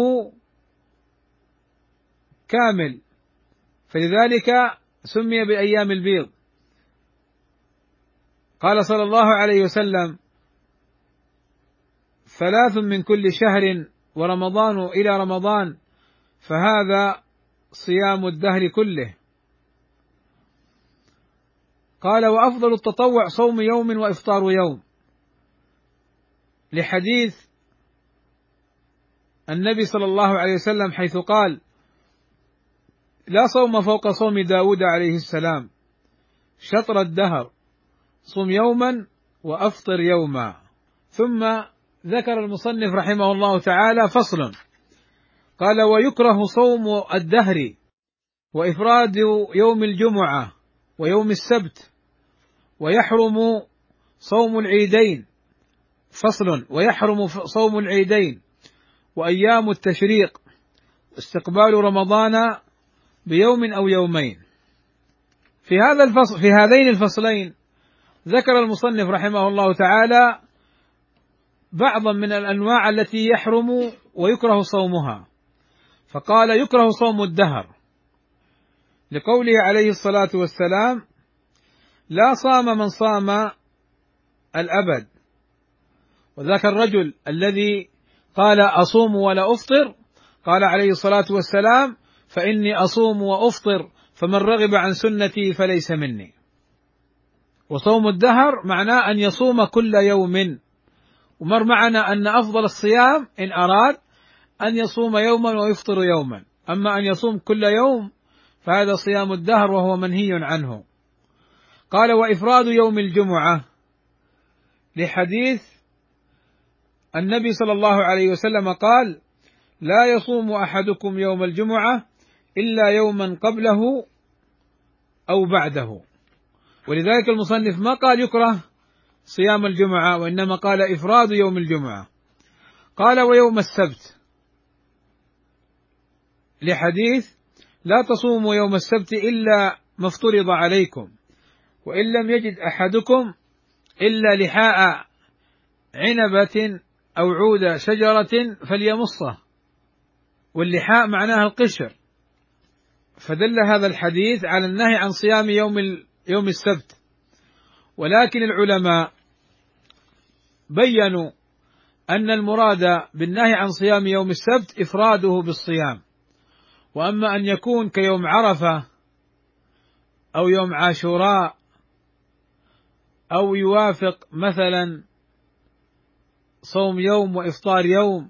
كامل، فلذلك سمي بأيام البيض. قال صلى الله عليه وسلم: 3 من كل شهر ورمضان إلى رمضان فهذا صيام الدهر كله. قال: وأفضل التطوع صوم يوم وإفطار يوم، لحديث النبي صلى الله عليه وسلم حيث قال: لا صوم فوق صوم داود عليه السلام، شطر الدهر، صم يوما وأفطر يوما. ثم ذكر المصنف رحمه الله تعالى فصل، قال: ويكره صوم الدهر وإفراد يوم الجمعة ويوم السبت، ويحرم صوم العيدين. فصل: ويحرم صوم العيدين وأيام التشريق، استقبال رمضان بيوم أو يومين. في هذين الفصلين ذكر المصنف رحمه الله تعالى بعضا من الأنواع التي يحرم ويكره صومها، فقال: يكره صوم الدهر، لقوله عليه الصلاة والسلام: لا صام من صام الأبد. وذاك الرجل الذي قال: أصوم ولا أفطر، قال عليه الصلاة والسلام: فإني أصوم وأفطر فمن رغب عن سنتي فليس مني. وصوم الدهر معناه أن يصوم كل يوم، ومر معنا أن أفضل الصيام إن أراد أن يصوم يوما ويفطر يوما، أما أن يصوم كل يوم فهذا صيام الدهر وهو منهي عنه. قال: وإفراد يوم الجمعة، لحديث النبي صلى الله عليه وسلم قال: لا يصوم أحدكم يوم الجمعة إلا يوما قبله أو بعده. ولذلك المصنف ما قال يكره صيام الجمعة، وإنما قال إفراد يوم الجمعة. قال: ويوم السبت، لحديث لا تصوموا يوم السبت إلا ما افترض عليكم، وإن لم يجد أحدكم إلا لحاء عنبة أو عود شجرة فليمصه، واللحاء معناها القشر، فدل هذا الحديث على النهي عن صيام يوم السبت. ولكن العلماء بيّنوا أن المراد بالنهي عن صيام يوم السبت إفراده بالصيام، وأما أن يكون كيوم عرفة أو يوم عاشوراء أو يوافق مثلا صوم يوم وإفطار يوم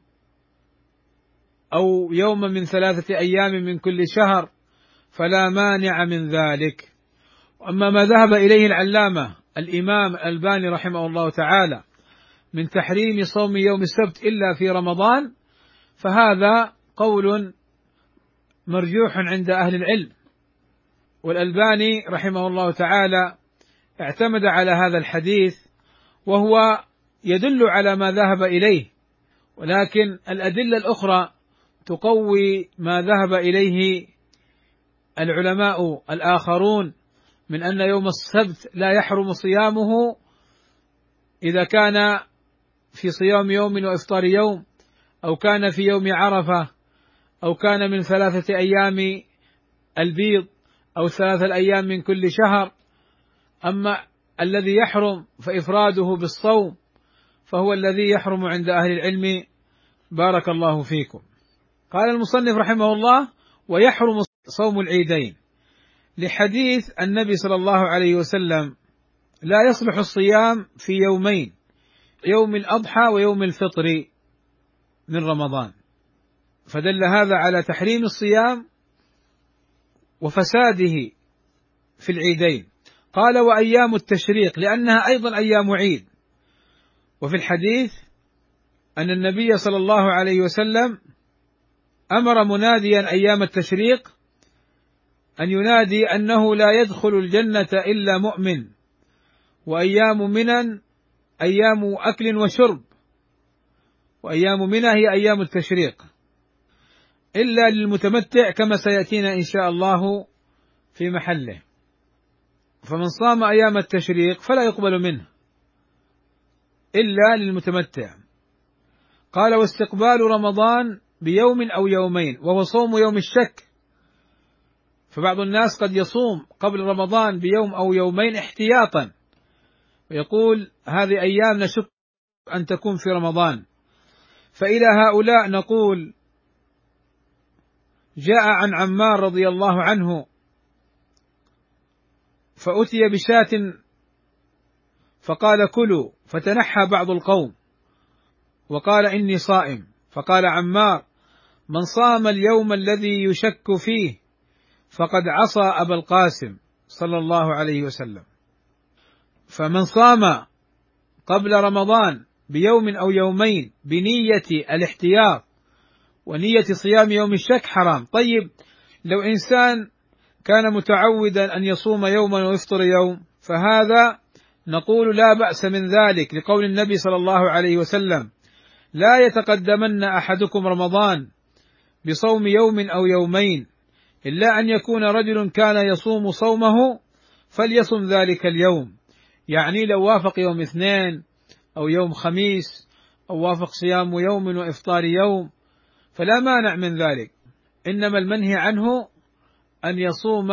أو يوم من 3 أيام من كل شهر فلا مانع من ذلك. أما ما ذهب إليه العلامة الإمام الألباني رحمه الله تعالى من تحريم صوم يوم السبت إلا في رمضان فهذا قول مرجوح عند أهل العلم، والألباني رحمه الله تعالى اعتمد على هذا الحديث وهو يدل على ما ذهب إليه، ولكن الأدلة الأخرى تقوي ما ذهب إليه العلماء الآخرون من أن يوم السبت لا يحرم صيامه إذا كان في صيام يوم وإفطار يوم، أو كان في يوم عرفة، أو كان من 3 أيام البيض، أو 3 أيام من كل شهر. أما الذي يحرم فإفراده بالصوم فهو الذي يحرم عند أهل العلم. بارك الله فيكم. قال المصنف رحمه الله: ويحرم صوم العيدين، لحديث النبي صلى الله عليه وسلم: لا يصلح الصيام في يومين، يوم الأضحى ويوم الفطر من رمضان، فدل هذا على تحريم الصيام وفساده في العيدين. قال وأيام التشريق لأنها أيضا أيام عيد. وفي الحديث أن النبي صلى الله عليه وسلم أمر مناديا أيام التشريق أن ينادي أنه لا يدخل الجنة إلا مؤمن، وأيام منى أيام أكل وشرب، وأيام منى هي أيام التشريق، إلا للمتمتع كما سيأتينا إن شاء الله في محله. فمن صام أيام التشريق فلا يقبل منه إلا للمتمتع. قال واستقبال رمضان بيوم أو يومين، وهو صوم يوم الشك، فبعض الناس قد يصوم قبل رمضان بيوم أو يومين احتياطا، ويقول هذه أيام نشك أن تكون في رمضان. فإلى هؤلاء نقول جاء عن عمار رضي الله عنه فأتي بشاة فقال كلوا، فتنحى بعض القوم وقال إني صائم، فقال عمار من صام اليوم الذي يشك فيه فقد عصى أبا القاسم صلى الله عليه وسلم. فمن صام قبل رمضان بيوم أو يومين بنية الاحتياط ونية صيام يوم الشك حرام. طيب لو إنسان كان متعودا أن يصوم يوما ويفطر يوم فهذا نقول لا بأس من ذلك، لقول النبي صلى الله عليه وسلم لا يتقدمن أحدكم رمضان بصوم يوم أو يومين إلا أن يكون رجل كان يصوم صومه فليصم ذلك اليوم، يعني لو وافق يوم اثنين أو يوم خميس أو وافق صيام يوم وإفطار يوم فلا مانع من ذلك، إنما المنهي عنه أن يصوم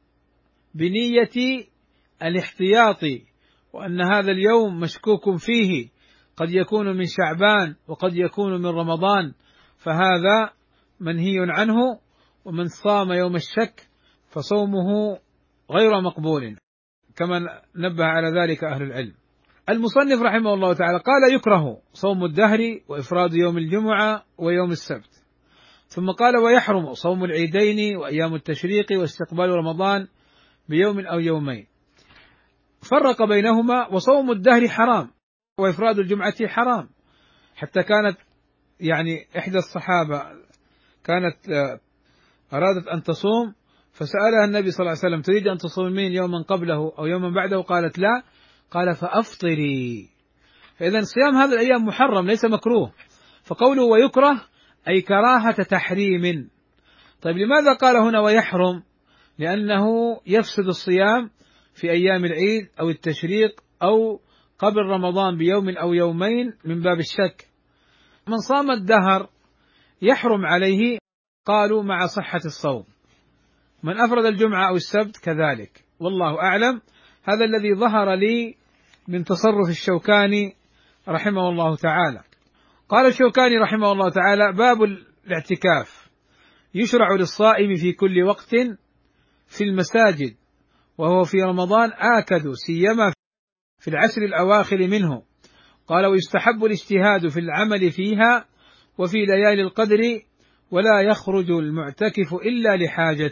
بنية الاحتياط، وأن هذا اليوم مشكوك فيه، قد يكون من شعبان وقد يكون من رمضان، فهذا منهي عنه. ومن صام يوم الشك فصومه غير مقبول، كما نبه على ذلك أهل العلم. المصنف رحمه الله تعالى قال يكره صوم الدهر وإفراد يوم الجمعة ويوم السبت، ثم قال ويحرم صوم العيدين وأيام التشريق واستقبال رمضان بيوم أو يومين، فرق بينهما. وصوم الدهر حرام وإفراد الجمعة حرام، حتى كانت إحدى الصحابة كانت أرادت أن تصوم فسألها النبي صلى الله عليه وسلم تريد أن تصومين يوما قبله أو يوما بعده؟ قالت لا، قال فأفطري. فإذا صيام هذه الأيام محرم ليس مكروه، فقوله ويكره أي كراهة تحريم. طيب لماذا قال هنا ويحرم؟ لأنه يفسد الصيام في أيام العيد أو التشريق أو قبل رمضان بيوم أو يومين من باب الشك. من صام الدهر يحرم عليه، قالوا مع صحة الصوم. من أفرد الجمعة أو السبت كذلك، والله أعلم. هذا الذي ظهر لي من تصرف الشوكاني رحمه الله تعالى. قال الشوكاني رحمه الله تعالى باب الاعتكاف يشرع للصائم في كل وقت في المساجد، وهو في رمضان آكد سيما في العشر الأواخر منه. قال ويستحب الاجتهاد في العمل فيها وفي ليالي القدر، ولا يخرج المعتكف إلا لحاجة.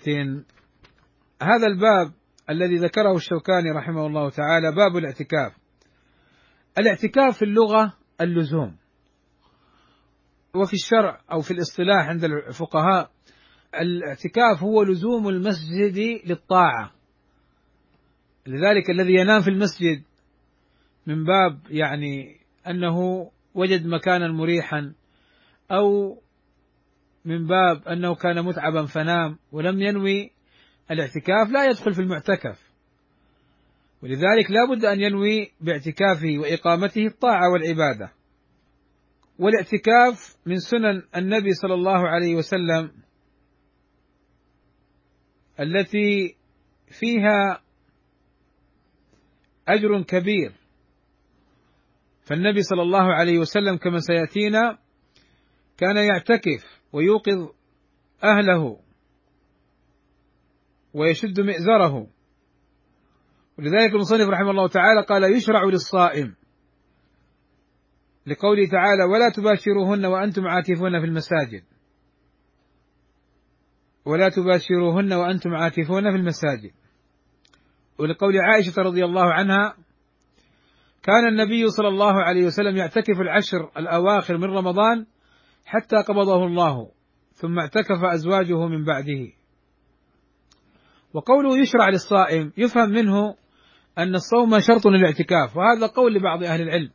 هذا الباب الذي ذكره الشوكاني رحمه الله تعالى باب الاعتكاف. الاعتكاف في اللغة اللزوم، وفي الشرع أو في الاصطلاح عند الفقهاء الاعتكاف هو لزوم المسجد للطاعة. لذلك الذي ينام في المسجد من باب أنه وجد مكانا مريحا، أو من باب أنه كان متعبا فنام ولم ينوي الاعتكاف، لا يدخل في المعتكف. ولذلك لا بد أن ينوي باعتكافه وإقامته الطاعة والعبادة. والاعتكاف من سنن النبي صلى الله عليه وسلم التي فيها أجر كبير. فالنبي صلى الله عليه وسلم كما سيأتينا كان يعتكف ويوقظ أهله ويشد مئزره. ولذلك المصنف رحمه الله تعالى قال يشرع للصائم، لقوله تعالى ولا تباشروهن وأنتم عاكفون في المساجد، ولا تباشروهن وأنتم عاكفون في المساجد. ولقول عائشة رضي الله عنها: كان النبي صلى الله عليه وسلم يعتكف العشر الأواخر من رمضان حتى قبضه الله، ثم اعتكف أزواجه من بعده. وقوله يشرع للصائم يفهم منه أن الصوم شرط للاعتكاف، وهذا قول لبعض أهل العلم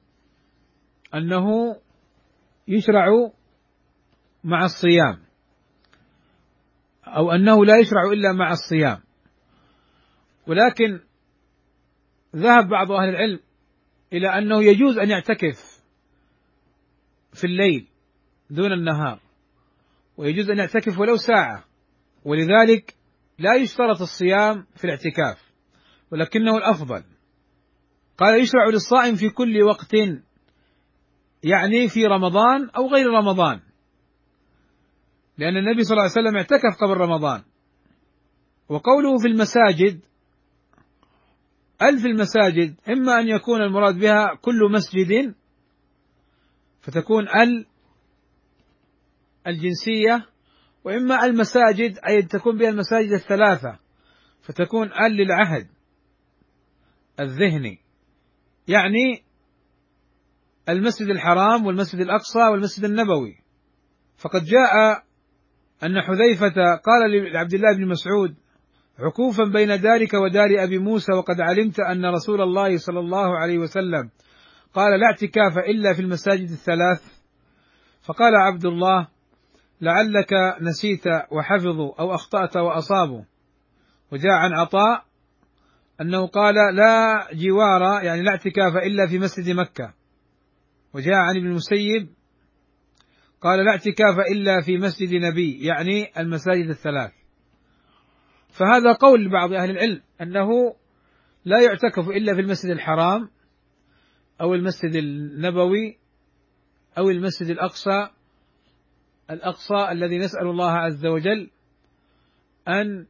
أنه يشرع مع الصيام، أو أنه لا يشرع إلا مع الصيام. ولكن ذهب بعض أهل العلم إلى أنه يجوز أن يعتكف في الليل دون النهار، ويجوز أن يعتكف ولو ساعة، ولذلك لا يشترط الصيام في الاعتكاف، ولكنه الأفضل. قال: يشرع للصائم في كل وقت، يعني في رمضان أو غير رمضان، لأن النبي صلى الله عليه وسلم اعتكف قبل رمضان. وقوله في المساجد، في المساجد إما أن يكون المراد بها كل مسجد فتكون الجنسية، وإما المساجد أي تكون بها المساجد الثلاثة فتكون للعهد الذهني، يعني المسجد الحرام والمسجد الأقصى والمسجد النبوي. فقد جاء أن حذيفة قال لعبد الله بن مسعود: عكوفا بين دارك ودار أبي موسى، وقد علمت أن رسول الله صلى الله عليه وسلم قال: لا اعتكاف إلا في المساجد الثلاث. فقال عبد الله: لعلك نسيت وحفظوا أو أخطأت وأصابوا. وجاء عن عطاء أنه قال: لا جوار، يعني لا اعتكاف إلا في مسجد مكة. وجاء عن ابن المسيب قال: لا اعتكاف إلا في مسجد نبي، يعني المساجد الثلاث. فهذا قول لبعض أهل العلم أنه لا يعتكف إلا في المسجد الحرام أو المسجد النبوي أو المسجد الأقصى الذي نسأل الله عز وجل أن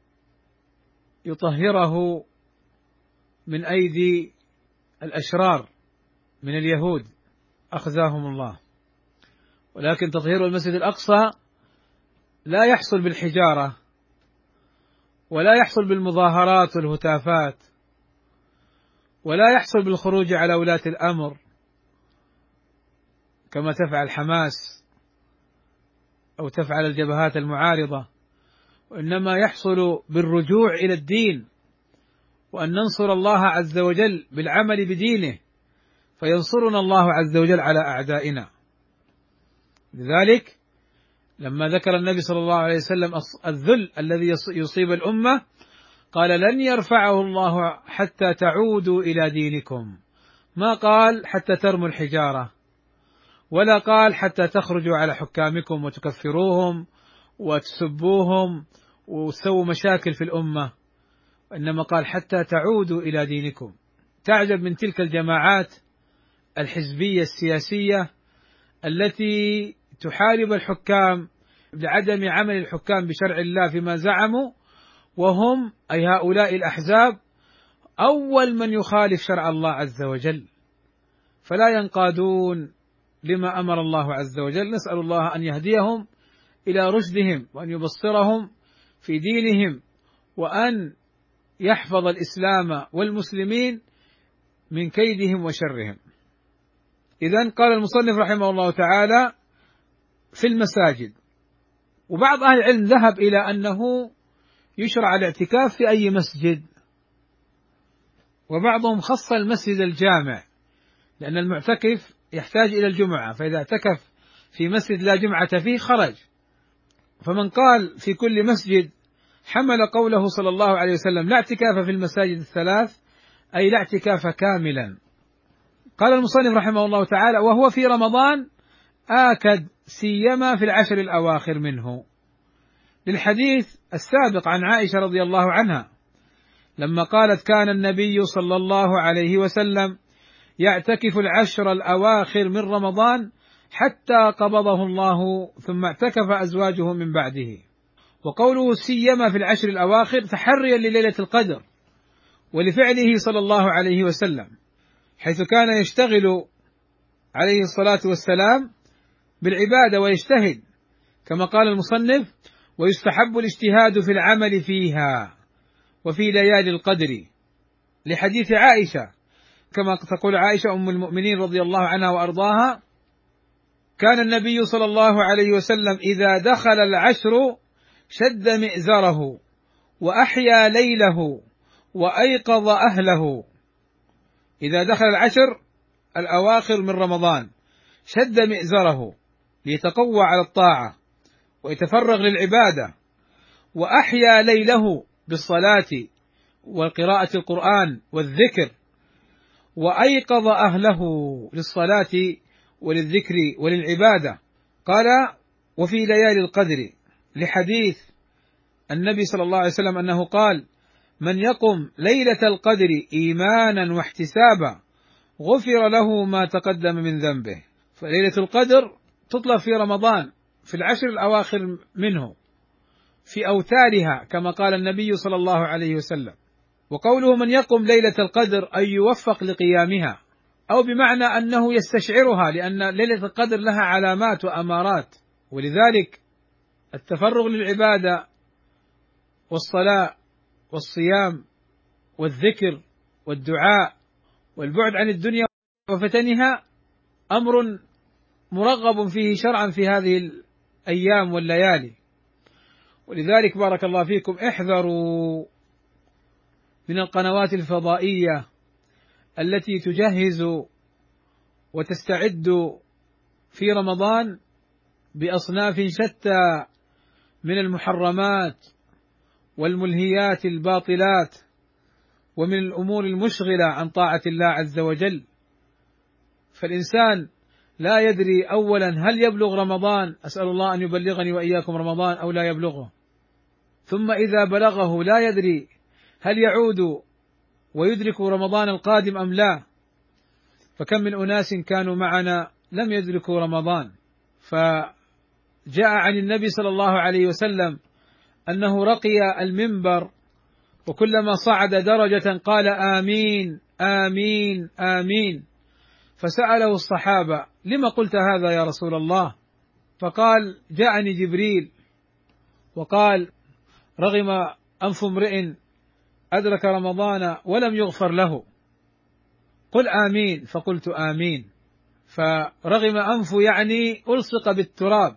يطهره من أيدي الأشرار من اليهود أخزاهم الله. ولكن تطهير المسجد الأقصى لا يحصل بالحجارة، ولا يحصل بالمظاهرات والهتافات، ولا يحصل بالخروج على ولاة الأمر كما تفعل حماس أو تفعل الجبهات المعارضة، وإنما يحصل بالرجوع إلى الدين، وأن ننصر الله عز وجل بالعمل بدينه، فينصرنا الله عز وجل على أعدائنا. لذلك لما ذكر النبي صلى الله عليه وسلم الذل الذي يصيب الأمة قال: لن يرفعه الله حتى تعودوا إلى دينكم، ما قال حتى ترموا الحجارة، ولا قال حتى تخرجوا على حكامكم وتكفروهم وتسبوهم وتسووا مشاكل في الأمة، وإنما قال حتى تعودوا إلى دينكم. تعجب من تلك الجماعات الحزبية السياسية التي تحارب الحكام لعدم عمل الحكام بشرع الله فيما زعموا، وهم أي هؤلاء الأحزاب أول من يخالف شرع الله عز وجل، فلا ينقادون لما أمر الله عز وجل. نسأل الله أن يهديهم إلى رشدهم، وأن يبصرهم في دينهم، وأن يحفظ الإسلام والمسلمين من كيدهم وشرهم. إذن قال المصنف رحمه الله تعالى: في المساجد. وبعض أهل العلم ذهب إلى أنه يشرع الاعتكاف في أي مسجد، وبعضهم خص المسجد الجامع، لأن المعتكف يحتاج إلى الجمعة، فإذا اعتكف في مسجد لا جمعة فيه خرج. فمن قال في كل مسجد حمل قوله صلى الله عليه وسلم: لا اعتكاف في المساجد الثلاث، أي لا اعتكاف كاملا. قال المصنف رحمه الله تعالى: وهو في رمضان آكد، سيما في العشر الأواخر منه، للحديث السابق عن عائشة رضي الله عنها لما قالت: كان النبي صلى الله عليه وسلم يعتكف العشر الأواخر من رمضان حتى قبضه الله، ثم اعتكف أزواجه من بعده. وقوله سيما في العشر الأواخر تحريا لليلة القدر، ولفعله صلى الله عليه وسلم، حيث كان يشتغل عليه الصلاة والسلام بالعبادة ويجتهد، كما قال المصنف: ويستحب الاجتهاد في العمل فيها، وفي ليالي القدر، لحديث عائشة كما تقول عائشة أم المؤمنين رضي الله عنها وأرضاها: كان النبي صلى الله عليه وسلم إذا دخل العشر شد مئزره وأحيا ليله وأيقظ أهله. إذا دخل العشر الأواخر من رمضان شد مئزره ليتقوى على الطاعة ويتفرغ للعبادة، وأحيا ليله بالصلاة وقراءة القرآن والذكر، وأيقظ أهله للصلاة وللذكر وللعبادة. قال: وفي ليالي القدر، لحديث النبي صلى الله عليه وسلم أنه قال: من يقم ليلة القدر إيمانا واحتسابا غفر له ما تقدم من ذنبه. فليلة القدر تطلب في رمضان في العشر الأواخر منه في أوتارها كما قال النبي صلى الله عليه وسلم. وقوله من يقم ليلة القدر أي يوفق لقيامها، أو بمعنى أنه يستشعرها، لأن ليلة القدر لها علامات وأمارات، ولذلك التفرغ للعبادة والصلاة والصيام والذكر والدعاء والبعد عن الدنيا وفتنها أمر مرغب فيه شرعا في هذه الأيام والليالي. ولذلك بارك الله فيكم احذروا من القنوات الفضائية التي تجهز وتستعد في رمضان بأصناف شتى من المحرمات والملهيات الباطلات ومن الأمور المشغلة عن طاعة الله عز وجل. فالإنسان لا يدري أولا هل يبلغ رمضان، أسأل الله أن يبلغني وإياكم رمضان، أو لا يبلغه، ثم إذا بلغه لا يدري هل يعود ويدرك رمضان القادم أم لا. فكم من أناس كانوا معنا لم يدركوا رمضان. فجاء عن النبي صلى الله عليه وسلم أنه رقي المنبر وكلما صعد درجة قال آمين آمين آمين، فسأله الصحابة: لما قلت هذا يا رسول الله؟ فقال: جاءني جبريل وقال: رغم أنف امرئ أدرك رمضان ولم يغفر له، قل آمين، فقلت آمين. فرغم أنف يعني ألصق بالتراب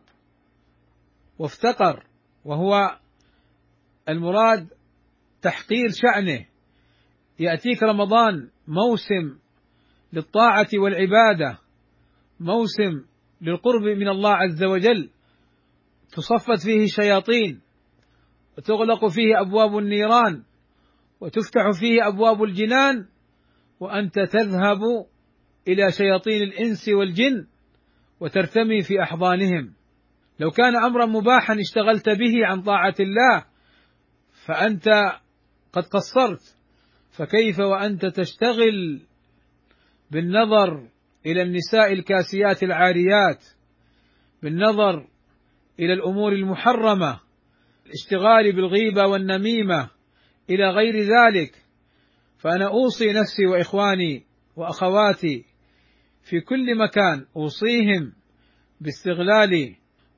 وافتقر، وهو المراد تحقير شأنه. يأتيك رمضان موسم للطاعة والعبادة، موسم للقرب من الله عز وجل، تصفت فيه الشياطين وتغلق فيه أبواب النيران وتفتح فيه أبواب الجنان، وأنت تذهب إلى شياطين الإنس والجن وترتمي في أحضانهم. لو كان أمرا مباحا اشتغلت به عن طاعة الله فأنت قد قصرت، فكيف وأنت تشتغل بالنظر إلى النساء الكاسيات العاريات، بالنظر إلى الأمور المحرمة، الاشتغال بالغيبة والنميمة إلى غير ذلك. فأنا أوصي نفسي وإخواني وأخواتي في كل مكان، أوصيهم باستغلال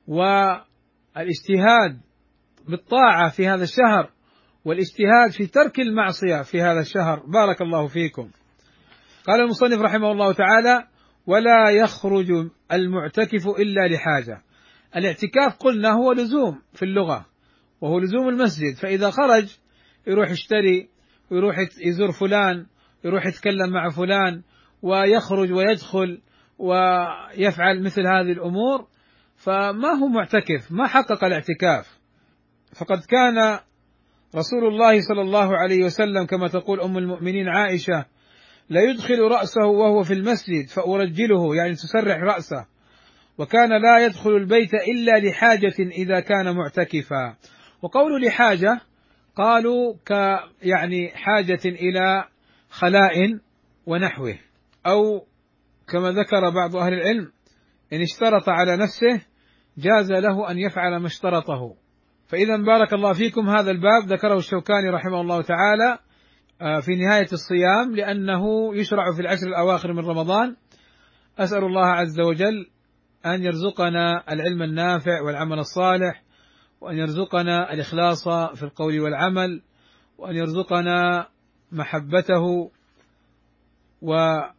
والاجتهاد بالطاعة في هذا الشهر، والاجتهاد في ترك المعصية في هذا الشهر. بارك الله فيكم. قال المصنف رحمه الله تعالى: ولا يخرج المعتكف إلا لحاجة. الاعتكاف قلنا هو لزوم في اللغة، وهو لزوم المسجد، فإذا خرج يروح يشتري ويروح يزور فلان، يروح يتكلم مع فلان، ويخرج ويدخل ويفعل مثل هذه الأمور، فما هو معتكف، ما حقق الاعتكاف. فقد كان رسول الله صلى الله عليه وسلم كما تقول أم المؤمنين عائشة: لا يدخل رأسه وهو في المسجد فأرجله، يعني تسرح رأسه، وكان لا يدخل البيت إلا لحاجة إذا كان معتكفا. وقول لحاجة قالوا يعني حاجة إلى خلاء ونحوه، أو كما ذكر بعض أهل العلم: إن اشترط على نفسه جاز له أن يفعل ما اشترطه. فإذا بارك الله فيكم هذا الباب ذكره الشوكاني رحمه الله تعالى في نهاية الصيام، لأنه يشرع في العشر الأواخر من رمضان. أسأل الله عز وجل أن يرزقنا العلم النافع والعمل الصالح، وأن يرزقنا الإخلاص في القول والعمل، وأن يرزقنا محبته، وأن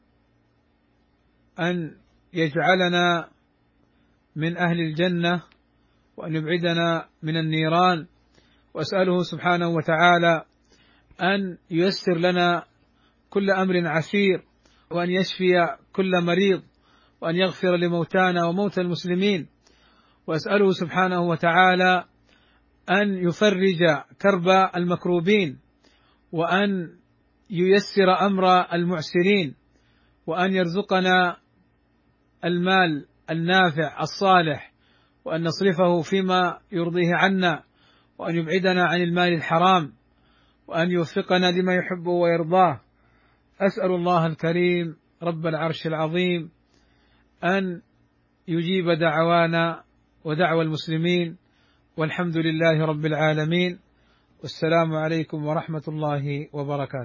يجعلنا من أهل الجنة، وأن يبعدنا من النيران. وأسأله سبحانه وتعالى أن ييسر لنا كل أمر عسير، وأن يشفي كل مريض، وأن يغفر لموتانا وموتى المسلمين. وأسأله سبحانه وتعالى أن يفرج كرب المكروبين، وأن ييسر أمر المعسرين، وأن يرزقنا المال النافع الصالح، وأن نصرفه فيما يرضيه عنا، وأن يبعدنا عن المال الحرام، وأن يوفقنا لما يحب ويرضاه. أسأل الله الكريم رب العرش العظيم أن يجيب دعوانا ودعوى المسلمين، والحمد لله رب العالمين. والسلام عليكم ورحمة الله وبركاته.